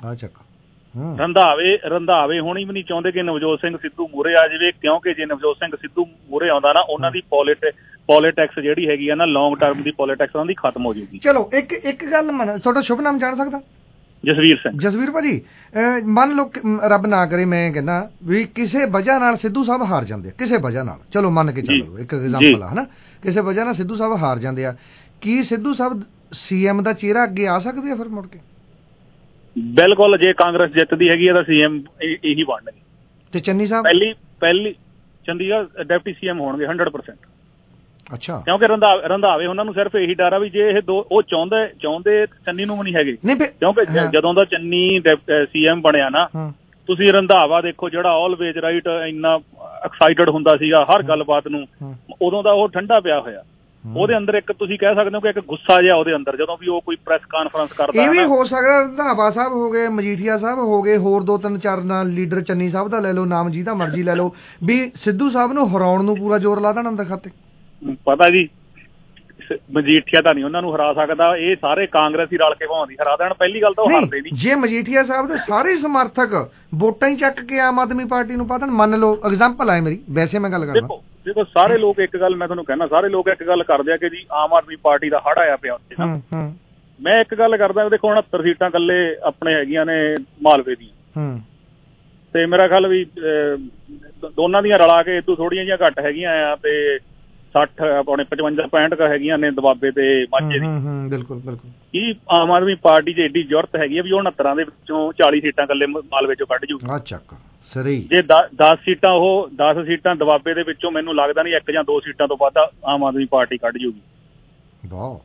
ਰੰਧਾਵੇ ਰੰਧਾਵੇ ਹੋਣੀ ਵੀ ਨਹੀਂ ਚਾਹੁੰਦੇ ਕਿ ਨਵਜੋਤ ਸਿੰਘ ਸਿੱਧੂ ਮੂਹਰੇ ਆ ਜਾਵੇ, ਕਿਉਂਕਿ ਜੇ ਨਵਜੋਤ ਸਿੰਘ ਸਿੱਧੂ ਮੂਹਰੇ ਆਉਂਦਾ ਨਾ, ਉਹਨਾਂ ਦੀ ਪੋਲਿਟ ਪੋਲੀਟਿਕਸ ਜਿਹੜੀ ਹੈਗੀ ਆ ਨਾ, ਲੌਂਗ ਟਰਮ ਦੀ ਪੋਲੀਟਿਕਸ ਉਹਨਾਂ ਦੀ ਖਤਮ ਹੋ ਜਾਊਗੀ। ਚਲੋ ਇੱਕ ਇੱਕ ਗੱਲ ਮੰਨ, ਤੁਹਾਡਾ ਸ਼ੁਭ ਨਾਮ ਜਾਣ ਸਕਦਾ? ਜਸਵੀਰ ਸਿੰਘ। ਜਸਵੀਰ ਭਾਜੀ, ਮੰਨ ਲਓ ਰੱਬ ਨਾ ਕਰੇ, ਮੈਂ ਕਹਿੰਦਾ ਵੀ ਕਿਸੇ ਵਜ੍ਹਾ ਨਾਲ ਸਿੱਧੂ ਸਾਹਿਬ ਹਾਰ ਜਾਂਦੇ ਆ, ਕਿਸੇ ਵਜ੍ਹਾ ਨਾਲ, ਚਲੋ ਮੰਨ ਕੇ ਚੱਲੋ ਇੱਕ ਐਗਜ਼ਾਮਪਲ ਆ ਹਨਾ, ਕਿਸੇ ਵਜ੍ਹਾ ਨਾਲ ਸਿੱਧੂ ਸਾਹਿਬ ਹਾਰ ਜਾਂਦੇ ਆ, ਕੀ ਸਿੱਧੂ ਸਾਹਿਬ ਸੀਐਮ ਦਾ ਚਿਹਰਾ ਅੱਗੇ ਆ ਸਕਦੇ ਆ ਫਿਰ ਮੁੜ ਕੇ? ਬਿਲਕੁਲ, ਜੇ ਕਾਂਗਰਸ ਜਿੱਤਦੀ ਹੈਗੀ ਆ ਤਾਂ ਸੀਐਮ ਇਹੀ ਬਣਨਗੇ। ਤੇ ਚੰਨੀ ਸਾਹਿਬ ਪਹਿਲੀ ਪਹਿਲੀ ਚੰਡੀਗੜ੍ਹ ਡਿਪਟੀ ਸੀਐਮ ਹੋਣਗੇ ਹੰਡਰਡ ਪਰਸੈਂਟ। ਅੱਛਾ, ਕਿਉਂਕਿ ਰੰਧਾਵੇ ਰੰਧਾਵੇ ਉਹਨਾਂ ਨੂੰ ਸਿਰਫ ਇਹੀ ਡਰ ਆ ਵੀ ਜੇ ਇਹ ਦੋ ਉਹ ਚਾਹੁੰਦੇ ਚਾਹੁੰਦੇ ਚੰਨੀ ਨੂੰ ਵੀ ਨਹੀਂ ਹੈਗੇ, ਕਿਉਂਕਿ ਜਦੋਂ ਦਾ ਚੰਨੀ ਸੀਐਮ ਬਣਿਆ ਨਾ, ਤੁਸੀਂ ਰੰਧਾਵਾ ਦੇਖੋ ਜਿਹੜਾ ਆਲਵੇਜ਼ ਰਾਈਟ ਇੰਨਾ ਐਕਸਾਈਟਡ ਹੁੰਦਾ ਸੀਗਾ ਹਰ ਗੱਲਬਾਤ ਨੂੰ, ਉਦੋਂ ਦਾ ਉਹ ਠੰਡਾ ਪਿਆ ਹੋਇਆ। ਉਹਦੇ ਅੰਦਰ ਇੱਕ ਤੁਸੀਂ ਕਹਿ ਸਕਦੇ ਹੋ ਕਿ ਇੱਕ ਗੁੱਸਾ ਜਿਹਾ ਉਹਦੇ ਅੰਦਰ, ਜਦੋਂ ਵੀ ਉਹ ਕੋਈ ਪ੍ਰੈਸ ਕਾਨਫਰੰਸ ਕਰਦਾ। ਇਹ ਵੀ ਹੋ ਸਕਦਾ ਰੰਧਾਵਾ ਸਾਹਿਬ ਹੋ ਗਏ, ਮਜੀਠੀਆ ਸਾਹਿਬ ਹੋ ਗਏ, ਹੋਰ ਦੋ ਤਿੰਨ ਚਾਰ ਨਾਲ ਲੀਡਰ, ਚੰਨੀ ਸਾਹਿਬ ਦਾ ਲੈ ਲਓ ਨਾਮ, ਜਿਹਦਾ ਮਰਜ਼ੀ ਲੈ ਲਓ, ਵੀ ਸਿੱਧੂ ਸਾਹਿਬ ਨੂੰ ਹਰਾਉਣ ਨੂੰ ਪੂਰਾ ਜ਼ੋਰ ਲਾ ਦੇਣ ਅੰਦਰ ਖਾਤੇ। ਪਤਾ ਜੀ, ਮਜੀਠੀਆ ਤਾਂ ਨਹੀਂ ਉਹਨਾਂ ਨੂੰ ਹਰਾ ਸਕਦਾ, ਇਹ ਸਾਰੇ ਕਾਂਗਰਸ ਹੀ ਰਲ ਕੇ ਭਾਉਂਦੀ ਹਰਾ ਦੇਣ। ਪਹਿਲੀ ਗੱਲ ਤਾਂ ਉਹ ਹਾਰਦੇ ਨਹੀਂ। ਜੇ ਮਜੀਠੀਆ ਸਾਹਿਬ ਦੇ ਸਾਰੇ ਸਮਰਥਕ ਵੋਟਾਂ ਹੀ ਚੱਕ ਕੇ ਆਮ ਆਦਮੀ ਪਾਰਟੀ ਨੂੰ ਪਾ ਦੇਣ, ਮੰਨ ਲਓ ਐਗਜ਼ਾਮਪਲ ਹੈ ਮੇਰੀ, ਵੈਸੇ ਮੈਂ ਗੱਲ ਕਰਦਾ, ਦੇਖੋ ਸਾਰੇ ਲੋਕ ਇੱਕ ਗੱਲ ਮੈਂ ਤੁਹਾਨੂੰ ਕਹਿਣਾ, ਸਾਰੇ ਲੋਕ ਇੱਕ ਗੱਲ ਕਰਦੇ ਆ ਕਿ ਜੀ ਆਮ ਆਦਮੀ ਪਾਰਟੀ ਦਾ ਹੜ ਆਇਆ ਪਿਆ ਉੱਥੇ ਨਾ। ਮੈਂ ਇੱਕ ਗੱਲ ਕਰਦਾ, ਦੇਖੋ ਉਣਹੱਤਰ ਸੀਟਾਂ ਇਕੱਲੇ ਆਪਣੇ ਹੈਗੀਆਂ ਨੇ ਮਾਲਵੇ ਦੀਆਂ, ਤੇ ਮੇਰਾ ਖਿਆਲ ਵੀ ਦੋਨਾਂ ਦੀਆਂ ਰਲਾ ਕੇ ਇਦੋਂ ਥੋੜੀਆਂ ਜਿਹੀਆਂ ਘੱਟ ਹੈਗੀਆਂ ਆ, ਤੇ ਸੱਠ ਆਪਣੇ ਪਚਵੰਜਾ ਪੈਂਹਠ ਹੈਗੀਆਂ ਨੇ ਦੁਆਬੇ ਤੇ ਮਾਝੇ ਦੀ। ਬਿਲਕੁਲ ਬਿਲਕੁਲ। ਕੀ ਆਮ ਆਦਮੀ ਪਾਰਟੀ 'ਚ ਏਡੀ ਜ਼ਰੂਰਤ ਹੈਗੀ ਆ ਵੀ ਉਹ ਉਣਹੱਤਰਾਂ ਦੇ ਵਿੱਚੋਂ ਚਾਲੀ ਸੀਟਾਂ ਇਕੱਲੇ ਮਾਲਵੇ ਚੋਂ ਕੱਢ ਜੂਗੀ? ਸਹੀ। ਜੇ ਦਸ ਸੀਟਾਂ ਉਹ ਦਸ ਸੀਟਾਂ ਦੁਆਬੇ ਦੇ ਵਿੱਚੋਂ ਮੈਨੂੰ ਲੱਗਦਾ ਨਹੀਂ ਇੱਕ ਜਾਂ ਦੋ ਸੀਟਾਂ ਤੋਂ ਵੱਧ ਆਮ ਆਦਮੀ ਪਾਰਟੀ ਕੱਢ ਜੂਗੀ। ਵਾਹ,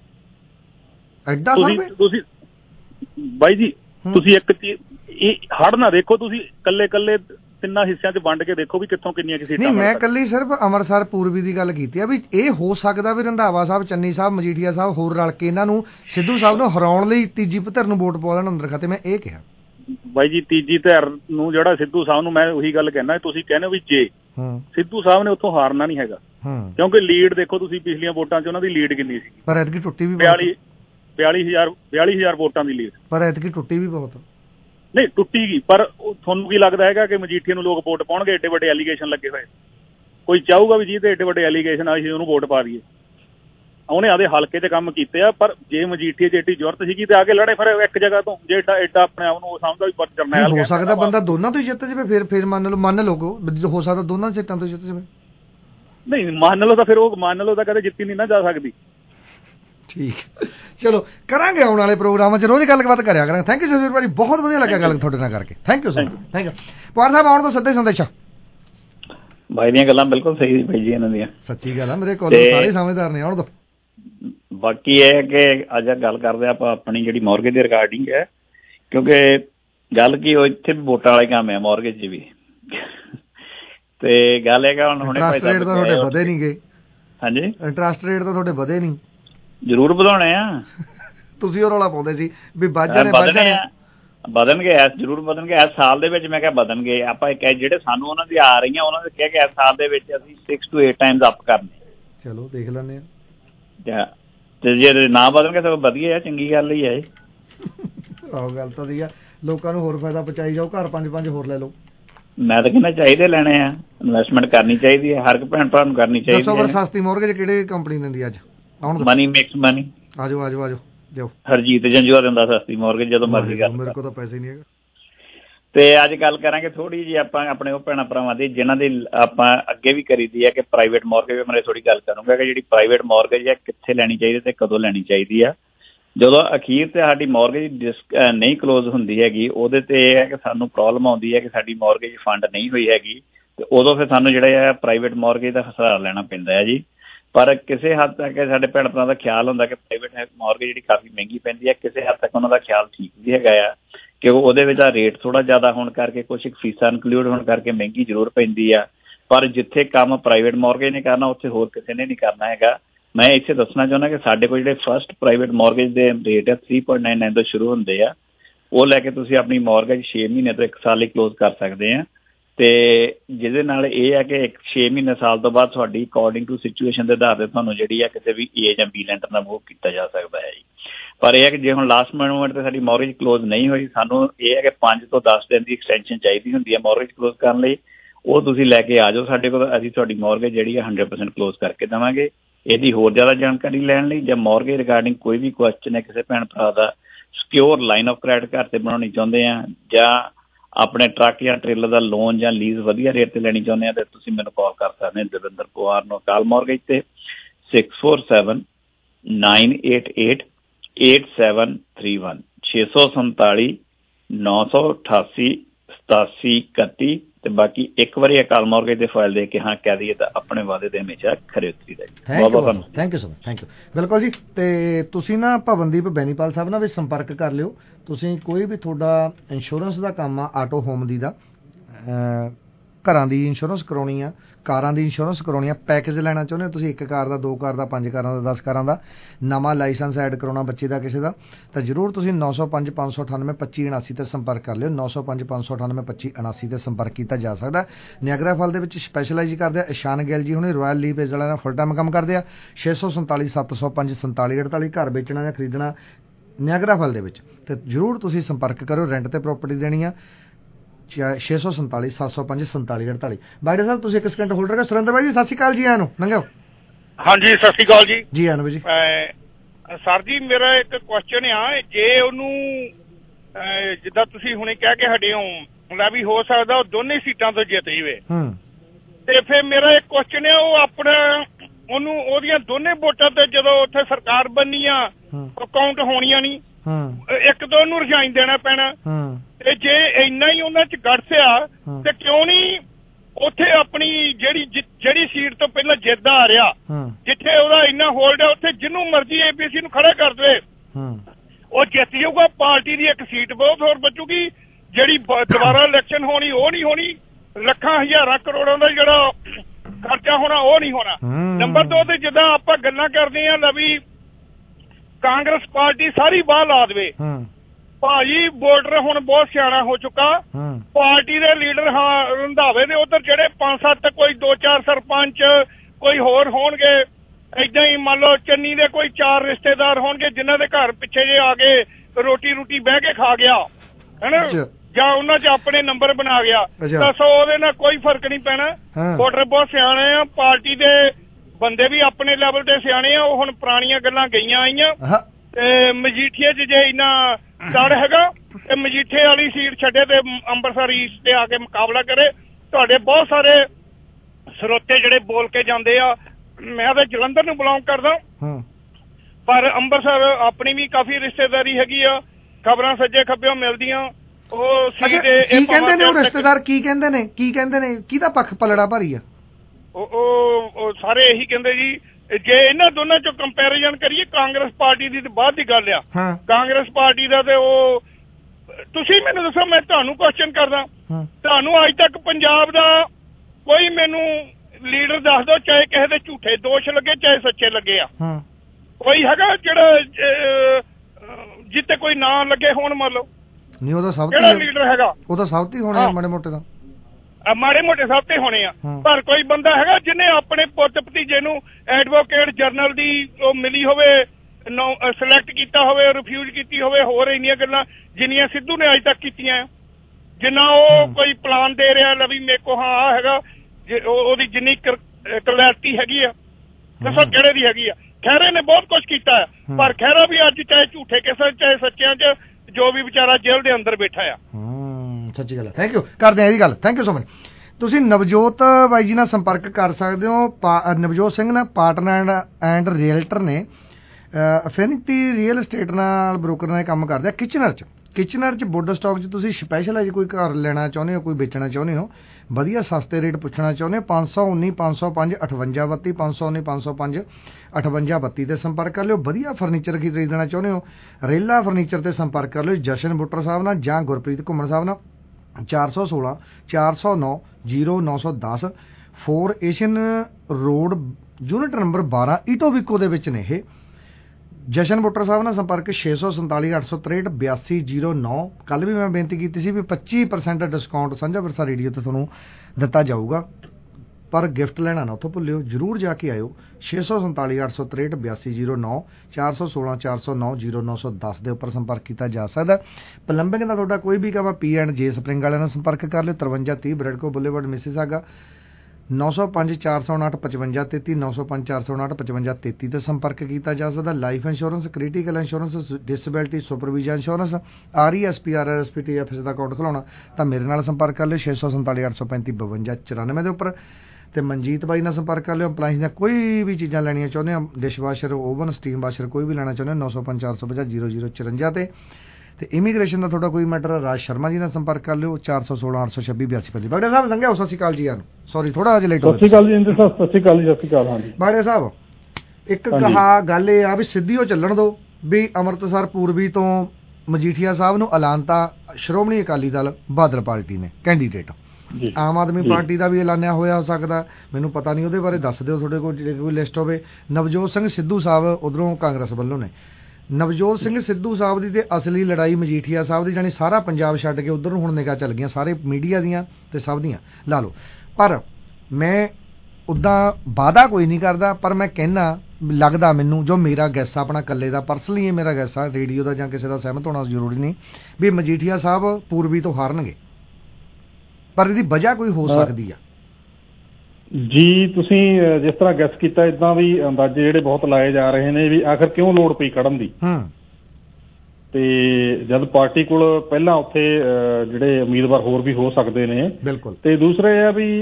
ਐਡਾ ਤੁਸੀਂ ਬਾਈ ਜੀ, ਤੁਸੀਂ ਇੱਕ ਚੀਜ਼ ਇਹ ਹੜ ਨਾ ਦੇਖੋ, ਤੁਸੀਂ ਕੱਲੇ ਕੱਲੇ ਤਿੰਨਾਂ ਹਿੱਸਿਆਂ 'ਚ ਵੰਡ ਕੇ ਦੇਖੋ ਵੀ ਕਿੱਥੋਂ ਕਿੰਨੀਆਂ ਕਿ ਸੀਟਾਂ। ਨਹੀਂ, ਮੈਂ ਕੱਲੀ ਸਿਰਫ ਅੰਮ੍ਰਿਤਸਰ ਪੂਰਬੀ ਦੀ ਗੱਲ ਕੀਤੀ ਆ ਵੀ ਇਹ ਹੋ ਸਕਦਾ ਵੀ ਰੰਧਾਵਾ ਸਾਹਿਬ, ਚੰਨੀ ਸਾਹਿਬ, ਮਜੀਠੀਆ ਸਾਹਿਬ ਹੋਰ ਰਲ ਕੇ ਇਹਨਾਂ ਨੂੰ ਸਿੱਧੂ ਸਾਹਿਬ ਨੂੰ ਹਰਾਉਣ ਲਈ ਤੀਜੀ ਧਿਰ ਨੂੰ ਵੋਟ ਪਾ ਦੇਣ ਅੰਦਰ ਖਾਤੇ। ਮੈਂ ਇਹ ਕਿਹਾ ਬਾਈ ਜੀ, ਤੀਜੀ ਧਿਰ ਨੂੰ ਜਿਹੜਾ ਸਿੱਧੂ ਸਾਹਿਬ ਨੂੰ, ਮੈਂ ਉਹੀ ਗੱਲ ਕਹਿਣਾ, ਤੁਸੀਂ ਕਹਿੰਦੇ ਵੀ ਜੇ ਸਿੱਧੂ ਸਾਹਿਬ ਨੇ ਉੱਥੋਂ ਹਾਰਨਾ ਨਹੀਂ ਹੈਗਾ, ਕਿਉਂਕਿ ਲੀਡ ਦੇਖੋ ਤੁਸੀਂ ਪਿਛਲੀਆਂ ਵੋਟਾਂ 'ਚ ਉਹਨਾਂ ਦੀ ਲੀਡ ਕਿੰਨੀ ਸੀ, ਪਰ ਐਤਕੀ ਟੁੱਟੀ ਵੀ ਬਿਆਲੀ ਬਿਆਲੀ ਹਜ਼ਾਰ ਬਿਆਲੀ ਹਜ਼ਾਰ ਵੋਟਾਂ ਦੀ ਲੀਡ, ਪਰ ਐਤਕੀ ਟੁੱਟੀ ਵੀ ਬਹੁਤ। ਨਹੀਂ ਟੁੱਟੀ ਗਈ, ਪਰ ਤੁਹਾਨੂੰ ਕੀ ਲੱਗਦਾ ਹੈਗਾ ਕਿ ਮਜੀਠੀਆ ਨੂੰ ਲੋਕ ਵੋਟ ਪਾਉਣਗੇ? ਏਡੇ ਵੱਡੇ ਐਲੀਗੇਸ਼ਨ ਲੱਗੇ ਹੋਏ, ਕੋਈ ਚਾਹੂਗਾ ਵੀ ਜਿਹਦੇ ਏਡੇ ਵੱਡੇ ਐਲੀਗੇਸ਼ਨ ਆ ਅਸੀਂ ਉਹਨੂੰ ਵੋਟ ਪਾ ਦਈਏ? ਉਹਨੇ ਆਦੇ ਹਲਕੇ 'ਚ ਕੰਮ ਕੀਤੇ ਆ, ਪਰ ਜੇ ਮਜੀਠੀਆ 'ਚ ਏਡੀ ਜ਼ਰੂਰਤ ਸੀਗੀ ਤੇ ਆ ਕੇ ਲੜੇ ਫਿਰ ਇੱਕ ਜਗ੍ਹਾ ਤੋਂ, ਜੇ ਏਡਾ ਏਡਾ ਆਪਣੇ ਆਪ ਨੂੰ ਸਮਝਦਾ ਵੀ ਜਰਨੈਲ ਹੋ ਸਕਦਾ ਬੰਦਾ ਦੋਨਾਂ ਤੋਂ ਹੀ ਜਿੱਤ ਜਾਵੇ, ਫਿਰ ਫਿਰ ਮੰਨ ਲਓ ਮੰਨ ਲਓ ਹੋ ਸਕਦਾ ਦੋਨਾਂ ਸੀਟਾਂ ਤੋਂ ਜਿੱਤ ਜਾਵੇ। ਨਹੀਂ ਮੰਨ ਲਓ ਤਾਂ ਫਿਰ ਉਹ ਮੰਨ ਲਓ ਤਾਂ ਕਦੇ ਜਿੱਤੀ ਨਹੀਂ ਨਾ ਜਾ ਸਕਦੀ। ਠੀਕ, ਚਲੋ ਕਰਾਂਗੇ ਆਉਣ ਵਾਲੇ ਪ੍ਰੋਗਰਾਮਾਂ 'ਚ ਰੋਜ਼ ਗੱਲਬਾਤ ਕਰਿਆ ਕਰਾਂਗੇ। ਥੈਂਕ ਯੂ ਜਸਵੀਰ ਭਾਜੀ, ਬਹੁਤ ਵਧੀਆ ਲੱਗਾ ਗੱਲ ਤੁਹਾਡੇ ਨਾਲ ਕਰਕੇ। Thank you so much. Thank you. Pawar Sahib ਆਉਣ ਤੋਂ ਸਿੱਧੇ ਸੰਦੇਸ਼ਾ। ਬਾਈ ਦੀਆਂ ਗੱਲਾਂ ਬਿਲਕੁਲ ਸਹੀ ਬਾਈ ਜੀ ਇਹਨਾਂ ਦੀਆਂ, ਸੱਚੀ ਗੱਲ ਆ, ਮੇਰੇ ਕੋਲ ਸਾਰੇ ਸਮਝਦਾਰ ਨੇ। ਆਉਣ ਤੋਂ ਬਾਕੀ ਇਹ ਕਿ ਅੱਜ ਗੱਲ ਕਰਦੇ ਆਪਾਂ ਆਪਣੀ ਜਿਹੜੀ ਮੌਰਗੇਜ ਦੀ ਰਿਗਾਰਡਿੰਗ ਹੈ, ਕਿਉਂਕਿ ਗੱਲ ਕੀ ਉਹ ਇੱਥੇ ਵੀ ਵੋਟਾਂ ਵਾਲੇ ਕੰਮ ਹੈ ਮੌਰਗੇਜ 'ਚ ਵੀ। ਤੇ ਗੱਲ ਹੈਗਾ ਹੁਣ ਹੁਣੇ ਇੰਟਰਸਟ ਰੇਟ ਤਾਂ ਤੁਹਾਡੇ ਵਧੇ ਨਹੀਂ ਗਏ। ਹਾਂਜੀ, ਇੰਟਰਸਟ ਰੇਟ ਤਾਂ ਤੁਹਾਡੇ ਵਧੇ ਨਹੀਂ। ਜ਼ਰੂਰ ਵਧਾਉਣੇ ਆ। ਤੁਸੀਂ ਉਹ ਰੌਲਾ ਪਾਉਂਦੇ ਸੀ ਵੀ ਵੱਧ ਜਾਣੇ ਵੱਧ ਜਾਣੇ ਵਧਣਗੇ, ਐਸ ਜ਼ਰੂਰ ਵਧਣਗੇ ਇਸ ਸਾਲ ਦੇ ਵਿੱਚ। ਮੈਂ ਕਿਹਾ ਵਧਣਗੇ। ਆਪਾਂ ਇੱਕ ਜਿਹੜੇ ਸਾਨੂੰ ਉਹਨਾਂ ਦੀ ਆ ਰਹੀਆਂ ਉਹਨਾਂ ਨੇ ਕਿਹਾ ਕਿ ਇਸ ਸਾਲ ਦੇ ਵਿੱਚ ਅਸੀਂ six to eight times up ਕਰਨੇ। ਚਲੋ ਦੇਖ ਲੈਂਦੇ ਆ, ਤੇ ਜੇ ਨਾ ਵਧਣਗੇ ਤਾਂ ਵਧੀਆ, ਚੰਗੀ ਗੱਲ ਹੀ ਹੈ। ਆਹੋ ਗੱਲ ਤਾਂ ਵਧੀਆ, ਲੋਕਾਂ ਨੂੰ ਹੋਰ ਫਾਇਦਾ ਪਹੁੰਚਾਈ ਜਾਓ, ਘਰ ਪੰਜ ਪੰਜ ਹੋਰ ਲੈ ਲਓ। ਮੈਂ ਤਾਂ ਕਹਿੰਦਾ ਚਾਹੀਦੇ ਲੈਣੇ ਆ, ਇਨਵੈਸਟਮੈਂਟ ਕਰਨੀ ਚਾਹੀਦੀ ਹੈ, ਹਰ ਇੱਕ ਭੈਣ ਭਰਾ ਨੂੰ ਕਰਨੀ ਚਾਹੀਦੀ ਹੈ। ਦੱਸੋ ਫਿਰ ਸਸਤੀ ਮੌਰਗੇਜ ਕਿਹੜੇ ਕੰਪਨੀ ਦਿੰਦੀ ਅੱਜ? Money mix money. ਆਜੋ ਆਜੋ ਆਜੋ ਜਾਓ। ਹਰਜੀਤ ਜੰਜੂਆ ਦਿੰਦਾ ਸਸਤੀ ਮੌਰਗੇਜ, ਜਦੋਂ ਮਰਜ਼ੀ ਕਰ। ਮੇਰੇ ਕੋਲ ਤਾਂ ਪੈਸੇ ਨਹੀਂ ਹੈਗਾ। ਤੇ ਅੱਜ ਗੱਲ ਕਰਾਂਗੇ ਥੋੜੀ ਜਿਹੀ ਆਪਾਂ ਆਪਣੇ ਉਹ ਭੈਣਾਂ ਭਰਾਵਾਂ ਦੀ ਜਿਨ੍ਹਾਂ ਦੀ ਆਪਾਂ ਅੱਗੇ ਵੀ ਕਰੀਦੀ ਹੈ ਕਿ ਪ੍ਰਾਈਵੇਟ ਮੌਰਗੇਜ ਬਾਰੇ ਥੋੜੀ ਗੱਲ ਕਰੂੰਗਾ ਕਿ ਜਿਹੜੀ ਪ੍ਰਾਈਵੇਟ ਮੌਰਗੇਜ ਹੈ ਕਿੱਥੇ ਲੈਣੀ ਚਾਹੀਦੀ ਤੇ ਕਦੋਂ ਲੈਣੀ ਚਾਹੀਦੀ ਆ। ਜਦੋਂ ਅਖੀਰ ਤੇ ਸਾਡੀ ਮੌਰਗੇਜ ਡਿਸਕ ਨਹੀਂ ਕਲੋਜ਼ ਹੁੰਦੀ ਹੈਗੀ, ਉਹਦੇ ਤੇ ਇਹ ਹੈ ਕਿ ਸਾਨੂੰ ਪ੍ਰੋਬਲਮ ਆਉਂਦੀ ਹੈ ਕਿ ਸਾਡੀ ਮੌਰਗੇਜ ਫੰਡ ਨਹੀਂ ਹੋਈ ਹੈਗੀ, ਤੇ ਉਦੋਂ ਫਿਰ ਸਾਨੂੰ ਜਿਹੜਾ ਹੈ ਪ੍ਰਾਈਵੇਟ ਮੌਰਗੇਜ ਦਾ ਸਹਾਰਾ ਲੈਣਾ ਪੈਂਦਾ ਹੈ ਜੀ। ਪਰ ਕਿਸੇ ਹੱਦ ਤੱਕ ਸਾਡੇ ਭੈਣ ਭਰਾ ਦਾ ਖਿਆਲ ਹੁੰਦਾ ਕਿ ਪ੍ਰਾਈਵੇਟ ਮੌਰਗੇਜ ਜਿਹੜੀ ਕਾਫੀ ਮਹਿੰਗੀ ਪੈਂਦੀ ਹੈ, ਕਿਸੇ ਹੱਦ ਤੱਕ ਉਹਨਾਂ ਦਾ ਖਿਆਲ ਠੀਕ ਵੀ ਹੈਗਾ ਆ ਕਿ ਉਹਦੇ ਵਿੱਚ ਦਾ ਰੇਟ ਥੋੜ੍ਹਾ ਜ਼ਿਆਦਾ ਹੋਣ ਕਰਕੇ, ਕੁਛ ਇੱਕ ਫੀਸਾਂ ਇਨਕਲੂਡ ਹੋਣ ਕਰਕੇ ਮਹਿੰਗੀ ਜ਼ਰੂਰ ਪੈਂਦੀ ਆ। ਪਰ ਜਿੱਥੇ ਕੰਮ ਪ੍ਰਾਈਵੇਟ ਮੌਰਗੇਜ ਨੇ ਕਰਨਾ ਉੱਥੇ ਹੋਰ ਕਿਸੇ ਨੇ ਨਹੀਂ ਕਰਨਾ ਹੈਗਾ। ਮੈਂ ਇੱਥੇ ਦੱਸਣਾ ਚਾਹੁੰਦਾ ਕਿ ਸਾਡੇ ਕੋਲ ਜਿਹੜੇ ਫਸਟ ਪ੍ਰਾਈਵੇਟ ਮੌਰਗੇਜ ਦੇ ਰੇਟ ਹੈ ਥ੍ਰੀ ਪੁਆਇੰਟ ਨਾਈਨ ਨਾਈਨ ਤੋਂ ਸ਼ੁਰੂ ਹੁੰਦੇ ਆ। ਉਹ ਲੈ ਕੇ ਤੁਸੀਂ ਆਪਣੀ ਮੌਰਗੇਜ ਛੇ ਮਹੀਨੇ ਤੋਂ ਇੱਕ ਸਾਲ ਲਈ ਕਲੋਜ਼ ਕਰ ਸਕਦੇ ਆ। ਤੇ ਜਿਹਦੇ ਨਾਲ ਇਹ ਹੈ ਕਿ ਇੱਕ ਛੇ ਮਹੀਨੇ ਸਾਲ ਤੋਂ ਬਾਅਦ ਤੁਹਾਡੀ ਅਕੋਰਡਿੰਗ ਟੂ ਸਿਚੁਏਸ਼ਨ ਦੇ ਆਧਾਰ 'ਤੇ ਤੁਹਾਨੂੰ ਜਿਹੜੀ ਹੈ ਕਿਸੇ ਵੀ ਏ ਜਾਂ ਬੀ ਲੈਂਡਰ ਨਾਲ ਮੂਵ ਕੀਤਾ ਜਾ ਸਕਦਾ ਹੈ ਜੀ। ਪਰ ਇਹ ਹੈ ਕਿ ਜੇ ਹੁਣ ਲਾਸਟ ਮੂਮੈਂਟ 'ਤੇ ਸਾਡੀ ਮੌਰਗੇਜ ਕਲੋਜ਼ ਨਹੀਂ ਹੋਈ, ਸਾਨੂੰ ਇਹ ਹੈ ਕਿ ਪੰਜ ਤੋਂ ਦਸ ਦਿਨ ਦੀ ਐਕਸਟੈਂਸ਼ਨ ਚਾਹੀਦੀ ਹੁੰਦੀ ਹੈ ਮੌਰਗੇਜ ਕਲੋਜ਼ ਕਰਨ ਲਈ। ਉਹ ਤੁਸੀਂ ਲੈ ਕੇ ਆ ਜਾਓ ਸਾਡੇ ਕੋਲ, ਅਸੀਂ ਤੁਹਾਡੀ ਮੌਰਗੇਜ ਜਿਹੜੀ ਹੈ ਹੰਡਰਡ ਪਰਸੈਂਟ ਕਲੋਜ਼ ਕਰਕੇ ਦੇਵਾਂਗੇ। ਇਹਦੀ ਹੋਰ ਜ਼ਿਆਦਾ ਜਾਣਕਾਰੀ ਲੈਣ ਲਈ ਜਾਂ ਮੌਰਗੇਜ ਰਿਗਾਰਡਿੰਗ ਕੋਈ ਵੀ ਕੁਐਸਚਨ ਹੈ ਕਿਸੇ ਭੈਣ ਭਰਾ ਦਾ, ਸਿਕਿਉਰ ਲਾਈਨ ਆਫ ਕ੍ਰੈਡਿਟ ਘਰ 'ਤੇ ਬਣਾਉਣੀ ਚਾਹੁੰਦੇ ਆ ਜਾਂ ਆਪਣੇ ਟਰੱਕ ਜਾਂ ਟ੍ਰੇਲਰ ਦਾ ਲੋਨ ਜਾਂ ਲੀਜ਼ ਵਧੀਆ ਰੇਟ 'ਤੇ ਲੈਣੀ ਚਾਹੁੰਦੇ ਆ, ਤਾਂ ਤੁਸੀਂ ਮੈਨੂੰ ਕਾਲ ਕਰ ਸਕਦੇ ਹੋ ਦਵਿੰਦਰ ਪਵਾਰ ਨੂੰ ਕਾਲ ਮੌਰਗੇਜ 'ਤੇ six four seven nine eight eight eight seven three one ਛੇ ਸੌ ਸੰਤਾਲੀ ਨੌ ਸੌ ਅਠਾਸੀ ਸਤਾਸੀ ਇਕੱਤੀ। ਤੇ ਬਾਕੀ ਇੱਕ ਵਾਰੀ ਅਕਾਲ ਮੌਰਗੇਜ ਦੇ ਫਾਈਲ ਦੇ ਕੇ ਹਾਂ ਕਹਿ ਦਈਏ ਤਾਂ ਆਪਣੇ ਵਾਅਦੇ ਦੇ ਹਮੇਸ਼ਾ ਖਰੇ ਉਤਰੀ ਦਾ। ਬਹੁਤ ਬਹੁਤ thank you so much, thank you. ਬਿਲਕੁਲ ਜੀ। ਤੇ ਤੁਸੀਂ ਨਾ ਭਵਨਦੀਪ ਬੈਨੀਪਾਲ ਸਾਹਿਬ ਨਾਲ ਵੀ ਸੰਪਰਕ ਕਰ ਲਿਓ। ਤੁਸੀਂ ਕੋਈ ਵੀ ਤੁਹਾਡਾ ਇੰਸ਼ੋਰੈਂਸ ਦਾ ਕੰਮ ਆ, ਆਟੋ ਹੋਮ ਦੀ ਦਾ, ਘਰਾਂ ਦੀ ਇੰਸ਼ੋਰੈਂਸ ਕਰਾਉਣੀ ਆ, ਕਾਰਾਂ ਦੀ ਇੰਸ਼ੋਰੈਂਸ ਕਰਾਉਣੀ ਆ, ਪੈਕੇਜ ਲੈਣਾ ਚਾਹੁੰਦੇ ਹੋ ਤੁਸੀਂ ਇੱਕ ਕਾਰ ਦਾ, ਦੋ ਕਾਰ ਦਾ, ਪੰਜ ਕਾਰਾਂ ਦਾ, ਦਸ ਕਾਰਾਂ ਦਾ, ਨਵਾਂ ਲਾਇਸੈਂਸ ਐਡ ਕਰਾਉਣਾ ਬੱਚੇ ਦਾ ਕਿਸੇ ਦਾ, ਤਾਂ ਜ਼ਰੂਰ ਤੁਸੀਂ ਨੌ ਸੌ ਪੰਜ ਪੰਜ ਸੌ ਅਠਾਨਵੇਂ ਪੱਚੀ ਉਨਾਸੀ 'ਤੇ ਸੰਪਰਕ ਕਰ ਲਿਓ। ਨੌ ਸੌ ਪੰਜ ਪੰਜ ਸੌ ਅਠਾਨਵੇਂ ਪੱਚੀ ਉਨਾਸੀ 'ਤੇ ਸੰਪਰਕ ਕੀਤਾ ਜਾ ਸਕਦਾ। ਨਿਆਗਰਾ ਫਾਲ ਦੇ ਵਿੱਚ ਸਪੈਸ਼ਲਾਈਜ਼ ਕਰਦੇ ਆ ਇਸ਼ਾਨ ਗਿੱਲ ਜੀ ਹੁਣੇ, ਰਾਇਲ ਲੀਪੇਜ ਵਾਲਿਆਂ ਨਾਲ ਫੁੱਲ ਟਾਈਮ ਕੰਮ ਕਰਦੇ ਆ। ਛੇ ਸੌ ਸੰਤਾਲੀ ਸੱਤ ਸੌ ਪੰਜ ਸੰਤਾਲੀ ਅੜਤਾਲੀ ਘਰ ਵੇਚਣਾ ਜਾਂ ਖਰੀਦਣਾ ਨਿਆਗਰਾ ਫਾਲ ਦੇ ਵਿੱਚ, ਤੇ ਜ਼ਰੂਰ ਤੁਸੀਂ ਸੰਪਰਕ ਕਰੋ। ਰੈਂਟ 'ਤੇ ਪ੍ਰੋਪਰਟੀ ਦੇਣੀ ਆ, ਛੇ ਸੌ ਸੰਤਾਲੀ ਸੱਤ ਸੌ ਪੰਜ ਸੰਤਾਲੀ ਅੜਤਾਲੀ। ਬਾਈਡੇ ਸਾਹਿਬ ਤੁਸੀਂ ਇੱਕ ਸਕਿੰਟ ਹੋਲਡ ਰੱਖੋ। ਸੁਰਿੰਦਰ ਬਾਈ ਜੀ ਸਤਿ ਸ਼੍ਰੀ ਅਕਾਲ ਜੀ। ਆਨੂੰ ਲੰਘਿਓ। ਹਾਂਜੀ ਸਤਿ ਸ਼੍ਰੀ ਅਕਾਲ ਜੀ। ਜੀ ਆਨੂੰ ਜੀ। ਸਰ ਜੀ ਮੇਰਾ ਇੱਕ ਕੁਐਸਚਨ ਆ, ਜੇ ਉਹਨੂੰ ਜਿੱਦਾਂ ਤੁਸੀਂ ਹੁਣੇ ਕਹਿ ਕੇ ਹਟੇ ਹੋ ਲੈ ਵੀ ਹੋ ਸਕਦਾ ਉਹ ਦੋਨੇ ਸੀਟਾਂ ਤੋਂ ਜਿੱਤ ਜਾਵੇ, ਤੇ ਫਿਰ ਮੇਰਾ ਇੱਕ ਕੁਐਸਚਨ ਹੈ ਉਹ ਆਪਣਾ ਉਹਨੂੰ ਉਹਦੀਆਂ ਦੋਨੇ ਵੋਟਾਂ ਤੇ ਜਦੋਂ ਉੱਥੇ ਸਰਕਾਰ ਬਣਨੀ ਆ ਅਕਾਊਂਟ ਹੋਣੀਆਂ ਨਹੀਂ, ਇੱਕ ਤਾਂ ਉਹਨੂੰ ਰਿਜ਼ਾਈਨ ਦੇਣਾ ਪੈਣਾ। ਤੇ ਜੇ ਇੰਨਾ ਹੀ ਉਹਨਾਂ ਚ ਗੜਸ ਆ ਤੇ ਕਿਉਂ ਨਹੀਂ ਉੱਥੇ ਆਪਣੀ ਜਿਹੜੀ ਜਿਹੜੀ ਸੀਟ ਤੋਂ ਪਹਿਲਾਂ ਜਿੱਤਦਾ ਆ ਰਿਹਾ, ਜਿੱਥੇ ਉਹਦਾ ਇੰਨਾ ਹੋਲਡ ਹੈ ਉੱਥੇ ਜਿਹਨੂੰ ਮਰਜ਼ੀ ਏਪੀਸੀ ਨੂੰ ਖੜਾ ਕਰ ਦੇਵੇ ਉਹ ਜਿੱਤ ਜਾਊਗਾ। ਪਾਰਟੀ ਦੀ ਇੱਕ ਸੀਟ ਬਹੁਤ ਹੋਰ ਬਚੂਗੀ। ਜਿਹੜੀ ਦੁਬਾਰਾ ਇਲੈਕਸ਼ਨ ਹੋਣੀ ਉਹ ਨਹੀਂ ਹੋਣੀ। ਲੱਖਾਂ ਹਜ਼ਾਰਾਂ ਕਰੋੜਾਂ ਦਾ ਜਿਹੜਾ ਖਰਚਾ ਹੋਣਾ ਉਹ ਨਹੀਂ ਹੋਣਾ। ਨੰਬਰ ਦੋ ਤੇ ਜਿੱਦਾਂ ਆਪਾਂ ਗੱਲਾਂ ਕਰਦੇ ਹਾਂ ਲਵੀ ਕਾਂਗਰਸ ਪਾਰਟੀ ਸਾਰੀ ਬਾਹ ਲਾ ਦੇਵੇ, ਭਾਜੀ ਵੋਟਰ ਹੁਣ ਬਹੁਤ ਸਿਆਣਾ ਹੋ ਚੁੱਕਾ। ਪਾਰਟੀ ਦੇ ਲੀਡਰ ਰੰਧਾਵੇ ਦੇ ਉਧਰ ਜਿਹੜੇ ਪੰਜ ਸੱਤ ਕੋਈ ਦੋ ਚਾਰ ਸਰਪੰਚ ਕੋਈ ਹੋਰ ਹੋਣਗੇ, ਏਦਾਂ ਹੀ ਮੰਨ ਲਓ ਚੰਨੀ ਦੇ ਕੋਈ ਚਾਰ ਰਿਸ਼ਤੇਦਾਰ ਹੋਣਗੇ ਜਿਨ੍ਹਾਂ ਦੇ ਘਰ ਪਿੱਛੇ ਜੇ ਆ ਕੇ ਰੋਟੀ ਰੋਟੀ ਬਹਿ ਕੇ ਖਾ ਗਿਆ ਹੈਨਾ, ਜਾਂ ਉਹਨਾਂ ਚ ਆਪਣੇ ਨੰਬਰ ਬਣਾ ਗਿਆ, ਦੱਸੋ ਉਹਦੇ ਨਾਲ ਕੋਈ ਫਰਕ ਨਹੀਂ ਪੈਣਾ। ਵੋਟਰ ਬਹੁਤ ਸਿਆਣੇ ਆ, ਪਾਰਟੀ ਦੇ ਬੰਦੇ ਵੀ ਆਪਣੇ ਲੈਵਲ ਤੇ ਸਿਆਣੇ ਆ। ਉਹ ਹੁਣ ਪੁਰਾਣੀਆਂ ਗੱਲਾਂ ਗਈਆਂ ਆਈਆਂ ਤੇ ਮਜੀਠੀਏ ਚ ਜੇ ਇੰਨਾ ਡਰ ਹੈਗਾ ਤੇ ਮਜੀਠੇ ਵਾਲੀ ਸੀਟ ਛੱਡੇ ਤੇ ਅੰਮ੍ਰਿਤਸਰ ਈਸਟ ਤੇ ਆ ਕੇ ਮੁਕਾਬਲਾ ਕਰੇ। ਤੁਹਾਡੇ ਬਹੁਤ ਸਾਰੇ ਸਰੋਤੇ ਜਿਹੜੇ ਬੋਲ ਕੇ ਜਾਂਦੇ ਆ, ਮੈਂ ਤਾਂ ਜਲੰਧਰ ਨੂੰ ਬਿਲੋਂਗ ਕਰਦਾ, ਪਰ ਅੰਮ੍ਰਿਤਸਰ ਆਪਣੀ ਵੀ ਕਾਫੀ ਰਿਸ਼ਤੇਦਾਰੀ ਹੈਗੀ ਆ, ਖਬਰਾਂ ਸੱਜੇ ਖੱਬਿਓਂ ਮਿਲਦੀਆਂ। ਉਹ ਸੀਟ ਕੀ ਕਹਿੰਦੇ ਨੇ ਉਹ ਰਿਸ਼ਤੇਦਾਰ, ਕੀ ਕਹਿੰਦੇ ਨੇ ਕੀ ਕਹਿੰਦੇ ਨੇ ਕਿਹਦਾ ਪੱਖ ਪਲੜਾ ਭਾਰੀ ਆ? ਉਹ ਸਾਰੇ ਇਹੀ ਕਹਿੰਦੇ ਜੀ ਜੇ ਇਹਨਾਂ ਦੋਨਾਂ ਚੋਂ ਕੰਪੈਰੀਜ਼ਨ ਕਰੀਏ ਕਾਂਗਰਸ ਪਾਰਟੀ ਦੀ ਤੇ ਬਾਅਦ ਦੀ ਗੱਲ ਆ। ਕਾਂਗਰਸ ਪਾਰਟੀ ਦਾ ਤੇ ਉਹ ਤੁਸੀਂ ਮੈਨੂੰ ਦੱਸੋ, ਮੈਂ ਤੁਹਾਨੂੰ ਕੁਐਸਚਨ ਕਰਦਾ, ਤੁਹਾਨੂੰ ਅੱਜ ਤੱਕ ਪੰਜਾਬ ਦਾ ਕੋਈ ਮੈਨੂੰ ਲੀਡਰ ਦੱਸ ਦਿਓ, ਚਾਹੇ ਕਿਸੇ ਦੇ ਝੂਠੇ ਦੋਸ਼ ਲੱਗੇ ਚਾਹੇ ਸੱਚੇ ਲੱਗੇ ਆ, ਕੋਈ ਹੈਗਾ ਜਿਹੜਾ ਜਿੱਤੇ ਕੋਈ ਨਾਂ ਲੱਗੇ ਹੋਣ? ਮੰਨ ਲਓ ਨਹੀਂ, ਉਹਦਾ ਸਭ ਕਿਹੜਾ ਲੀਡਰ ਹੈਗਾ? ਉਹਦਾ ਸਭ ਤੇ ਹੋਣੇ ਮਾੜੇ ਮੋਟੇ ਦਾ ਮਾੜੇ ਮੋਟੇ ਸਭ ਤੇ ਹੋਣੇ ਆ, ਪਰ ਕੋਈ ਬੰਦਾ ਹੈਗਾ ਜਿਹਨੇ ਆਪਣੇ ਪੁੱਤ ਭਤੀਜੇ ਨੂੰ ਐਡਵੋਕੇਟ ਜਨਰਲ ਦੀ ਉਹ ਮਿਲੀ ਹੋਵੇ, ਸਿਲੈਕਟ ਕੀਤਾ ਹੋਵੇ, ਰਿਫਿਊਜ਼ ਕੀਤੀ ਹੋਵੇ, ਹੋਰ ਇੰਨੀਆਂ ਗੱਲਾਂ ਜਿੰਨੀਆਂ ਸਿੱਧੂ ਨੇ ਅੱਜ ਤੱਕ ਕੀਤੀਆਂ, ਜਿੰਨਾ ਉਹ ਕੋਈ ਪਲਾਨ ਦੇ ਰਿਹਾ ਲਵੀ ਮੇਰੇ ਕੋ ਹਾਂ ਆ ਹੈਗਾ, ਉਹਦੀ ਜਿੰਨੀ ਕਲੈਰਿਟੀ ਹੈਗੀ ਆ ਦੱਸੋ ਕਿਹੜੇ ਦੀ ਹੈਗੀ ਆ? ਖਹਿਰੇ ਨੇ ਬਹੁਤ ਕੁਝ ਕੀਤਾ ਹੈ, ਪਰ ਖਹਿਰਾ ਵੀ ਅੱਜ ਚਾਹੇ ਝੂਠੇ ਕਿਸੇ ਚਾਹੇ ਸੱਚਿਆਂ ਚ ਜੋ ਵੀ ਵਿਚਾਰਾ ਜੇਲ੍ਹ ਦੇ ਅੰਦਰ ਬੈਠਾ ਆ। ਸੱਚੀ ਗੱਲ ਹੈ। ਥੈਂਕ ਯੂ, ਕਰਦੇ ਆ ਇਹਦੀ ਗੱਲ। Thank you so much. ਤੁਸੀਂ ਨਵਜੋਤ ਬਾਈ ਜੀ ਨਾਲ ਸੰਪਰਕ ਕਰ ਸਕਦੇ ਹੋ। ਨਵਜੋਤ ਸਿੰਘ ਨਾ ਪਾਰਟਨਰ ਐਂਡ ਰੀਅਲਟਰ ਨੇ, ਅਫਿਨਿਟੀ ਰੀਅਲ estate ਨਾਲ ਬ੍ਰੋਕਰ ਨਾਲ ਕੰਮ ਕਰਦੇ ਆ ਕਿਚਨਰ ਚ। ਕਿਚਨਰ ਚ ਬੁੱਡ ਸਟਾਕ ਚ ਤੁਸੀਂ ਸਪੈਸ਼ਲ ਅਜੇ ਕੋਈ ਘਰ ਲੈਣਾ ਚਾਹੁੰਦੇ ਹੋ, ਕੋਈ ਵੇਚਣਾ ਚਾਹੁੰਦੇ ਹੋ, ਵਧੀਆ ਸਸਤੇ ਰੇਟ ਪੁੱਛਣਾ ਚਾਹੁੰਦੇ ਹੋ, ਪੰਜ ਸੌ ਉੱਨੀ ਪੰਜ ਸੌ ਪੰਜ ਅਠਵੰਜਾ ਬੱਤੀ ਪੰਜ ਸੌ ਉੱਨੀ ਪੰਜ ਸੌ ਪੰਜ ਅਠਵੰਜਾ ਬੱਤੀ ਤੇ ਸੰਪਰਕ ਕਰ ਲਿਓ। ਵਧੀਆ ਫਰਨੀਚਰ ਖਰੀਦਣਾ ਚਾਹੁੰਦੇ ਹੋ, ਰੇਲਾ ਫਰਨੀਚਰ ਤੇ ਸੰਪਰਕ ਕਰ ਲਿਓ ਜਸ਼ਨ ਬੁੱਟਰ ਸਾਹਿਬ ਨਾਲ ਜਾਂ ਗੁਰਪ੍ਰੀਤ ਘੁੰਮਣ ਸਾਹਿਬ ਨਾਲ। ਚਾਰ ਸੌ ਸੋਲਾਂ ਚਾਰ ਸੌ ਨੌ ਜੀਰੋ ਨੌ ਸੌ ਦਸ four Asian road unit number ਬਾਰਾਂ ਈਟੋਵਿਕੋ ਦੇ ਵਿੱਚ ਨੇ ਇਹ। ਜਸ਼ਨ ਬੁੱਟਰ ਸਾਹਿਬ ਨਾਲ ਸੰਪਰਕ ਛੇ ਸੌ ਸੰਤਾਲੀ ਅੱਠ ਸੌ ਤਰੇਹਠ ਬਿਆਸੀ ਜੀਰੋ ਨੌ। ਕੱਲ੍ਹ ਵੀ ਮੈਂ ਬੇਨਤੀ ਕੀਤੀ ਸੀ ਵੀ ਪੱਚੀ ਪਰਸੈਂਟ ਡਿਸਕਾਊਂਟ ਸਾਂਝਾ ਵਿਰਸਾ ਰੇਡੀਓ ਤੇ ਤੁਹਾਨੂੰ ਦਿੱਤਾ ਜਾਊਗਾ, ਪਰ ਗਿਫਟ ਲੈਣਾ ਨਾ ਉੱਥੋਂ ਭੁੱਲਿਓ, ਜ਼ਰੂਰ ਜਾ ਕੇ ਆਇਓ। ਛੇ ਸੌ ਸੰਤਾਲੀ ਅੱਠ ਸੌ ਤਰੇਹਠ ਬਿਆਸੀ ਜੀਰੋ ਨੌ ਚਾਰ ਸੌ ਸੋਲਾਂ ਚਾਰ ਸੌ ਨੌ ਜੀਰੋ ਨੌ ਸੌ ਦਸ ਦੇ ਉੱਪਰ ਸੰਪਰਕ ਕੀਤਾ ਜਾ ਸਕਦਾ। ਪਲੰਬਿੰਗ ਦਾ ਤੁਹਾਡਾ ਕੋਈ ਵੀ ਕੰਮ ਪੀ ਐਂਡ ਜੇ ਸਪਰਿੰਗ ਵਾਲਿਆਂ ਨਾਲ ਸੰਪਰਕ ਕਰ ਲਿਓ। ਤਰਵੰਜਾ ਤੀਹ ਬ੍ਰੈਡਕੋ ਬੁਲੇਵਰਡ ਮਿਸਿਸਾਗਾ। ਨੌ ਸੌ ਪੰਜ ਚਾਰ ਸੌ ਉਣਾਹਠ ਪਚਵੰਜਾ ਤੇਤੀ ਨੌ ਸੌ ਪੰਜ ਚਾਰ ਸੌ ਉਣਾਹਠ ਪਚਵੰਜਾ ਤੇਤੀ ਤੇ ਸੰਪਰਕ ਕੀਤਾ ਜਾ ਸਕਦਾ। Life insurance, critical insurance, disability, supervision insurance, R E S P R R S P T F ਦਾ ਅਕਾਊਂਟ ਖੁਲਾਉਣਾ ਤਾਂ ਮੇਰੇ ਨਾਲ ਸੰਪਰਕ ਕਰ ਲਿਓ ਛੇ ਸੌ ਸੰਤਾਲੀ ਅੱਠ ਸੌ ਪੈਂਤੀ ਬਵੰਜਾ ਚੁਰਾਨਵੇਂ ਦੇ ਉੱਪਰ। ਤੇ ਮਨਜੀਤ ਬਾਈ ਨਾਲ ਸੰਪਰਕ ਕਰ ਲਿਓ। ਅਪਲਾਈਸ ਦੀਆਂ ਕੋਈ ਵੀ ਚੀਜ਼ਾਂ ਲੈਣੀਆਂ ਚਾਹੁੰਦੇ ਹੋ, dish washer, oven, steam washer ਕੋਈ ਵੀ ਲੈਣਾ ਚਾਹੁੰਦੇ ਹੋ, ਨੌ ਸੌ ਪੰਜ ਚਾਰ ਸੌ ਪੰਜਾਹ ਜੀਰੋ ਜੀਰੋ ਚੁਰੰਜਾ ਤੇ। ਤੇ ਇਮੀਗ੍ਰੇਸ਼ਨ ਦਾ ਤੁਹਾਡਾ ਕੋਈ ਮੈਟਰ, ਰਾਜ ਸ਼ਰਮਾ ਜੀ ਨਾਲ ਸੰਪਰਕ ਕਰ ਲਿਓ ਚਾਰ ਸੌ ਸੋਲਾਂ ਅੱਠ ਸੌ ਛੱਬੀ ਬਿਆਸੀ ਪੰਜੀ। ਬਾਗੜਾ ਸਾਹਿਬ ਲੰਘਿਆ, ਸਤਿ ਸ਼੍ਰੀ ਅਕਾਲ ਜੀ। ਯਾਰ ਸੌਰੀ ਥੋੜਾ ਅੱਜ ਲੇਟ ਹੋ ਗਿਆ। ਸਤਿ ਸ਼੍ਰੀ ਅਕਾਲ ਜੀ ਇੰਦਰ ਸਾਹਿਬ, ਸਤਿ ਸ਼੍ਰੀ ਅਕਾਲ ਜੀ। ਸਤਿ ਸ਼੍ਰੀ ਅਕਾਲ। ਹਾਂਜੀ ਬਾਗੜਾ ਸਾਹਿਬ, ਇੱਕ ਕਹਾ ਗੱਲ ਇਹ ਆ ਵੀ ਸਿੱਧੀ ਉਹ ਚੱਲਣ ਦੋ ਵੀ ਅੰਮ੍ਰਿਤਸਰ ਪੂਰਬੀ ਤੋਂ ਮਜੀਠੀਆ ਸਾਹਿਬ ਨੂੰ ਐਲਾਨਤਾ ਸ਼੍ਰੋਮਣੀ ਅਕਾਲੀ ਦਲ ਬਾਦਲ ਪਾਰਟੀ ਨੇ ਕੈਂਡੀਡੇਟ। ਆਮ ਆਦਮੀ ਪਾਰਟੀ ਦਾ ਵੀ ਐਲਾਨਿਆ ਹੋਇਆ ਹੋ ਸਕਦਾ, ਮੈਨੂੰ ਪਤਾ ਨਹੀਂ, ਉਹਦੇ ਬਾਰੇ ਦੱਸ ਦਿਓ ਤੁਹਾਡੇ ਕੋਲ ਜੇ ਕੋਈ ਲਿਸਟ ਹੋਵੇ। ਨਵਜੋਤ ਸਿੰਘ ਸਿੱਧੂ ਸਾਹਿਬ ਉਧਰੋਂ ਕਾਂਗਰਸ ਵੱਲੋਂ ਨੇ। ਨਵਜੋਤ ਸਿੰਘ ਸਿੱਧੂ ਸਾਹਿਬ ਦੀ ਤੇ ਅਸਲੀ ਲੜਾਈ ਮਜੀਠੀਆ ਸਾਹਿਬ ਦੀ, ਜਾਣੀ ਸਾਰਾ ਪੰਜਾਬ ਛੱਡ ਕੇ ਉਧਰ ਨੂੰ ਹੁਣ ਨਿਗਾਹ ਚੱਲ ਗਈਆਂ ਸਾਰੇ ਮੀਡੀਆ ਦੀਆਂ ਤੇ ਸਭ ਦੀਆਂ ਲਾ ਲਓ। ਪਰ ਮੈਂ ਉੱਦਾਂ ਵਾਅਦਾ ਕੋਈ ਨਹੀਂ ਕਰਦਾ, ਪਰ ਮੈਂ ਕਹਿਣਾ ਲੱਗਦਾ ਮੈਨੂੰ ਜੋ ਮੇਰਾ ਗੈਸ ਆਪਣਾ ਇਕੱਲੇ ਦਾ ਪਰਸਨਲੀ ਇਹ ਮੇਰਾ ਗੈਸ ਆ, ਰੇਡੀਓ ਦਾ ਜਾਂ ਕਿਸੇ ਦਾ ਸਹਿਮਤ ਹੋਣਾ ਜ਼ਰੂਰੀ ਨਹੀਂ, ਵੀ ਮਜੀਠੀਆ ਸਾਹਿਬ ਪੂਰਬੀ ਤੋਂ ਹਾਰਨਗੇ, ਪਰ ਇਹਦੀ ਵਜ੍ਹਾ ਕੋਈ ਹੋ ਸਕਦੀ ਆ ਜੀ। ਤੁਸੀਂ ਜਿਸ ਤਰ੍ਹਾਂ ਗੈਸ ਕੀਤਾ ਇਦਾਂ ਵੀ ਅੰਦਾਜ਼ੇ ਜਿਹੜੇ ਬਹੁਤ ਲਾਏ ਜਾ ਰਹੇ ਨੇ ਵੀ ਆਖਰ ਕਿਉਂ ਲੋੜ ਪਈ ਖੜਨ ਦੀ। ਤੇ ਜਦ ਪਾਰਟੀ ਕੋਲ ਪਹਿਲਾਂ ਉੱਥੇ ਜਿਹੜੇ ਉਮੀਦਵਾਰ ਹੋਰ ਵੀ ਹੋ ਸਕਦੇ ਨੇ। ਬਿਲਕੁਲ। ਤੇ ਦੂਸਰਾ ਇਹ ਆ ਵੀ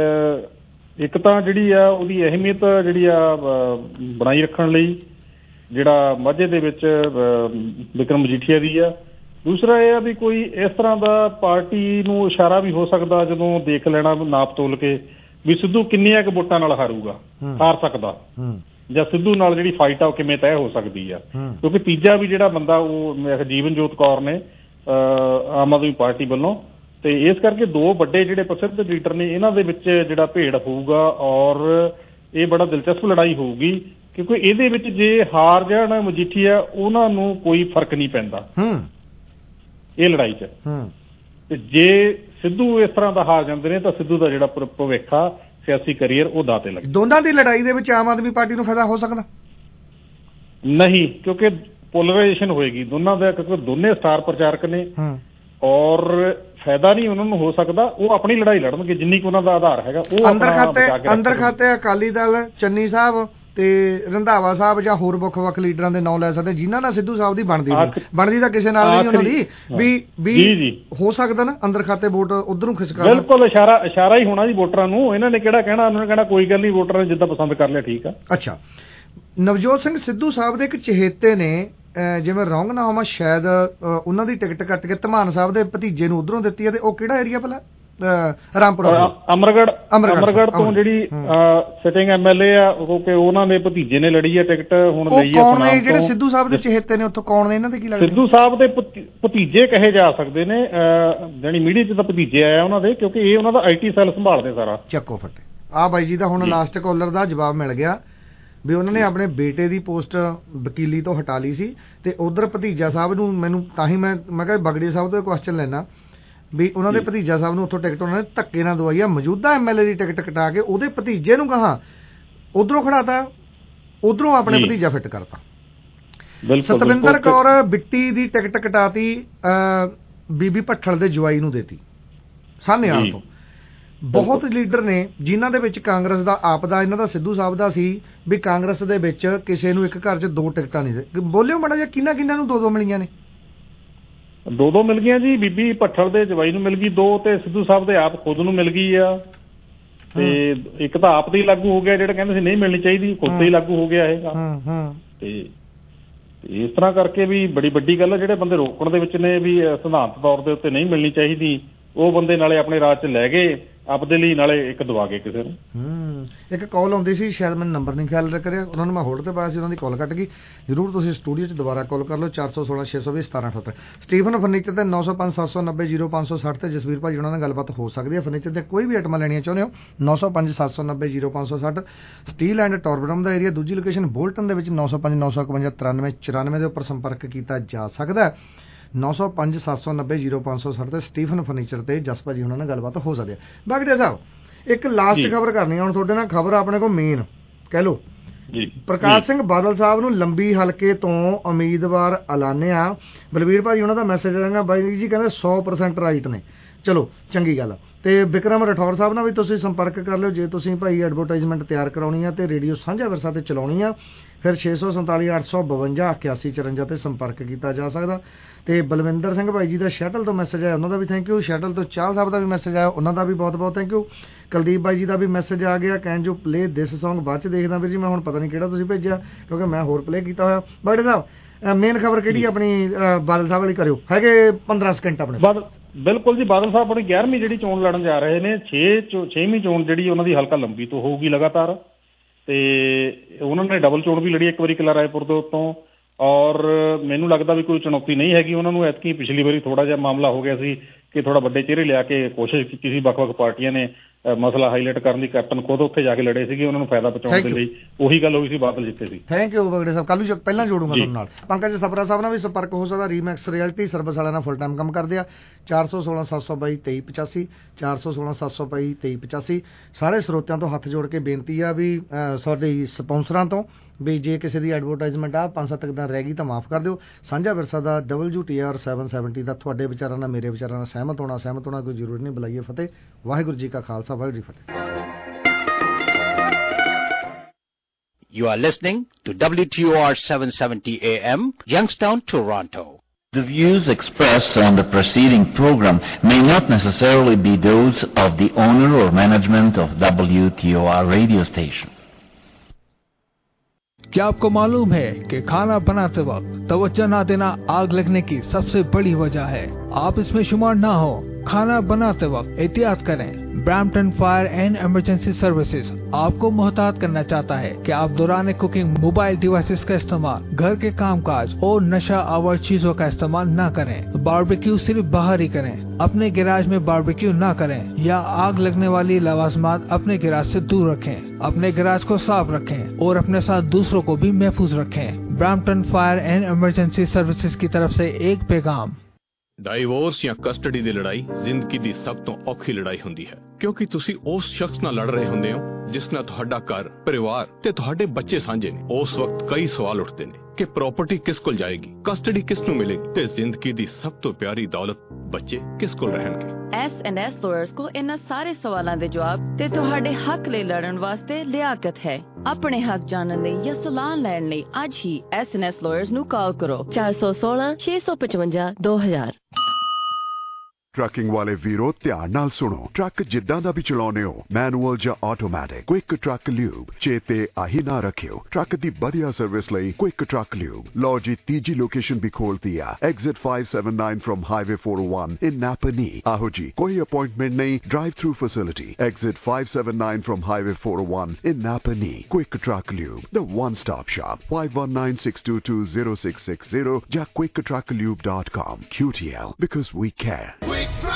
ਇੱਕ ਤਾਂ ਜਿਹੜੀ ਆ ਉਹਦੀ ਅਹਿਮੀਅਤ ਜਿਹੜੀ ਆ ਬਣਾਈ ਰੱਖਣ ਲਈ ਜਿਹੜਾ ਮਾਝੇ ਦੇ ਵਿੱਚ ਵਿਕਰਮ ਮਜੀਠੀਆ ਦੀ ਆ। ਦੂਸਰਾ ਇਹ ਆ ਵੀ ਕੋਈ ਇਸ ਤਰ੍ਹਾਂ ਦਾ ਪਾਰਟੀ ਨੂੰ ਇਸ਼ਾਰਾ ਵੀ ਹੋ ਸਕਦਾ ਜਦੋਂ ਦੇਖ ਲੈਣਾ ਨਾਪ ਤੋਲ ਕੇ ਵੀ ਸਿੱਧੂ ਕਿੰਨੀਆਂ ਕੁ ਵੋਟਾਂ ਨਾਲ ਹਾਰੂਗਾ, ਹਾਰ ਸਕਦਾ, ਜਾਂ ਸਿੱਧੂ ਨਾਲ ਜਿਹੜੀ ਫਾਈਟ ਆ ਉਹ ਕਿਵੇਂ ਤੈਅ ਹੋ ਸਕਦੀ ਆ। ਕਿਉਂਕਿ ਤੀਜਾ ਵੀ ਜਿਹੜਾ ਬੰਦਾ ਉਹ ਜੀਵਨਜੋਤ ਕੌਰ ਨੇ ਆਮ ਆਦਮੀ ਪਾਰਟੀ ਵੱਲੋਂ, ਤੇ ਇਸ ਕਰਕੇ ਦੋ ਵੱਡੇ ਜਿਹੜੇ ਪ੍ਰਸਿੱਧ ਲੀਡਰ ਨੇ ਇਹਨਾਂ ਦੇ ਵਿੱਚ ਜਿਹੜਾ ਭੇੜ ਹੋਊਗਾ ਔਰ ਇਹ ਬੜਾ ਦਿਲਚਸਪ ਲੜਾਈ ਹੋਊਗੀ, ਕਿਉਂਕਿ ਇਹਦੇ ਵਿੱਚ ਜੇ ਹਾਰ ਜਾਣ ਮਜੀਠੀਆ ਉਹਨਾਂ ਨੂੰ ਕੋਈ ਫਰਕ ਨਹੀਂ ਪੈਂਦਾ ਇਹ ਲੜਾਈ 'ਚ। ਤੇ ਜੇ ਸਿੱਧੂ ਇਸ ਤਰ੍ਹਾਂ ਦਾ ਹਾਰ ਜਾਂਦੇ ਨੇ ਤਾਂ ਸਿੱਧੂ ਦਾ ਜਿਹੜਾ ਭਵਿੱਖ ਆ ਸਿਆਸੀ ਕਰੀਅਰ ਉਹ ਦਾਅ ਤੇ ਲੱਗ। ਦੋਨਾਂ ਦੀ ਲੜਾਈ ਦੇ ਵਿੱਚ ਆਮ ਆਦਮੀ ਪਾਰਟੀ ਨੂੰ ਫਾਇਦਾ ਹੋ ਸਕਦਾ ਨਹੀਂ, ਕਿਉਂਕਿ ਪੋਲਰਾਈਜੇਸ਼ਨ ਹੋਏਗੀ ਦੋਨਾਂ ਦਾ, ਕਿਉਂਕਿ ਦੋਨੇ ਸਟਾਰ ਪ੍ਰਚਾਰਕ ਨੇ ਔਰ ਫਾਇਦਾ ਨਹੀਂ ਉਹਨਾਂ ਨੂੰ ਹੋ ਸਕਦਾ। ਉਹ ਆਪਣੀ ਲੜਾਈ ਲੜਨਗੇ ਜਿੰਨੀ ਕੁ ਉਹਨਾਂ ਦਾ ਆਧਾਰ ਹੈਗਾ ਉਹ ਅੰਦਰ ਖਾਤੇ ਅੰਦਰ ਖਾਤੇ ਅਕਾਲੀ ਦਲ ਚੰਨੀ ਸਾਹਿਬ ਤੇ ਰੰਧਾਵਾ ਸਾਹਿਬ ਜਾਂ ਹੋਰ ਵੱਖ ਵੱਖ ਲੀਡਰਾਂ ਦੇ ਨਾਂ ਲੈ ਸਕਦੇ ਜਿਨ੍ਹਾਂ ਨਾਲ ਸਿੱਧੂ ਸਾਹਿਬ ਦੀ ਬਣਦੀ ਨਹੀਂ ਬਣਦੀ ਤਾਂ ਕਿਸੇ ਨਾਲ ਨਹੀਂ ਉਹਨਾਂ ਦੀ ਵੀ ਵੀ ਹੋ ਸਕਦਾ ਨਾ ਅੰਦਰ ਖਾਤੇ ਵੋਟ ਉਧਰੋਂ ਖਿਸਕਾ। ਬਿਲਕੁਲ ਇਸ਼ਾਰਾ ਇਸ਼ਾਰਾ ਹੀ ਹੋਣਾ ਜੀ ਵੋਟਰਾਂ ਨੂੰ। ਇਹਨਾਂ ਨੇ ਕਿਹੜਾ ਕਹਿਣਾ, ਉਹਨਾਂ ਨੇ ਕਹਿਣਾ ਕੋਈ ਗੱਲ ਨਹੀਂ ਵੋਟਰਾਂ ਨੇ ਜਿੱਦਾਂ ਪਸੰਦ ਕਰ ਲਿਆ ਠੀਕ ਆ। ਅੱਛਾ, ਨਵਜੋਤ ਸਿੰਘ ਸਿੱਧੂ ਸਾਹਿਬ ਦੇ ਇੱਕ ਚਹੇਤੇ ਨੇ ਜਿਵੇਂ ਰੌਂਗ ਨਾ ਹੋਵਾਂ ਸ਼ਾਇਦ ਉਹਨਾਂ ਦੀ ਟਿਕਟ ਕੱਟ ਕੇ ਧਮਾਨ ਸਾਹਿਬ ਦੇ ਭਤੀਜੇ ਨੂੰ ਉਧਰੋਂ ਦਿੱਤੀ ਹੈ, ਤੇ ਉਹ ਕਿਹੜਾ ਏਰੀਆ ਭਲਾ ਰਾਮਪੁਰਾ ਅਮਰਗੜ ਅਮਰਗੜ ਤੋਂ ਜਿਹੜੀ ਸਿਟਿੰਗ ਐਮਐਲਏ ਆ ਕਿਉਂਕਿ ਉਹਨਾਂ ਦੇ ਭਤੀਜੇ ਨੇ ਲੜੀ ਆ ਟਿਕਟ ਹੁਣ ਲਈ ਆ ਕੌਣ ਨੇ ਜਿਹੜੇ ਸਿੱਧੂ ਸਾਹਿਬ ਦੇ ਚਹੇਤੇ ਨੇ ਉੱਥੋਂ ਕੌਣ ਨੇ ਇਹਨਾਂ ਦੇ ਕੀ ਲੱਗਦਾ ਸਿੱਧੂ ਸਾਹਿਬ ਦੇ ਭਤੀਜੇ ਕਹੇ ਜਾ ਸਕਦੇ ਨੇ ਜਾਨੀ ਮੀਡੀਆ 'ਚ ਤਾਂ ਭਤੀਜੇ ਆਇਆ ਉਹਨਾਂ ਦੇ ਕਿਉਂਕਿ ਇਹ ਉਹਨਾਂ ਦਾ ਆਈਟੀ ਸੈੱਲ ਸੰਭਾਲਦੇ ਸਾਰਾ ਚੱਕੋ ਫੱਟੇ ਆ ਬਾਈ ਜੀ ਦਾ ਹੁਣ ਲਾਸਟ ਕਾਲਰ ਦਾ ਜਵਾਬ ਮਿਲ ਗਿਆ ਵੀ ਉਹਨਾਂ ਨੇ ਆਪਣੇ ਬੇਟੇ ਦੀ ਪੋਸਟ ਵਕੀਲੀ ਤੋਂ ਹਟਾ ਲਈ ਸੀ ਤੇ ਉਧਰ ਭਤੀਜਾ ਸਾਹਿਬ ਨੂੰ ਮੈਨੂੰ ਤਾਂ ਹੀ ਮੈਂ ਮੈਂ ਕਿਹਾ ਬਗੜੇ ਸਾਹਿਬ ਤੋਂ ਇਹ ਕੁਐਸਚਨ ਲੈਣਾ ਵੀ ਉਹਨਾਂ ਦੇ ਭਤੀਜਾ ਸਾਹਿਬ ਨੂੰ ਉੱਥੋਂ ਟਿਕਟ ਉਹਨਾਂ ਨੇ ਧੱਕੇ ਨਾਲ ਦਵਾਈ ਆ ਮੌਜੂਦਾ ਐਮਐਲਏ ਦੀ ਟਿਕਟ ਕਟਾ ਕੇ ਉਹਦੇ ਭਤੀਜੇ ਨੂੰ ਕਹਾ ਉਧਰੋਂ ਖੜਾਤਾ ਉਧਰੋਂ ਆਪਣੇ ਭਤੀਜਾ ਫਿੱਟ ਕਰਤਾ ਸਤਵਿੰਦਰ ਕੌਰ ਬਿੱਟੀ ਦੀ ਟਿਕਟ ਕਟਾਤੀ ਬੀਬੀ ਭੱਠਲ ਦੇ ਜਵਾਈ ਨੂੰ ਦੇਤੀ ਸਾਨੇਆਲ ਤੋਂ ਬਹੁਤ ਲੀਡਰ ਨੇ ਜਿਨ੍ਹਾਂ ਦੇ ਵਿੱਚ ਕਾਂਗਰਸ ਦਾ ਆਪ ਦਾ ਇਹਨਾਂ ਦਾ ਸਿੱਧੂ ਸਾਹਿਬ ਦਾ ਸੀ ਵੀ ਕਾਂਗਰਸ ਦੇ ਵਿੱਚ ਕਿਸੇ ਨੂੰ ਇੱਕ ਘਰ 'ਚ ਦੋ ਟਿਕਟਾਂ ਨਹੀਂ ਦੇ ਬੋਲਿਓ ਮਾੜਾ ਜਿਹਾ ਕਿਹਨਾਂ ਕਿਹਨਾਂ ਨੂੰ ਦੋ ਦੋ ਮਿਲੀਆਂ ਨੇ ਦੋ ਦੋ ਮਿਲ ਗਈਆਂ ਜੀ ਬੀਬੀ ਭੱਠਲ ਦੇ ਜਵਾਈ ਨੂੰ ਮਿਲ ਗਈ ਦੋ ਤੇ ਸਿੱਧੂ ਸਾਹਿਬ ਦੇ ਆਪ ਖੁਦ ਨੂੰ ਮਿਲ ਗਈ ਆ ਤੇ ਇੱਕ ਤਾਂ ਆਪ ਤੇ ਹੀ ਲਾਗੂ ਹੋ ਗਿਆ ਜਿਹੜਾ ਕਹਿੰਦੇ ਸੀ ਨਹੀਂ ਮਿਲਣੀ ਚਾਹੀਦੀ ਖੁਦ ਤੇ ਹੀ ਲਾਗੂ ਹੋ ਗਿਆ ਹੈਗਾ ਤੇ ਇਸ ਤਰ੍ਹਾਂ ਕਰਕੇ ਵੀ ਬੜੀ ਵੱਡੀ ਗੱਲ ਆ ਜਿਹੜੇ ਬੰਦੇ ਰੋਕਣ ਦੇ ਵਿੱਚ ਨੇ ਵੀ ਸਿਧਾਂਤ ਤੌਰ ਦੇ ਉੱਤੇ ਨਹੀਂ ਮਿਲਣੀ ਚਾਹੀਦੀ ਉਹ ਬੰਦੇ ਨਾਲੇ ਆਪਣੇ ਰਾਜ 'ਚ ਲੈ ਗਏ ਆਪਦੇ ਲਈ ਨਾਲੇ ਇੱਕ ਦਵਾ ਗਏ ਕਿਸੇ ਨੂੰ ਹੂੰ ਇੱਕ ਕਾਲ ਆਉਂਦੀ ਸੀ ਸ਼ਾਇਦ ਮੈਨੂੰ ਨੰਬਰ ਨਹੀਂ ਖਿਆਲ ਕਰਿਆ ਉਹਨਾਂ ਨੂੰ ਮੈਂ ਹੋਲਡ ਤੇ ਪਾਇਆ ਸੀ ਉਹਨਾਂ ਦੀ ਕਾਲ ਕੱਟ ਗਈ ਜ਼ਰੂਰ ਤੁਸੀਂ ਸਟੂਡੀਓ 'ਚ ਦੁਬਾਰਾ ਕਾਲ ਕਰ ਲਓ ਚਾਰ ਸੌ ਸੋਲਾਂ ਛੇ ਸੌ ਵੀਹ ਸਤਾਰਾਂ ਅਠੱਤਰ ਸਟੀਫਨ ਫਰਨੀਚਰ ਤੇ ਨੌ ਸੌ ਪੰਜ ਸੱਤ ਸੌ ਨੱਬੇ ਜ਼ੀਰੋ ਪੰਜ ਸੌ ਸੱਠ ਤੇ ਜਸਵੀਰ ਭਾਜੀ ਉਹਨਾਂ ਨਾਲ ਗੱਲਬਾਤ ਹੋ ਸਕਦੀ ਹੈ ਫਰਨੀਚਰ ਦੇ ਕੋਈ ਵੀ ਆਈਟਮਾਂ ਲੈਣੀਆਂ ਚਾਹੁੰਦੇ ਹੋ ਨੌ ਸੌ ਪੰਜ ਸੱਤ ਸੌ ਨੱਬੇ ਜ਼ੀਰੋ ਪੰਜ ਸੌ ਸੱਠ ਸਟੀਲ ਐਂਡ ਟੋਰਬਡਮ ਦਾ ਏਰੀਆ ਦੂਜੀ ਲੋਕੇਸ਼ਨ ਬੋਲਟਨ ਦੇ ਵਿੱਚ ਨੌ ਸੌ ਪੰਜ ਨੌ ਸੌ ਇਕਵੰਜਾ ਤਰਾਨਵੇਂ ਚੁਰਾਨਵੇਂ ਦੇ ਉੱਪਰ ਸੰਪਰਕ ਕੀਤਾ ਜਾ ਸਕਦਾ ਹੈ ਨੌ ਸੌ ਪੰਜ ਸੱਤ ਸੌ ਨੱਬੇ ਜ਼ੀਰੋ ਪੰਜ ਸੌ ਸੱਠ ਤੇ ਸਟੀਫਨ ਫਰਨੀਚਰ ਤੇ ਜਸ ਭਾਜੀ ਉਹਨਾਂ ਨਾਲ ਗੱਲਬਾਤ ਹੋ ਸਕਦੀ ਹੈ ਬਾਗੜੇ ਸਾਹਿਬ ਇੱਕ ਲਾਸਟ ਖਬਰ ਕਰਨੀ ਹੁਣ ਤੁਹਾਡੇ ਨਾਲ ਖਬਰ ਆਪਣੇ ਕੋਲ ਮੇਨ ਕਹਿ ਲਓ ਪ੍ਰਕਾਸ਼ ਸਿੰਘ ਬਾਦਲ ਸਾਹਿਬ ਨੂੰ ਲੰਬੀ ਹਲਕੇ ਤੋਂ ਉਮੀਦਵਾਰ ਐਲਾਨਿਆ ਬਲਵੀਰ ਭਾਜੀ ਉਹਨਾਂ ਦਾ ਮੈਸੇਜ ਆਏਗਾ ਬਾਈ ਜੀ ਕਹਿੰਦੇ ਸੌ ਪਰਸੈਂਟ ਰਾਈਟ ਨੇ ਚਲੋ ਚੰਗੀ ਗੱਲ ਤੇ ਵਿਕਰਮ ਰਠੌਰ ਸਾਹਿਬ ਨਾਲ ਵੀ ਤੁਸੀਂ ਸੰਪਰਕ ਕਰ ਲਿਓ ਜੇ ਤੁਸੀਂ ਭਾਈ ਐਡਵਰਟਾਈਜ਼ਮੈਂਟ ਤਿਆਰ ਕਰਾਉਣੀ ਆ ਤੇ ਰੇਡੀਓ ਸਾਂਝਾ ਵਿਰਸਾ ਤੇ ਚਲਾਉਣੀ ਆ ਫਿਰ ਛੇ ਸੌ ਸੰਤਾਲੀ ਅੱਠ ਸੌ ਬਵੰਜਾ ਇਕਿਆਸੀ ਚੁਰੰਜਾ ਤੇ ਸੰਪਰਕ ਕੀਤਾ ਜਾ ਸਕਦਾ ਤੇ ਬਲਵਿੰਦਰ ਸਿੰਘ ਭਾਈ ਜੀ ਦਾ ਸ਼ੈਟਲ ਤੋਂ ਮੈਸੇਜ ਆਇਆ ਉਹਨਾਂ ਦਾ ਵੀ ਥੈਂਕ ਯੂ ਸ਼ੈਟਲ ਤੋਂ ਚਾਹਲ ਸਾਹਿਬ ਦਾ ਵੀ ਮੈਸੇਜ ਆਇਆ ਉਹਨਾਂ ਦਾ ਵੀ ਬਹੁਤ ਬਹੁਤ ਥੈਂਕ ਯੂ ਕੁਲਦੀਪ ਬਾਈ ਜੀ ਦਾ ਵੀ ਮੈਸੇਜ ਆ ਗਿਆ can you play this song ਬਾਅਦ ਚ ਦੇਖਦਾ ਵੀਰ ਜੀ ਮੈਂ ਹੁਣ ਪਤਾ ਨਹੀਂ ਕਿਹੜਾ ਤੁਸੀਂ ਭੇਜਿਆ ਕਿਉਂਕਿ ਮੈਂ ਹੋਰ ਪਲੇ ਕੀਤਾ ਹੋਇਆ ਬੜੇ ਸਾਹਿਬ ਮੇਨ ਖਬਰ ਕਿਹੜੀ ਆਪਣੀ ਬਾਦਲ ਸਾਹਿਬ ਵਾਲੀ ਕਰਿਓ ਹੈਗੇ ਪੰਦਰਾਂ ਸਕਿੰਟ ਆਪਣੇ ਬਿਲਕੁਲ ਜੀ ਬਾਦਲ ਸਾਹਿਬ ਆਪਣੀ ਗਿਆਰਵੀਂ ਜਿਹੜੀ ਚੋਣ ਲੜਨ ਜਾ ਰਹੇ ਨੇ ਛੇ ਛੇਵੀਂ ਚੋਣ ਜਿਹੜੀ ਉਹਨਾਂ ਦੀ ਹਲਕਾ ਲੰਬੀ ਤੋਂ ਹੋਊਗੀ ਲਗਾਤਾਰ ਤੇ ਉਹਨਾਂ ਨੇ ਡਬਲ ਚੋਣ ਵੀ ਲੜੀ ਇੱਕ ਵਾਰੀ ਕਿਲ੍ਹਾ ਰਾਏਪੁਰ ਦੇ ਉੱਤੋਂ ਔਰ ਮੈਨੂੰ ਲੱਗਦਾ ਵੀ ਕੋਈ ਚੁਣੌਤੀ ਨਹੀਂ ਹੈਗੀ ਉਹਨਾਂ ਨੂੰ ਐਤਕੀ ਪਿਛਲੀ ਵਾਰੀ ਥੋੜਾ ਜਿਹਾ ਮਾਮਲਾ ਹੋ ਗਿਆ ਸੀ ਕਿ ਥੋੜਾ ਵੱਡੇ ਚਿਹਰੇ ਲਿਆ ਕੇ ਕੋਸ਼ਿਸ਼ ਕੀਤੀ ਸੀ ਵੱਖ ਵੱਖ ਪਾਰਟੀਆਂ ਨੇ ਮਸਲਾ ਹਾਈਲਾਈਟ ਕਰਨ ਦੀ ਕੈਪਟਨ ਖੁਦ ਉੱਥੇ ਜਾ ਕੇ ਲੜੇ ਸੀਗੇ ਉਹਨਾਂ ਨੂੰ ਫਾਇਦਾ ਪਹੁੰਚਾਉਣ ਦੇ ਲਈ ਉਹੀ ਗੱਲ ਹੋਈ ਸੀ ਬਾਦਲ ਜਿੱਤੇ ਸੀ ਥੈਂਕ ਯੂ ਬਗੜੇ ਸਾਹਿਬ ਕੱਲ੍ਹ ਨੂੰ ਪਹਿਲਾਂ ਜੋੜੂਗਾ ਤੁਹਾਡੇ ਨਾਲ ਪੰਕਜ ਸਪਰਾ ਸਾਹਿਬ ਨਾਲ ਵੀ ਸੰਪਰਕ ਹੋ ਸਕਦਾ ਰੀਮੈਕਸ ਰਿਐਲਿਟੀ ਸਰਵਿਸ ਵਾਲਿਆਂ ਨਾਲ ਫੁੱਲ ਟਾਈਮ ਕੰਮ ਕਰਦੇ ਆ ਚਾਰ ਸੌ ਸੋਲਾਂ ਸੱਤ ਸੌ ਬਾਈ ਤੇਈ ਪਚਾਸੀ ਚਾਰ ਸੌ ਸੋਲਾਂ ਸੱਤ ਸੌ ਬਾਈ ਤੇਈ ਪਚਾਸੀ ਸਾਰੇ ਸਰੋਤਿਆਂ ਤੋਂ ਹੱਥ ਜੋੜ ਕੇ ਬੇਨਤੀ ਆ ਵੀ ਸਾਡੇ ਸਪਾਂਸਰਾਂ ਤੋਂ ਵੀ ਜੇ ਕਿਸੇ ਦੀ ਐਡਵਰਟਾਈਜ਼ਮੈਂਟ ਆ ਪੰਜ ਸੱਤ ਦਿਨ ਰਹਿ ਗਈ ਤਾਂ ਮਾਫ ਕਰ ਦਿਓ ਸਾਂਝਾ ਵਿਰਸਾ ਦਾ W T R seven seventy ਦਾ ਤੁਹਾਡੇ ਵਿਚਾਰਾਂ ਨਾਲ ਮੇਰੇ ਵਿਚਾਰਾਂ ਨਾਲ ਸਹਿਮਤ ਹੋਣਾ ਸਹਿਮਤ ਹੋਣਾ ਕੋਈ ਜ਼ਰੂਰੀ ਨਹੀਂ ਬੁਲਾਈਏ ਫਤਿਹ ਵਾਹਿਗੁਰੂ ਜੀ ਕਾ ਖਾਲਸਾ ਵਾਹਿਗੁਰੂ ਜੀ ਫਤਿਹ You are listening to W T O R seven seventy A M, Youngstown, Toronto. The views expressed on the preceding program may not necessarily be those of the owner or management of W T O R radio station. क्या आपको मालूम है कि खाना बनाते वक्त तवज्जो न देना आग लगने की सबसे बड़ी वजह है। आप इसमें शुमार ना हो। खाना बनाते वक्त एहतियात करें। Brampton fire and emergency services आपको मोहतात करना चाहता है कि आप दौरान कुकिंग मोबाइल डिवाइसेस का इस्तेमाल, घर के कामकाज और नशा आवर चीजों का इस्तेमाल न करें। बारबेक्यू सिर्फ बाहर ही करें। अपने गैराज में बारबेक्यू न करें या आग लगने वाली लवाजमात अपने गैराज से दूर रखें। अपने गैराज को साफ रखें और अपने साथ दूसरों को भी महफूज रखें। Brampton fire and emergency services की तरफ से एक पैगाम। ਡਾਈਵੋਰਸ ਜਾਂ ਕਸਟਡੀ ਦੀ ਲੜਾਈ ਜ਼ਿੰਦਗੀ ਦੀ ਸਭ ਤੋਂ ਔਖੀ ਲੜਾਈ ਹੁੰਦੀ ਹੈ ਕਿਉਂਕਿ ਤੁਸੀਂ ਉਸ ਸ਼ਖਸ ਨਾਲ ਲੜ ਰਹੇ ਹੁੰਦੇ ਹੋ ਜਿਸ ਨਾਲ ਤੁਹਾਡਾ ਘਰ, ਪਰਿਵਾਰ ਤੇ ਤੁਹਾਡੇ ਬੱਚੇ ਸਾਂਝੇ ਨੇ। ਉਸ ਵਕਤ ਕਈ ਸਵਾਲ ਉੱਠਦੇ ਨੇ ਕਿ ਪ੍ਰਾਪਰਟੀ ਕਿਸ ਕੋਲ ਜਾਏਗੀ, ਕਸਟਡੀ ਕਿਸ ਨੂੰ ਮਿਲੇਗੀ ਤੇ ਜ਼ਿੰਦਗੀ ਦੀ ਸਭ ਤੋਂ ਪਿਆਰੀ ਦੌਲਤ ਬੱਚੇ ਕਿਸ ਕੋਲ ਰਹਿਣਗੇ। ਐਸ ਐਂਡ ਐਸ ਲਾਇਰਸ ਕੋ ਇਹਨਾਂ ਸਾਰੇ ਸਵਾਲਾਂ ਦੇ ਜਵਾਬ ਤੇ ਤੁਹਾਡੇ ਹੱਕ ਲਈ ਲੜਨ ਵਾਸਤੇ ਲਿਆਕਤ ਹੈ। ਆਪਣੇ ਹੱਕ ਜਾਣਨ ਲਈ ਜਾਂ ਸਲਾਹ ਲੈਣ ਲਈ ਅੱਜ ਹੀ ਐਸ ਐਂਡ ਐਸ ਲਾਇਰਸ ਨੂੰ ਕਾਲ ਕਰੋ ਚਾਰ ਸੌ ਸੋਲਾਂ ਛੇ ਸੌ ਪਚਵੰਜਾ ਦੋ ਹਜ਼ਾਰ। ਟਰੱਕਿੰਗ ਵਾਲੇ ਵੀਰੋ ਧਿਆਨ ਨਾਲ ਸੁਣੋ। ਟਰੱਕ ਜਿੱਦਾਂ ਦਾ ਵੀ ਚਲਾਉਨੇ ਹੋ, ਮੈਨੂਅਲ ਜਾਂ ਆਟੋਮੈਟਿਕ, ਕੁਇਕ ਟਰੱਕ ਲਿਊਬ ਚੇਤੇ ਆਹੀ ਨਾ ਰੱਖਿਓ। ਟਰੱਕ ਦੀ ਵਧੀਆ ਸਰਵਿਸ ਲਈ ਕੁਇਕ ਟਰੱਕ ਲਿਊਬ। ਲਓ ਜੀ ਤੀਜੀ ਲੋਕੇਸ਼ਨ ਵੀ ਖੋਲਤੀ ਆ, exit five seventy-nine from highway four oh one in Napanee. ਆਹੋ ਜੀ, ਕੋਈ ਅਪਾਇੰਟਮੈਂਟ ਨਹੀਂ, drive through facility. Exit five seventy-nine from highway four oh one in Napanee. Quick truck lube, the one stop shop. five one nine six two two zero six six zero ਜਾਂ quick truck lube dot com। Q T L, because we care।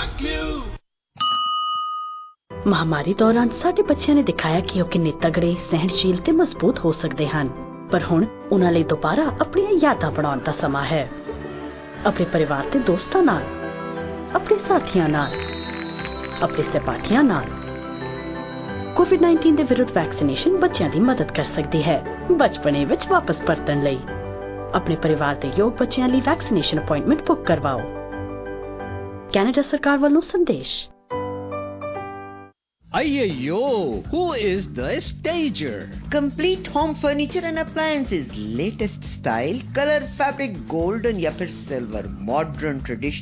ਮਹਾਮਾਰੀ ਦੌਰਾਨ ਸਾਡੇ ਬੱਚਿਆਂ ਨੇ ਦਿਖਾਇਆ ਕਿ ਉਹ ਕਿੰਨੇ ਤਗੜੇ, ਸਹਿਣਸ਼ੀਲ ਤੇ ਮਜ਼ਬੂਤ ਹੋ ਸਕਦੇ ਹਨ। ਪਰ ਹੁਣ ਉਹਨਾਂ ਲਈ ਦੁਬਾਰਾ ਆਪਣੀਆਂ ਯਾਦਾਂ ਬਣਾਉਣ ਦਾ ਸਮਾਂ ਹੈ। ਆਪਣੇ ਪਰਿਵਾਰ ਤੇ ਦੋਸਤਾਂ ਨਾਲ, ਆਪਣੇ ਸਾਥੀਆਂ ਨਾਲ, ਆਪਣੇ ਸਹਿਪਾਠੀਆਂ ਨਾਲ। ਕੋਵਿਡ nineteen ਦੇ ਵਿਰੁੱਧ ਵੈਕਸੀਨੇਸ਼ਨ ਬੱਚਿਆਂ ਦੀ ਮਦਦ ਕਰ ਸਕਦੀ ਹੈ ਬਚਪਨੇ ਵਿੱਚ ਵਾਪਸ ਪਰਤਣ ਲਈ। ਆਪਣੇ ਪਰਿਵਾਰ ਦੇ ਯੋਗ ਬੱਚਿਆਂ ਲਈ ਵੈਕਸੀਨੇਸ਼ਨ ਅਪਾਇੰਟਮੈਂਟ ਬੁੱਕ ਕਰਵਾਓ। ਕੈਨੇਡਾ ਸਰਕਾਰ ਵੱਲੋਂ ਸੰਦੇਸ਼। Ayyo, who is the stager? Complete home furniture and appliances, latest style, color, fabric, golden या फिर silver, modern, traditional